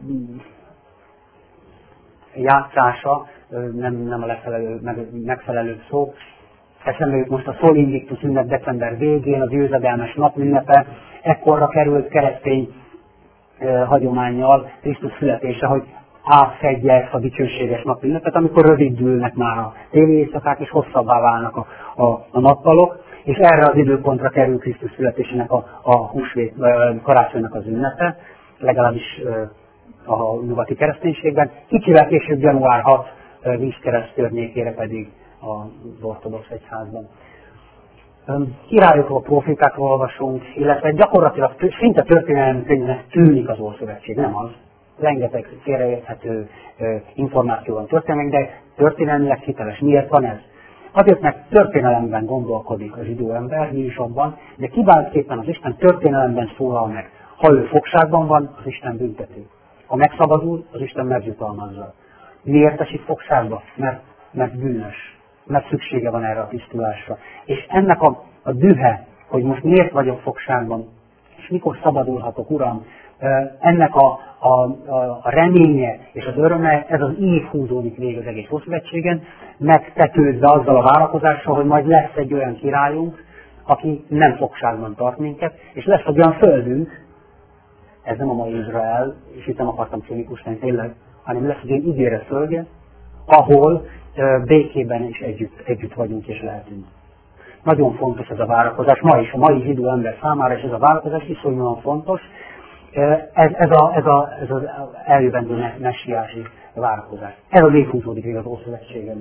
játszása, ö, nem, nem a legfelelő, meg, megfelelő szó. Eszembe jut most a Sol Invictus ünnep december végén, az győzedelmes nap ünnepe, ekkorra került keresztény ö, hagyománnyal Krisztus születése, hogy átfedje ezt a dicsőséges napünnepet, amikor rövidülnek már a téli éjszakák, és hosszabbá válnak a, a, a nappalok, és erre az időpontra kerül Krisztus születésének a, a húsvét, karácsonynak az ünnepe, legalábbis a nyugati kereszténységben. Kicsivel később január hatodika vízkereszt környékére pedig az ortodox egyházban. Királyokról, profétákról olvasunk, illetve gyakorlatilag szinte történelmi könyvnek tűnik az Ószövetség, nem az. Rengeteg félreérthető információ van történelmi, de történelmileg hiteles. Miért van ez? Azért, mert történelemben gondolkodik a zsidó ember, mi is abban, de kiváltképpen az Isten történelemben szólal meg. Ha ő fogságban van, az Isten bünteti. Ha megszabadul, az Isten megjutalmazza. Miért esik fogságba? Mert, mert bűnös. Mert szüksége van erre a tisztulásra. És ennek a, a dühe, hogy most miért vagyok fogságban, és mikor szabadulhatok, Uram, ennek a, a, a, a reménye és az öröme, ez az ív húzódik végig az egész Ószövetségen, megtetődve azzal a várakozással, hogy majd lesz egy olyan királyunk, aki nem fogságban tart minket, és lesz egy olyan földünk, ez nem a mai Izrael, és itt nem akartam cinikus lenni tényleg, hanem lesz egy olyan ígéret földje, ahol békében is együtt, együtt vagyunk és lehetünk. Nagyon fontos ez a várakozás, ma is a mai zsidó ember számára, és ez a várakozás iszonyúan fontos. Ez, ez, a, ez, a, ez az eljövendő messiási várakozás. Ez a léghúzódik még az Ószövetségen.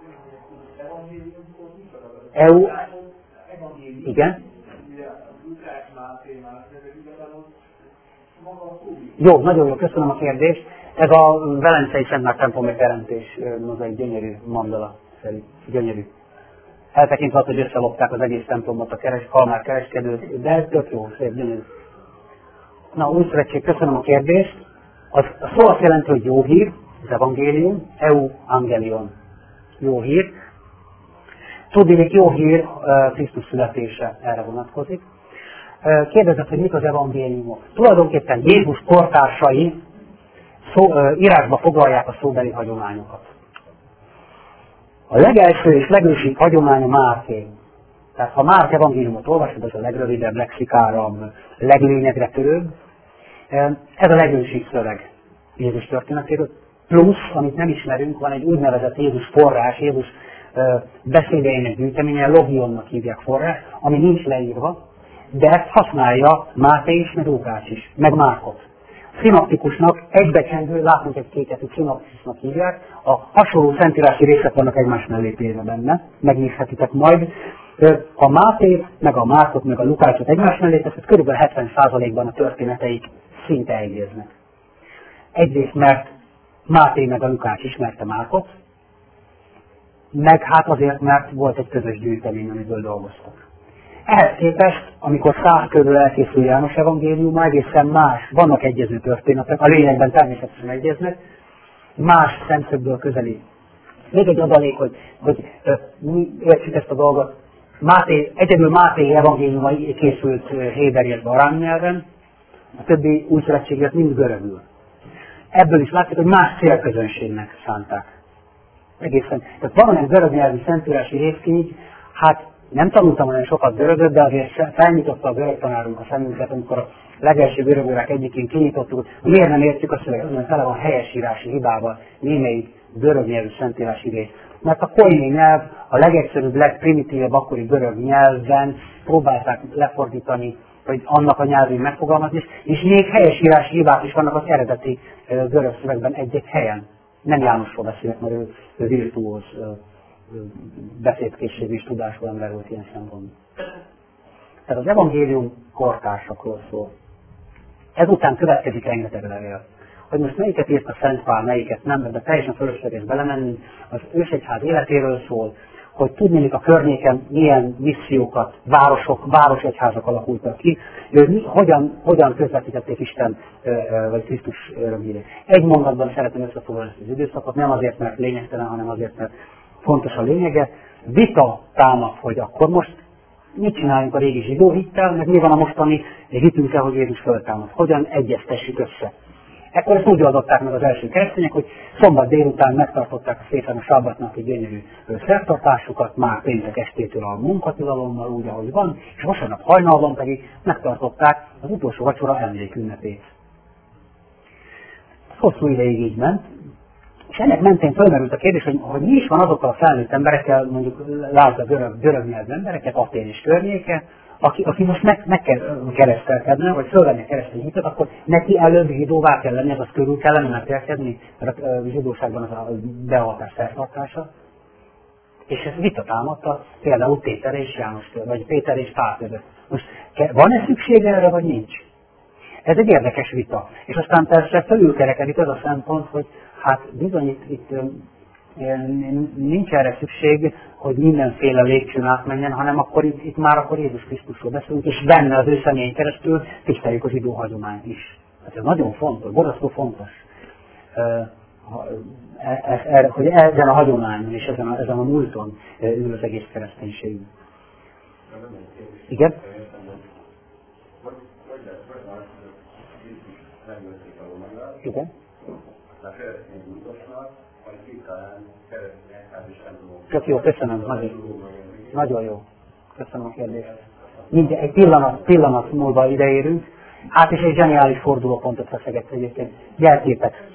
E U, igen? Jó, nagyon jó, köszönöm a kérdést. Ez a Velencei Szentmárk templomi teremtés, az egy gyönyörű mandala szerint, gyönyörű. Eltekintve, hogy összelopták az egész templomot a keres, kalmár kereskedőt, de ez tök jó, szép, gyönyörű. Na, Újszövetség, köszönöm a kérdést. Az, a szó azt jelenti, hogy jó hír, az evangélium, eu angelion, jó hír. Tudnék, jó hír, Krisztus születése erre vonatkozik. Kérdezett, hogy mik az evangéliumok. Tulajdonképpen Jézus kortársai szó, írásba foglalják a szóbeli hagyományokat. A legelső és legősibb hagyomány a Márké. Tehát ha Márk evangéliumot olvasod, az a legrövidebb, legszikárabb, leglényegre törőbb. Ez a legősibb szöveg Jézus történetéről. Plusz, amit nem ismerünk, van egy úgynevezett Jézus forrás, Jézus beszédeinek gyűjteménye, Logionnak hívják forrás, ami nincs leírva, de ezt használja Máté is, meg Lukács is, meg Márkot. Szinoptikusnak egybecsengő, látunk egy kéket, hogy szinoptikusnak hívják, a hasonló szentírási részek vannak egymás mellé téve benne, megnézhetitek majd. A Máté, meg a Márkot, meg a Lukácsot egymás mellé teszed, kb. hetven százalékban a történeteik szinte egyeznek. Egyrészt, mert Máté meg a Lukács ismerte Márkot, meg hát azért, mert volt egy közös gyűjtemény, amiből dolgoztak. Ehhez képest, amikor száz körül elkészül János evangéliuma, egészen más, vannak egyező történetek, a lényegben természetesen egyeznek, más szemszögből közeli. Még egy adalék, hogy, hogy mi értsük ezt a dolgot. Máté, egyedül Máté evangéliuma készült héber, illetve arám nyelven, a többi új szövetséget mind görögül. Ebből is látszik, hogy más célközönségnek szánták. Egészen. Tehát valamilyen görög nyelvű szentírási részkincs, hát nem tanultam olyan sokat görögöt, de azért felnyitotta a görög tanárunk a szemünket, amikor a legelső görögórák egyikén kinyitottuk, hogy miért nem értjük a szöveget, mert tele van helyesírási hibával némelyik görög nyelvű szentírási rész. Mert a koiné nyelv a legegyszerűbb, legprimitívebb akkori görög nyelven próbálták lefordítani, vagy annak a nyelvén megfogalmazni, és még helyesírási hibák is vannak az eredeti görög szövegben egy-egy helyen. Nem Jánosról beszélek, mert ő, ő virtuóz beszédkészségű és tudású ember volt ilyen szempontból. Tehát az evangélium kortársakról szól. Ezután következik rengeteg levél. Hogy most melyiket írt a Szent Pál, melyiket nem, de teljesen fölösleges belemenni, az ősegyház életéről szól, hogy tudnék a környéken milyen missziókat, városok, városegyházak alakultak ki, hogy hogyan, hogyan közvetítették Isten vagy Krisztus örömhírét. Egy mondatban szeretném összefoglalni ezt az időszakot, nem azért, mert lényegtelen, hanem azért, mert fontos a lényege. Vita támad, hogy akkor most mit csináljunk a régi zsidó hittel, meg mi van a mostani hitünkkel, hogy Jézus föltámad. Hogyan egyeztessük össze. Ekkor ezt úgy oldották meg az első keresztények, hogy szombat délután megtartották a szépen a sabbatnak egy gyönyörű szertartásukat, már péntek estétől a munkatilalommal úgy, ahogy van, és vasárnap hajnalban pedig megtartották az utolsó vacsora emlékünnepét. Hosszú ideig így ment, és ennek mentén fölmerült a kérdés, hogy, hogy mi is van azokkal a felnőtt emberekkel, mondjuk lásd a görög, görög nyelvű embereket, Athén és környéke, aki, aki most meg, meg kell keresztelkedne, vagy fölvenni a keresztény hitet, akkor neki előbb zsidóvá kell lenni, az körül kellene megtérkedni, mert a zsidóságban az a beavatás szertartása. És ez vita támadta például Péter és János, vagy Péter és Pál között. Most van-e szükség erre, vagy nincs? Ez egy érdekes vita. És aztán persze felülkerekedik az a szempont, hogy hát bizony itt, itt nincs erre szükség, hogy mindenféle lépcsőn átmenjen, hanem akkor itt, itt már akkor Jézus Krisztusról beszélünk, és benne az ő személyen keresztül tiszteljük a zsidó hagyományt is. Ez nagyon fontos, borzasztó fontos, hogy ezen a hagyományon és ezen a, ezen a múlton ül az egész kereszténység. Igen? Igen? Csak jó, köszönöm, nagyon, nagyon jó. Köszönöm a kérdést. Mindjárt egy pillanat, pillanat múlva ideérünk. Hát és egy zseniális fordulópontot feszegetsz egyébként. Jelképek.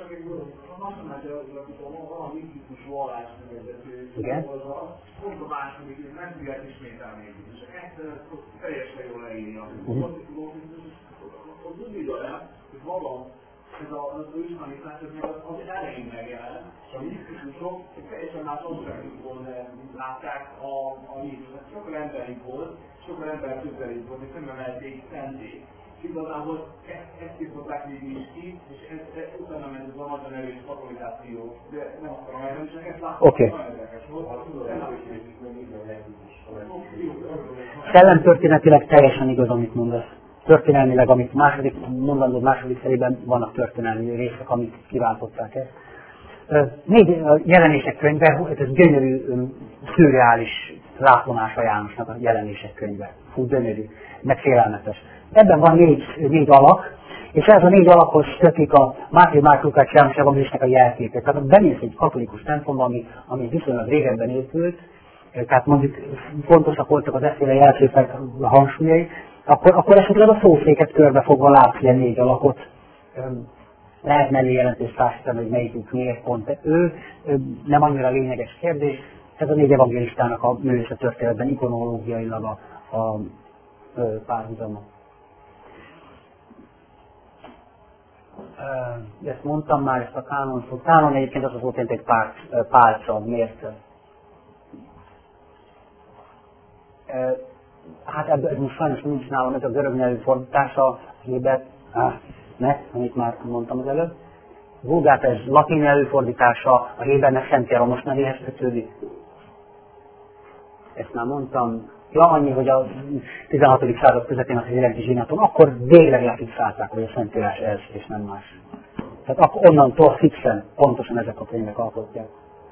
Igen? Pont a második, hogy nem tudják ismételni. És ezt teljesen jól leírja. Az úgy írja, hogy valami, ez az ő ismerítás, az elején megjelent, és a misztikusok teljesen más országokból látták a, a Jézuset. Sokkal emberik volt, sokkal ember közelik volt, és nem emelték szenté. És igazából ezt írtották még is ki, és ez, ez utána ment ez a nagyon erős katolizáció. De nem akarom elmenni, csak ezt láttam, okay. Nagyon érdekes volt. Szellemtörténetileg teljesen igaz, amit mondasz. történelmileg, amit második, mondandó második felében vannak történelmi részek, amik kiváltották ezt. Négy jelenések könyve, ez gyönyörű, szürreális látomása Jánosnak a jelenések könyve. Fú, gyönyörű, meg félelmetes. Ebben van négy, négy alak, és ez a négy alakhoz kötik a Máté, Márk, Lukács, János Evangélisnek a jelképét. Tehát bemész egy katolikus templomba, ami, ami viszonylag régebben épült, tehát mondjuk fontosak voltak az efféle jelképek a hangsúlyai, akkor, akkor esetleg a szószéket körbefogva látsz ilyen négy alakot. Lehet mellé jelentést társítani, hogy melyikük miért pont ő, nem annyira lényeges kérdés. Ez a négy evangélistának a művészet történetben ikonológiailag a, a, a párhuzama. Ezt mondtam már, ezt a kánon szót. Kánon egyébként az volt, mint egy pár, pálca, miért? Hát ebből most sajnos nincs nálam ez a görög nyelvű fordítása, a Héber, ah, ne, amit már mondtam az előbb. Vulgát ez latin nyelvű fordítása, a Hébernek Szent Jeromos nevéhez kötődik. Ezt már mondtam. Ja, annyi, hogy a tizenhatodik század közepén az érendi zsinaton, akkor végleg lefixálták, hogy a Szentírás ez, és nem más. Tehát akkor onnantól fixen, pontosan ezek a könyvek alkotják.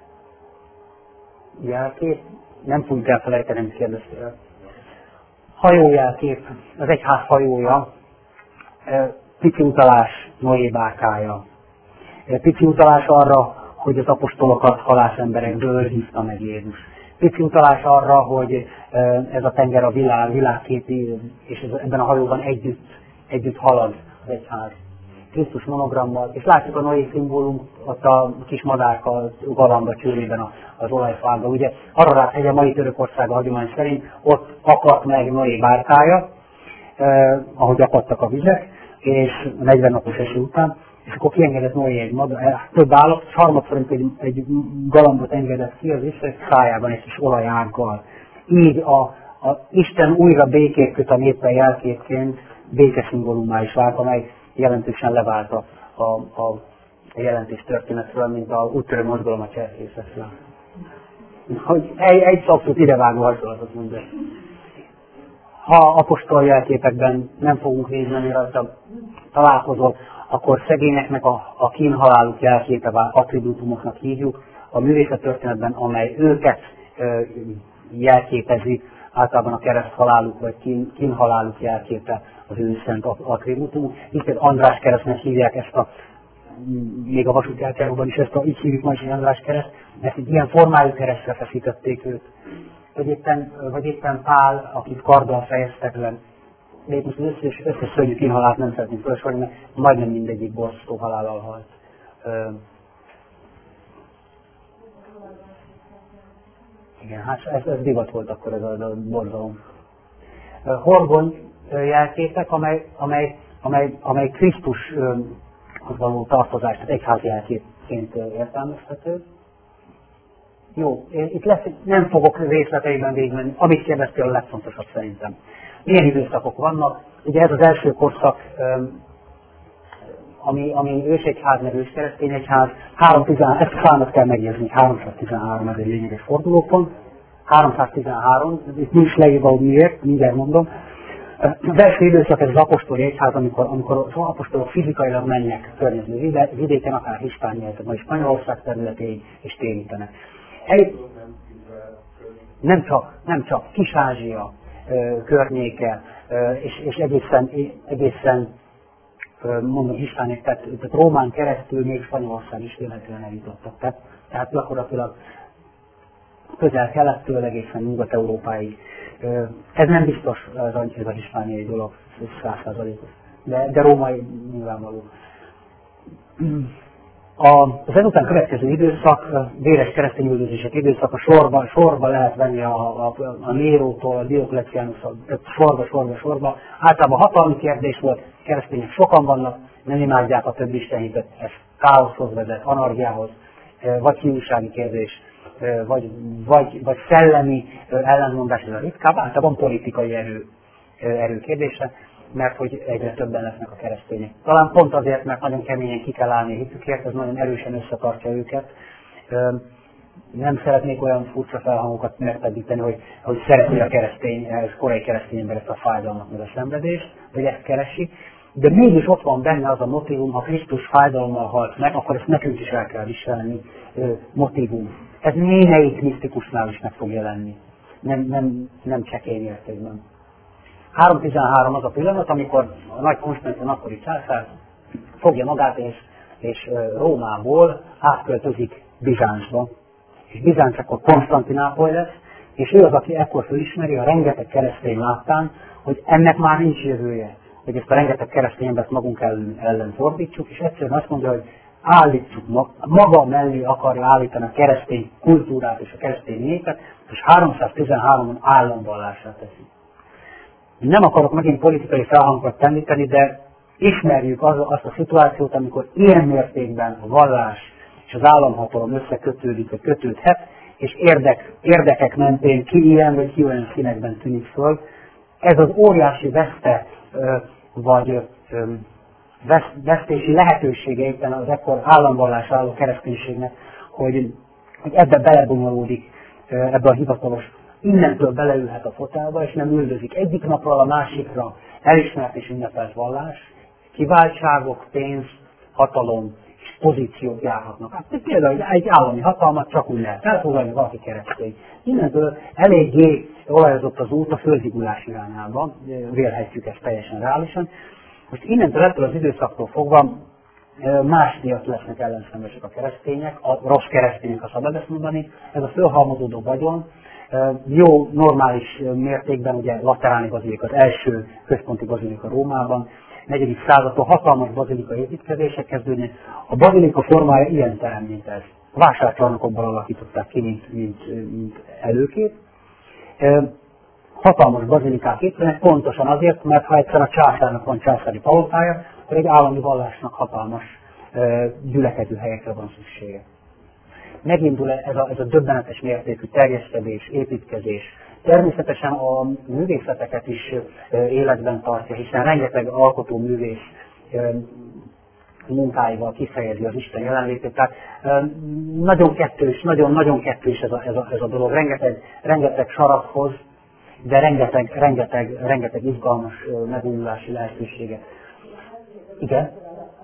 Jelkép, nem fogjuk elfelejteni, amit kérdeztél. Hajójelkép, az egyház hajója, pici utalás Noé bárkája. Pici utalás arra, hogy az apostolokat halászemberekből hívta meg Jézus. Pici utalás arra, hogy ez a tenger a világ, világképi, és ebben a hajóban együtt, együtt halad az egyház. Krisztus monogrammal, és látjuk a Noé szimbólum, ott a kis madárka galamba csőrében az olajfába. Ugye Ararat hegy a mai Törökország a hagyomány szerint, ott akadt meg Noé bárkája, eh, ahogy akadtak a vizek, és negyven napos eső után, és akkor kiengedett Noé egy madár, több állat, és harmadszor egy, egy galambot engedett ki az Isten szájában egy kis olajággal. Így a, a Isten újra békét köt a néppel jelképként, békeszimbólummá is vált, amely jelentősen levált a, a, a jelentés történetről, mint a úttörő mozgalom a cserkészetről. Hogy egy, egy abszolút idevágó hasonlatot mondja. Ha apostol jelképekben nem fogunk végigmenni rajta találkozol, akkor szegényeknek a, a kínhaláluk jelképe, attribútumoknak hívjuk, a művészet történetben, amely őket ö, jelképezi, általában a kereszthaláluk vagy kín, kínhaláluk jelképe az ő szent attribútumuk. Így például András keresztnek hívják ezt a, még a vasúti átjáróban is ezt a, így hívjuk majd, hogy András kereszt, mert egy ilyen formájú keresztre feszítették őt. Vagy éppen, vagy éppen Pál, akit karddal fejeztek le. De itt most az összes, összes szörnyű kínhalált nem szeretnénk felsorolni, mert majdnem mindegyik borzasztó halállal halt. Igen, hát ez, ez divat volt akkor ez a, a borzalom. Horgony jelképek, amely, amely, amely, amely Krisztushoz való tartozás, tehát egyházi jelképként értelmezhető. Jó, itt lesz, nem fogok részleteiben végigmenni, amit kérdeztél a legfontosabb szerintem. Milyen időszakok vannak? Ugye ez az első korszak, ami, ami ősegyház, meg őskeresztény egyház, háromszáztizenhárom, ezt a számot kell megjegyezni, háromszáztizenhárom ez egy lényeges fordulópont. háromszáztizenhárom, itt nincs leírva, hogy miért, mindjárt mondom. Az első időszak ez az apostoli egyház, amikor, amikor az apostolok fizikailag mennek környező vidéken, akár Hispániát, vagy Spanyolország területéig, és térítenek. Egy, nem csak, nem csak, Kis-Ázsia környéke, és, és egészen, egészen mondom Hispániák, tehát, tehát Rómán keresztül még Spanyolország is véletlenül eljutottak. Tehát, tehát gyakorlatilag közel-kelettől egészen Nyugat-Európáig. Ez nem biztos ez a, ez a hispániai dolog, száz százalékos, de, de római nyilvánvaló. Az ezután következő időszak, véres keresztényüldözések időszaka, sorba, sorba lehet venni a, a, a Nérótól, a Diokleciánustól, sorba, sorba, sorba. Általában hatalmi kérdés volt, keresztények sokan vannak, nem imádják a többi istenhitet, ez káoszhoz vezet, anarchiához, vagy hiúsági kérdés, vagy, vagy, vagy szellemi ellentmondás, ez a ritkább, általában politikai erő, erő kérdése, mert hogy egyre többen lesznek a keresztények. Talán pont azért, mert nagyon keményen ki kell állni a hitükért, ez nagyon erősen összetartja őket. nem szeretnék olyan furcsa felhangokat megpedíteni, hogy, hogy szereti a keresztény, ez korai keresztény ember ezt a fájdalmat, meg a szenvedést, vagy ezt keresi, de mégis ott van benne az a motívum, ha Krisztus fájdalommal halt meg, akkor ezt nekünk is el kell viselni, motívum. Ez némelyik misztikusnál is meg fog jelenni, nem, nem, nem csekély értékben. három tizenhárom az a pillanat, amikor a nagy Konstantin akkori császár fogja magát, és, és Rómából átköltözik Bizáncba. És Bizánc akkor Konstantinápoly lesz, és ő az, aki ekkor felismeri a rengeteg keresztény láttán, hogy ennek már nincs jövője, hogy ezt a rengeteg keresztény embert magunk ellen, ellen fordítsuk, és egyszerűen azt mondja, hogy állítsuk, maga mellé akarja állítani a keresztény kultúrát és a keresztény népet, és háromszáztizenháromon államvallását teszi. Nem akarok megint politikai felhangokat tenni, de ismerjük az, azt a szituációt, amikor ilyen mértékben a vallás és az államhatalom összekötődik, vagy kötődhet, és érdek, érdekek mentén ki ilyen vagy ki olyan színekben tűnik föl. Ez az óriási veszte, vagy vesztési lehetősége éppen az ekkor államvallás álló kereszténységnek, hogy, hogy ebbe belebonyolódik, ebbe a hivatalos, innentől beleülhet a fotelba, és nem üldözik egyik napról a másikra elismert és ünnepelt vallás, kiváltságok, pénz, hatalom és pozíciók járhatnak. Hát például egy állami hatalmat csak úgy lehet elfoglalni, valaki keresztény. Innentől eléggé olajozott az út a földhigulás irányába, vélhetjük ezt teljesen reálisan. Most innentől ettől az időszaktól fogva más miatt lesznek ellenszenvesek a keresztények, a rossz keresztények, ha szabad ezt mondani, ez a fölhalmozódó vagyon, jó, normális mértékben, ugye Lateráni bazilika az első központi bazilika Rómában, negyedik századtól hatalmas bazilika építkezések kezdődnek. A bazilika formája ilyen terem, mint ez. Vásárcsarnokokban alakították ki, mint, mint, mint előkép. Hatalmas bazilikák épülnek, pontosan azért, mert ha egyszer a császárnak van császári palotája, akkor egy állami vallásnak hatalmas gyülekező helyekre van szüksége. Megindul ez a, ez a döbbenetes mértékű terjeszkedés, építkezés. Természetesen a művészeteket is életben tartja, hiszen rengeteg alkotó művész munkáival kifejezi az Isten jelenlétét. Tehát nagyon kettős, nagyon-nagyon kettős ez a, ez a, ez a dolog. Rengeteg, rengeteg sarathoz, de rengeteg, rengeteg, rengeteg izgalmas megújulási lehetőséget. Igen?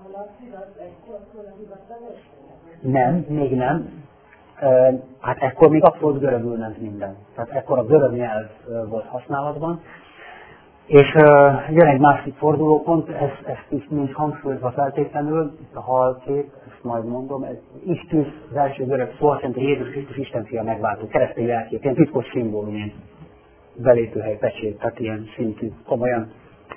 Nem, még nem. Hát ekkor még abszolút görögül ment minden. Tehát ekkor a görög nyelv volt használatban. És jön egy másik fordulópont, ezt, ezt is nincs hangsúlyozva feltétlenül, itt a halkép, ezt majd mondom, ez Isztus, az első görög szó, azt jelenti, Jézus Krisztus Isten fia megváltó, keresztény jelkép, ilyen titkos szimbólum, ilyen belépőhely, pecsét, tehát ilyen szintű, komolyan.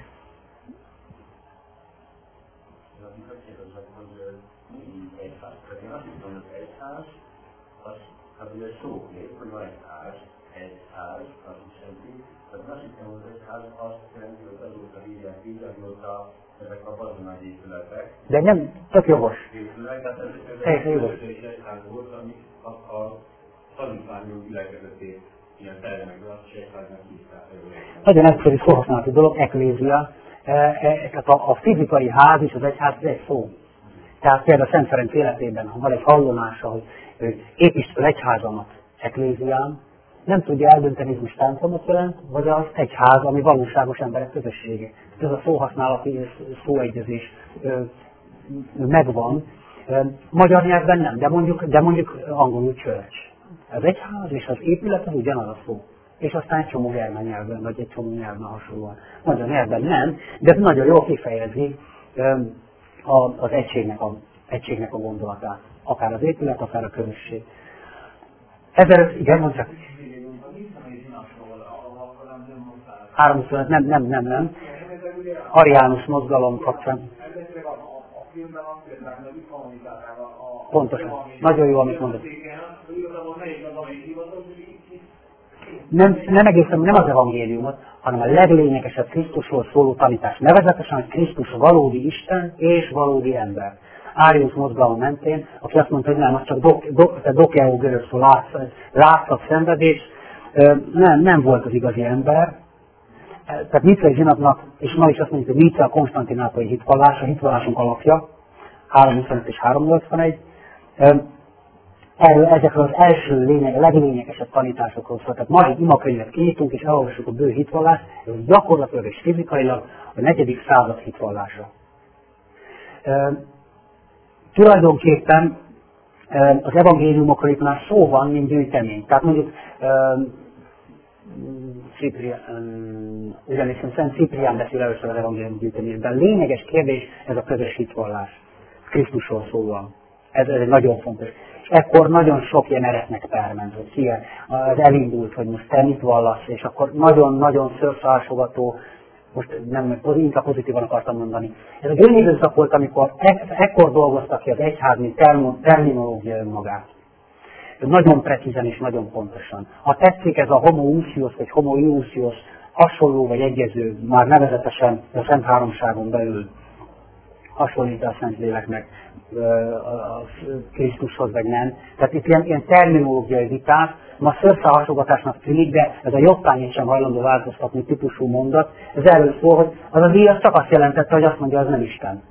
Ugye szókép, hogy van egy ház, egy ház, azt is jelenti, tehát azt hiszem, hogy egy ház azt jelenti, hogy azóta hívják így, azóta ezek a bazonai épületek. De nem, tök jogos. Épületek, tehát ez egy egyház volt, ami a tanítványok gyülekezetét ilyen termekbe, azt is egyháznak hívták. Nagyon egyszerű szóhasználati dolog, eklézia. Tehát a fizikai ház és az egyház egy szó. Tehát például Szent Ferenc életében, ha van egy hallomása, hogy építsd fel egyházamat, ekléziám, nem tudja eldönteni, hogy most templomot jelent, vagy az egyház, ami valóságos emberek közössége. Ez a szóhasználati szóegyezés megvan. Magyar nyelvben nem, de mondjuk, de mondjuk angolul church. Az egyház és az épület az ugyanaz a szó. És aztán egy csomó germán nyelvben, vagy egy csomó nyelvben hasonlóan. Magyar nyelvben nem, de ez nagyon jól kifejezi az egységnek a, egységnek a gondolatát. Akár az épület, akár a közösség. Ezzel, igen, mondjuk. háromszor, nem, nem, nem, nem. Ariánus mozgalom kapcsán. Pontosan. Nagyon jó, amit mondod. Nem, nem egészen, nem az evangéliumot, hanem a leglényegesebb Krisztusról szóló tanítás. Nevezetesen, hogy Krisztus valódi Isten és valódi ember. Árius mozgalom mentén, aki azt mondta, hogy nem, az csak dokeo görög szó, látszat, szenvedés, nem, nem volt az igazi ember. Tehát Nicei zsinatnak, és ma is azt mondjuk, hogy Nice a konstantinápolyi hitvallás, a hitvallásunk alapja, háromszázhuszonöt és háromszáznyolcvanegy. erről, ezekről az első lényeg, leglényegesebb tanításokról szól. Tehát ma egy imakönyvet kinyitunk, és elolvassuk a bő hitvallást, ez gyakorlatilag és fizikailag a negyedik század hitvallása. E, tulajdonképpen e, az evangéliumokról itt már szó van, mint gyűjtemény. Tehát mondjuk e, Ciprián, ugyanis Szent Ciprián beszél először az evangélium gyűjteményben. Lényeges kérdés ez a közös hitvallás. Krisztusról szólva. Ez, ez egy nagyon fontos. És ekkor nagyon sok ilyen eretnek perment, hogy ki az elindult, hogy most te mit vallasz, és akkor nagyon-nagyon szőrszálsogató, most nem, inkább pozitívan akartam mondani. Ez a gyönyörűszak volt, amikor e, ekkor dolgoztak ki az egyházi terminológia önmagát. Nagyon precízen és nagyon pontosan. Ha tetszik, ez a homoousios vagy homoiousios hasonló vagy egyező, már nevezetesen a Szent Háromságon belül hasonlít a Szentléleknek a Krisztushoz, vagy nem. Tehát itt ilyen, ilyen terminológiai viták, ma szőrszálhasogatásnak tűnik, de ez a jobbtányét sem hajlandó változtatni típusú mondat. Ez erről szól, hogy az az íj az csak azt jelentette, hogy azt mondja, az nem Isten.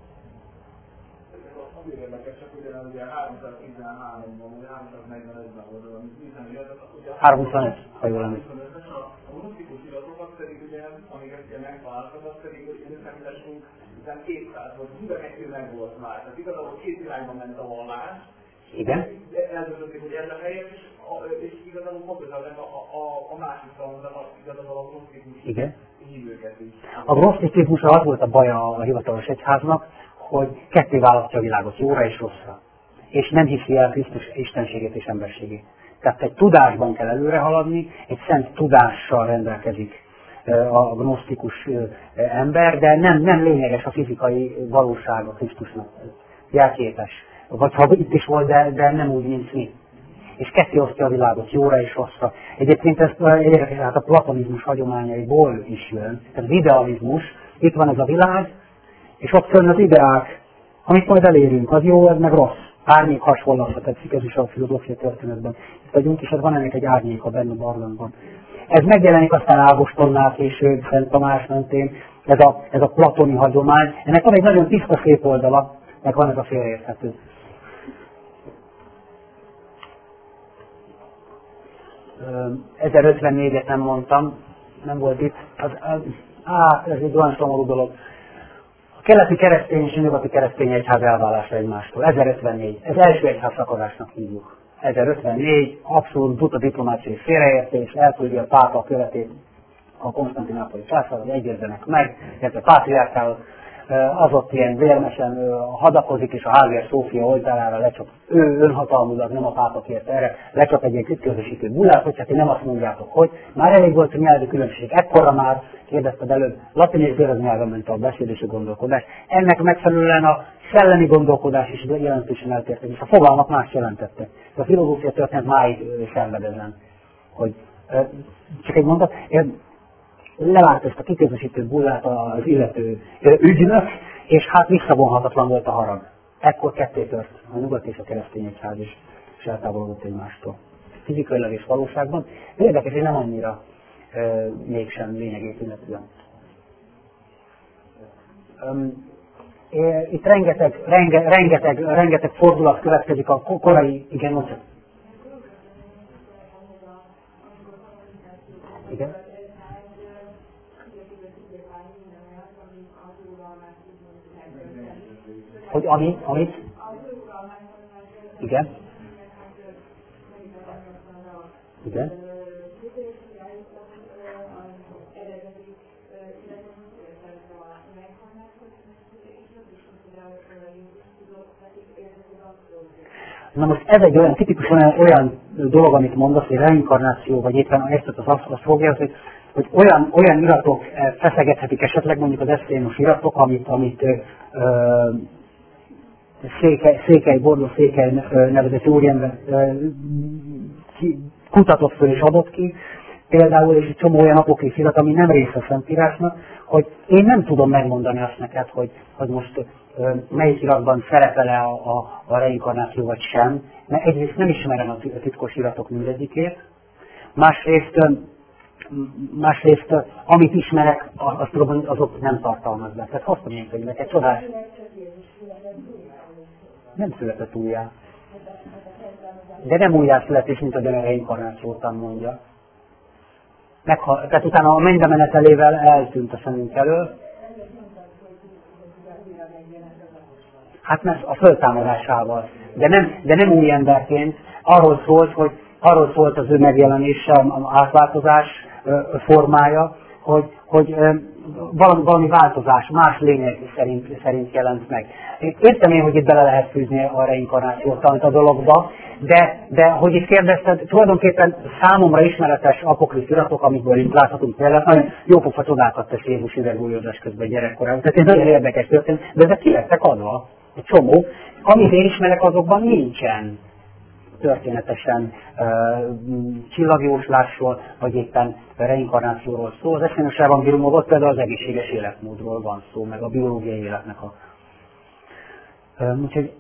háromszázhuszonöt, ha jól emlékszem. A monosztikus iratokat pedig ugye, amiket ugye megtaláltak, az pedig, hogy számításunk után kétszáz volt, mind a kettő meg volt már. Tehát igazából két irányba ment a vallás. Igen. Eldöntötték, hogy ez a helyes, és, és igazából pontosan a, a, a másik szavazat, igazából a gnosztikus hívőket is. A gnoszticizmusra az volt a baja a hivatalos egyháznak, hogy ketté választja a világot, jóra és rosszra. És nem hiszi el Krisztus istenségét és emberségét. Tehát egy tudásban kell előre haladni, egy szent tudással rendelkezik a gnosztikus ember, de nem, nem lényeges a fizikai valóság a Krisztusnak. Jelképes. Vagy ha itt is volt, de, de nem úgy, mint mi. És ketté osztja a világot, jóra és rosszra. Egyébként ez érdekes, hát a platonizmus hagyományaiból is jön. Tehát az idealizmus, itt van ez a világ, és ott jön az ideák, amit majd elérünk, az jó, ez meg rossz. Árnyék hasonlata, tetszik, ez is a filozófiai történetben. Itt vagyunk, és ez van ennek egy árnyéka benne a barlangban. Ez megjelenik aztán Ágostonnál később, Szent Tamás mentén, ez a, ez a platoni hagyomány. Ennek van egy nagyon tiszta szép oldala, meg van ez a félreérthető. ezerötvennégyet nem mondtam, nem volt itt. Az, az, á, ez egy olyan szomorú dolog. A keleti keresztény és a nyugati keresztény egyház elválása egymástól. ezerötvennégy. Ez első egyház szakadásnak hívjuk. ezerötvennégy. Abszolút buta diplomáciai félreértés, elküldi a pápa követét a konstantinápolyi császár, hogy egyezzenek meg, illetve a pátriárkával az ott ilyen vérmesen hadakozik, és a Hagia Szófia oltárára lecsap, ő önhatalmulag, nem a pápa kérte erre, lecsap egy ilyen kütközösítő bullát, hogy hát nem azt mondjátok, hogy már elég volt a nyelvi különbség. Ekkorra már, kérdezted előbb, latin és görög nyelven ment a beszédési gondolkodás. Ennek megfelelően a szellemi gondolkodás is jelentősen eltértek, és a fogalmak más jelentettek. A filozófia történet máig szenved ezen, hogy csak egy mondat, levárt ezt a kiközösítő bullát az illető ügynök, és hát visszavonhatatlan volt a harag. Ekkor ketté tört a nyugat és a keresztény egyház is, és eltávolodott egymástól. Fizikailag és valóságban. Érdekes, hogy nem annyira e, mégsem lényegét illetően. Um, itt rengeteg, renge, rengeteg, rengeteg fordulat következik a korai, igen, most. Igen. Hogy ami, amit? Igen. Igen. Na most ez egy olyan tipikus olyan, olyan dolog, amit mondasz, hogy reinkarnáció, vagy éppen ezt az azt, azt fogja, hogy, hogy olyan, olyan iratok feszegethetik esetleg, mondjuk az eszténos iratok, amit, amit ö, Székely, Székely Bordó Székely nevezett úriember kutatott föl és adott ki, például és egy csomó olyan apokrif irat, ami nem része a Szentírásnak, hogy én nem tudom megmondani azt neked, hogy, hogy most melyik iratban szerepel-e a, a, a reinkarnáció vagy sem, mert egyrészt nem ismerem a titkos iratok mindegyikét, másrészt, másrészt amit ismerek, azt tudom, hogy azok nem tartalmaznak. Tehát hoztam ilyen könyveket, csodás. Nem született újjá. de nem újjászületés, mint a a reinkarnációtan mondja. Megha- tehát utána a mennybe menetelével eltűnt a szemünk elől. Hát mert a föltámadásával. De nem, de nem új emberként. Arról szólt, hogy arról szólt az ő megjelenése, az átváltozás formája, hogy, hogy valami, valami változás, más lényeg szerint, szerint jelent meg. Értem én, hogy itt bele lehet fűzni a reinkarnációt a dologba, de, de hogy itt kérdezted, tulajdonképpen számomra ismeretes apokrif iratok, amikből itt láthatunk például, nagyon jópofa csodákat tesz Jézus üvegbújózás közben gyerekkorában. Tehát ez nagyon érdekes történet, de ezek ki lettek adva, egy csomó. Amit én ismerek, azokban nincsen történetesen uh, csillagjóslásról, vagy éppen reinkarnációról szó. Az eszénos evangéliumban ott például az egészséges életmódról van szó, meg a biológiai életnek a... Uh, úgyhogy...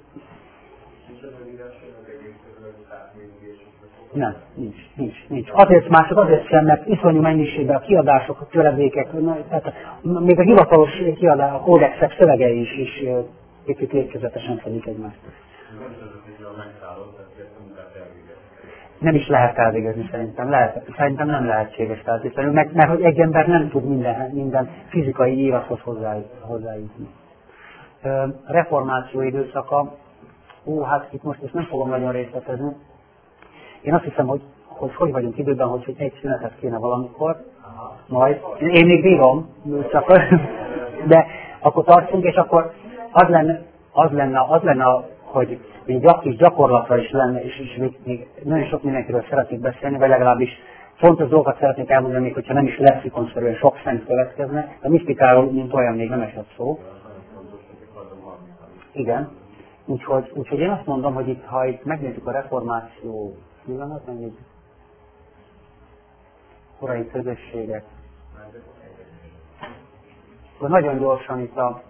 Nem, nincs, nincs, nincs. Azért mások, azért sem, mert iszonyú mennyiségben a kiadások, a töredékek, na, tehát még a hivatalos kiadás, a kódexek szövegei is, is kicsit létkezetesen fedik egymást. Nem is lehet elvégezni szerintem, lehet, szerintem nem lehetséges feltétlenül, mert, mert hogy egy ember nem tud minden, minden fizikai élethoz hozzájutni. Reformáció időszaka, ú, hát itt most ezt nem fogom nagyon részletezni. Én azt hiszem, hogy hogy, hogy vagyunk időben, hogy, hogy egy szünetet kéne valamikor, majd, én még bírom, csak, de akkor tartsunk, és akkor az lenne, az lenne, az lenne hogy még gyak, kis gyakorlatra is lenne, és, és még, még nagyon sok mindenkiről szeretnék beszélni, vagy legalábbis fontos dolgokat szeretnék elmondani, még hogyha nem is lexikonszerűen sok szent következne, a misztikáról, mint olyan még nem esett szó. Igen. Úgyhogy, úgyhogy én azt mondom, hogy itt, ha itt megnézzük a reformáció pillanat, megnézzük korai közösségek, akkor nagyon gyorsan itt a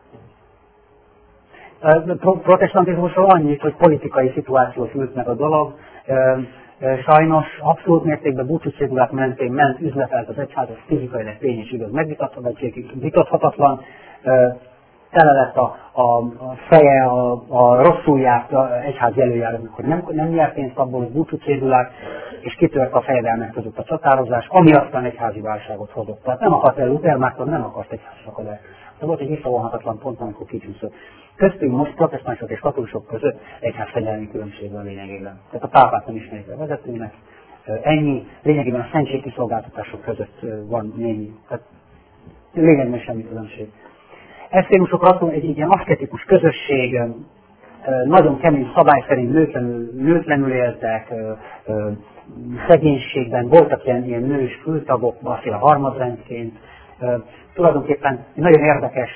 protestantizmusról annyit, hogy politikai szituációt ült meg a dolog. Sajnos abszolút mértékben búcsúcégulák mentén ment, üzletelt az egyház, ez fizikailag tény és igaz, megvitathatatlan. Tele lett a, a, a feje, a, a rosszul járt a egyház jelöljára, hogy nem, nem nyert pénzt abból, hogy búcsúcégulák, és kitört a fejedelmek között a csatározás, ami aztán egyházi válságot hozott. Tehát nem akart el Luther, Márton nem akart egyházszakadást. De volt egy visszavonhatatlan pont, amikor kicsúszott. Köztünk most protestánsok és katolikusok között egyházfegyelmi különbség van lényegében. Tehát a pápát nem ismerik a vezetőnek. Ennyi, lényegében a szentségkiszolgáltatások között van némi. Tehát lényegében semmi különbség. Eszénusok azt mondja, egy ilyen aszketikus közösség, nagyon kemény szabály szerint nőtlenül, nőtlenül éltek, szegénységben, voltak ilyen, ilyen nős fültagok, valamiféle harmadrendként. Tulajdonképpen nagyon érdekes,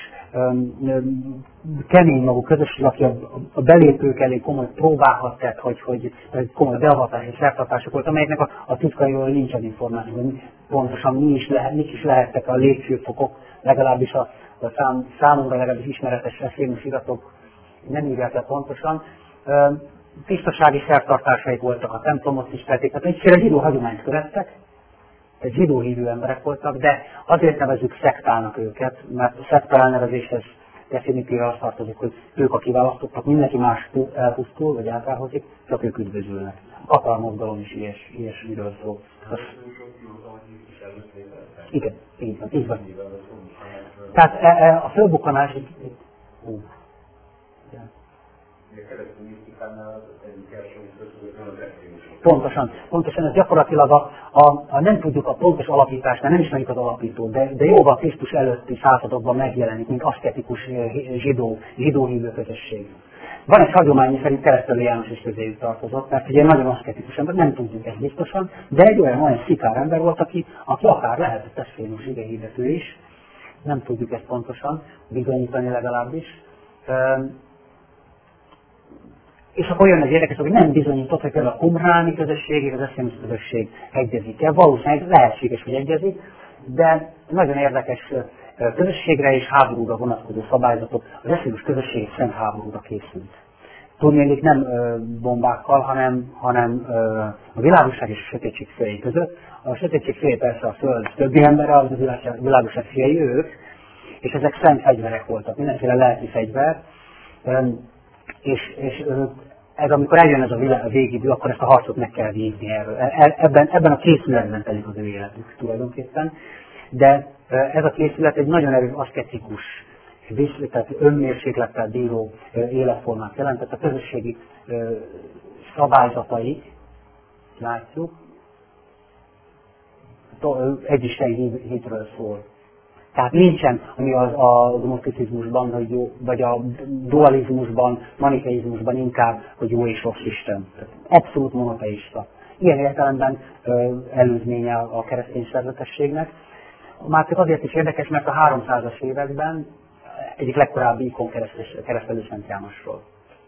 kemény magú közösség, aki a belépők elé komoly próbákat tett, hogy, hogy komoly beavatás és szertartások volt, amelyeknek a, a titkairól nincsen információ, hogy pontosan mi is, lehet, mi is lehettek a lépcsőfokok, legalábbis a, a szám, számomra legalábbis ismeretes eszénus iratok nem írják le pontosan. Tisztasági szertartásaik voltak, a templomot is tették, tehát egyszerűen zsidó hagyományt követtek, egy zsidó hívő emberek voltak, de azért nevezzük szektának őket, mert a szekta elnevezéshez definitíve azt tartozik, hogy ők a kiválasztottak, mindenki más elpusztul, vagy elkárhozik, csak ők üdvözülnek. A katalmozgalom is ilyes, ilyesmiről szól. Az... Igen, így van, így van. Tehát e, e, a fölbukkanás... Hú. Pontosan, pontosan ez gyakorlatilag a, a, a nem tudjuk a pontos alapítást, mert nem ismerjük az alapítót, de, de jóval Krisztus előtti századokban megjelenik, mint aszketikus zsidó, zsidó hívő közösség. Van egy hagyomány, szerint Keresztelő János is közéjük tartozott, mert ugye nagyon aszketikus ember, nem tudjuk ezt biztosan, de egy olyan, olyan szikár ember volt, aki, aki akár lehetett eszénus igehirdető is, nem tudjuk ezt pontosan, bizonyítani legalábbis. És akkor jön az érdekes, hogy nem bizonyított, hogy például a qumráni közösség és az eszénus közösség egyezik-e. Valószínűleg lehetséges, hogy egyezik, de nagyon érdekes közösségre és háborúra vonatkozó szabályzatok. Az eszénus közösség szent háborúra készült. Tudnélik nem bombákkal, hanem, hanem a világosság és a sötétség fiai között. A sötétség fiai persze a föld többi embere, az a világosság fiai ők, és ezek szent fegyverek voltak, mindenféle lelki fegyver. És, és ez amikor eljön ez a, világ, a végidő, akkor ezt a harcot meg kell vívni erről. Ebben, ebben a készületben telik az ő életük tulajdonképpen. De ez a készület egy nagyon erős aszketikus, tehát önmérséklettel bíró életformát jelentett. A közösségi szabályzatai, látjuk, egyisteni hitről szól. Tehát nincsen, ami az, a gnoszticizmusban, vagy, jó, vagy a dualizmusban, manikeizmusban inkább, hogy jó és rossz Isten. Abszolút monoteista. Ilyen értelemben ö, előzménye a keresztény szerzetességnek. Már csak azért is érdekes, mert a háromszázas években egyik legkorábbi ikon keresztelő Szent Jánosról.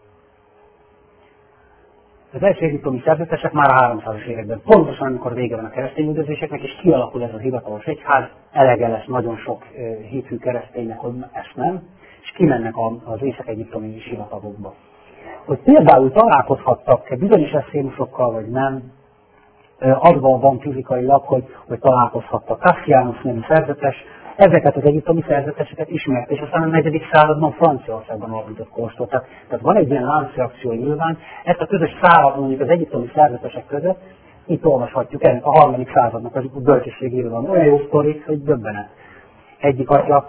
Az első egyiptomi szerzetesek már a háromszázas években, pontosan amikor vége van a keresztény üldözéseknek, és kialakul ez a hivatalos egyház, elege lesz nagyon sok hitű kereszténynek, hogy ezt nem, és kimennek az észak-egyiptomi sivatagokba. Hogy például találkozhattak bizonyos eszémusokkal, vagy nem, adva van fizikailag, hogy, hogy találkozhattak. Cassianus nevű szerzetes, ezeket az egyiptomi szerzeteseket ismert, és aztán a negyedik században Franciaországban alapított kolostor. Tehát, tehát van egy ilyen láncreakció nyilván, ezt a közös szálat mondjuk az egyiptomi szerzetesek között, itt olvashatjuk ennek a harmadik századnak az bölcsességi irodalom. Olyan jó sztorik, hogy döbbenet. Egyik atya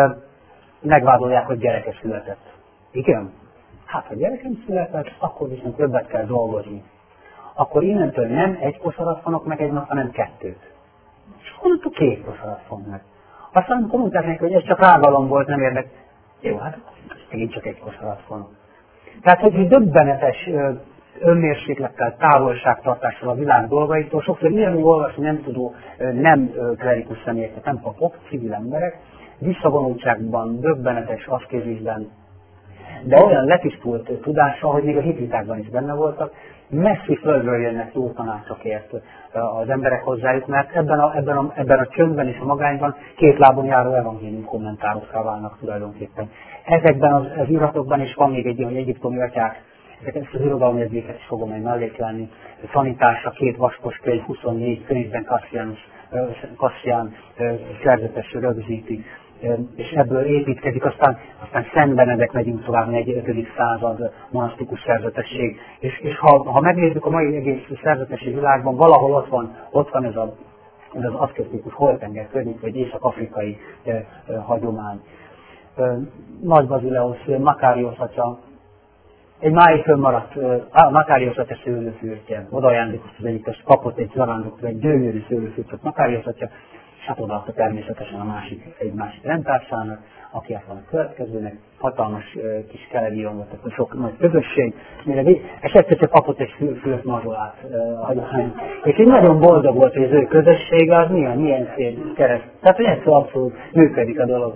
megvádolják, hogy gyereke született. Igen? Hát, ha gyerekem született, akkor viszont többet kell dolgozni. Akkor innentől nem egy kosarat fonok meg egy nap, hanem kettőt. És honnantól két kosarat fon meg. Aztán amikor mondták neki, hogy ez csak rágalom volt, nem érdek. Jó, hát én csak egy kosarat fonok. Tehát, hogy döbbenetes önmérséklettel, távolságtartással a világ dolgaitól, sokszor írni, olvasni nem tudó, nem klerikus személyek, nem papok, civil emberek, visszavonultságban, döbbenetes aszkézisben, de olyan letisztult tudással, hogy még a hitvitákban is benne voltak, messzi földről jönnek jó tanácsokért az emberek hozzájuk, mert ebben a, ebben, a, ebben a csöndben és a magányban két lábon járó evangélium kommentárokká válnak tulajdonképpen. Ezekben az, az iratokban is van még egy olyan, hogy egyiptomi atyák, ezt az irodalomjegyzéket is fogom majd melléklenni, tanításra, két vaskos könyv, huszonnégy könyvben Cassianus, Cassian szerzetes rögzíti, és ebből építkezik, aztán, aztán Szent Benedek megyünk tovább, negyedik század monasztikus szerzetesség, és, és ha, ha megnézzük a mai egész szerzetesség világban, valahol ott van, ott van ez, a, ez az aszketikus holtenger környék, vagy észak-afrikai eh, eh, hagyomány. Eh, Nagy Bazileus, Makáriosz atya, egy máig fönnmaradt, a Makáriosz atya szőlőfürtje, oda ajándékozt az egyik, kapott egy zarándoktól egy gyönyörű szőlőfürtőt Makáriosz atya, hát odaadta természetesen a másik, egy másik rendtársának, aki azt van a következőnek, hatalmas uh, kis keledion volt, akkor sok nagy közösség, mire és egyszer csak kapott egy fült mazsolát uh, és így nagyon boldog volt, hogy az ő közössége az milyen, milyen szép kereszt. Tehát, hogy egyszer abszolút működik a dolog.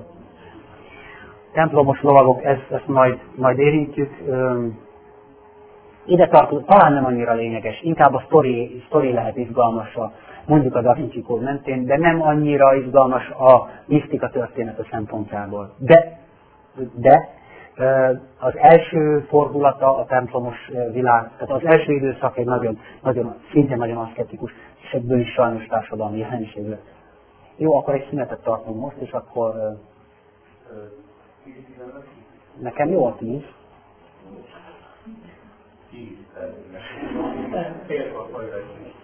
Templomos lovagok, ezt, ezt majd, majd érintjük. Um, ide tartozik, talán nem annyira lényeges, inkább a sztori, sztori lehet izgalmas a mondjuk a Da Vinci Kód mentén, de nem annyira izgalmas a misztika története szempontjából. De, de az első fordulata a templomos világ, tehát az első időszak egy nagyon, nagyon, szintén nagyon aszketikus, és ebből is sajnos társadalmi jelenség lett. Jó, akkor egy szünetet tartunk most, és akkor nekem jó a tíz. Tíz, félkor folytatjuk.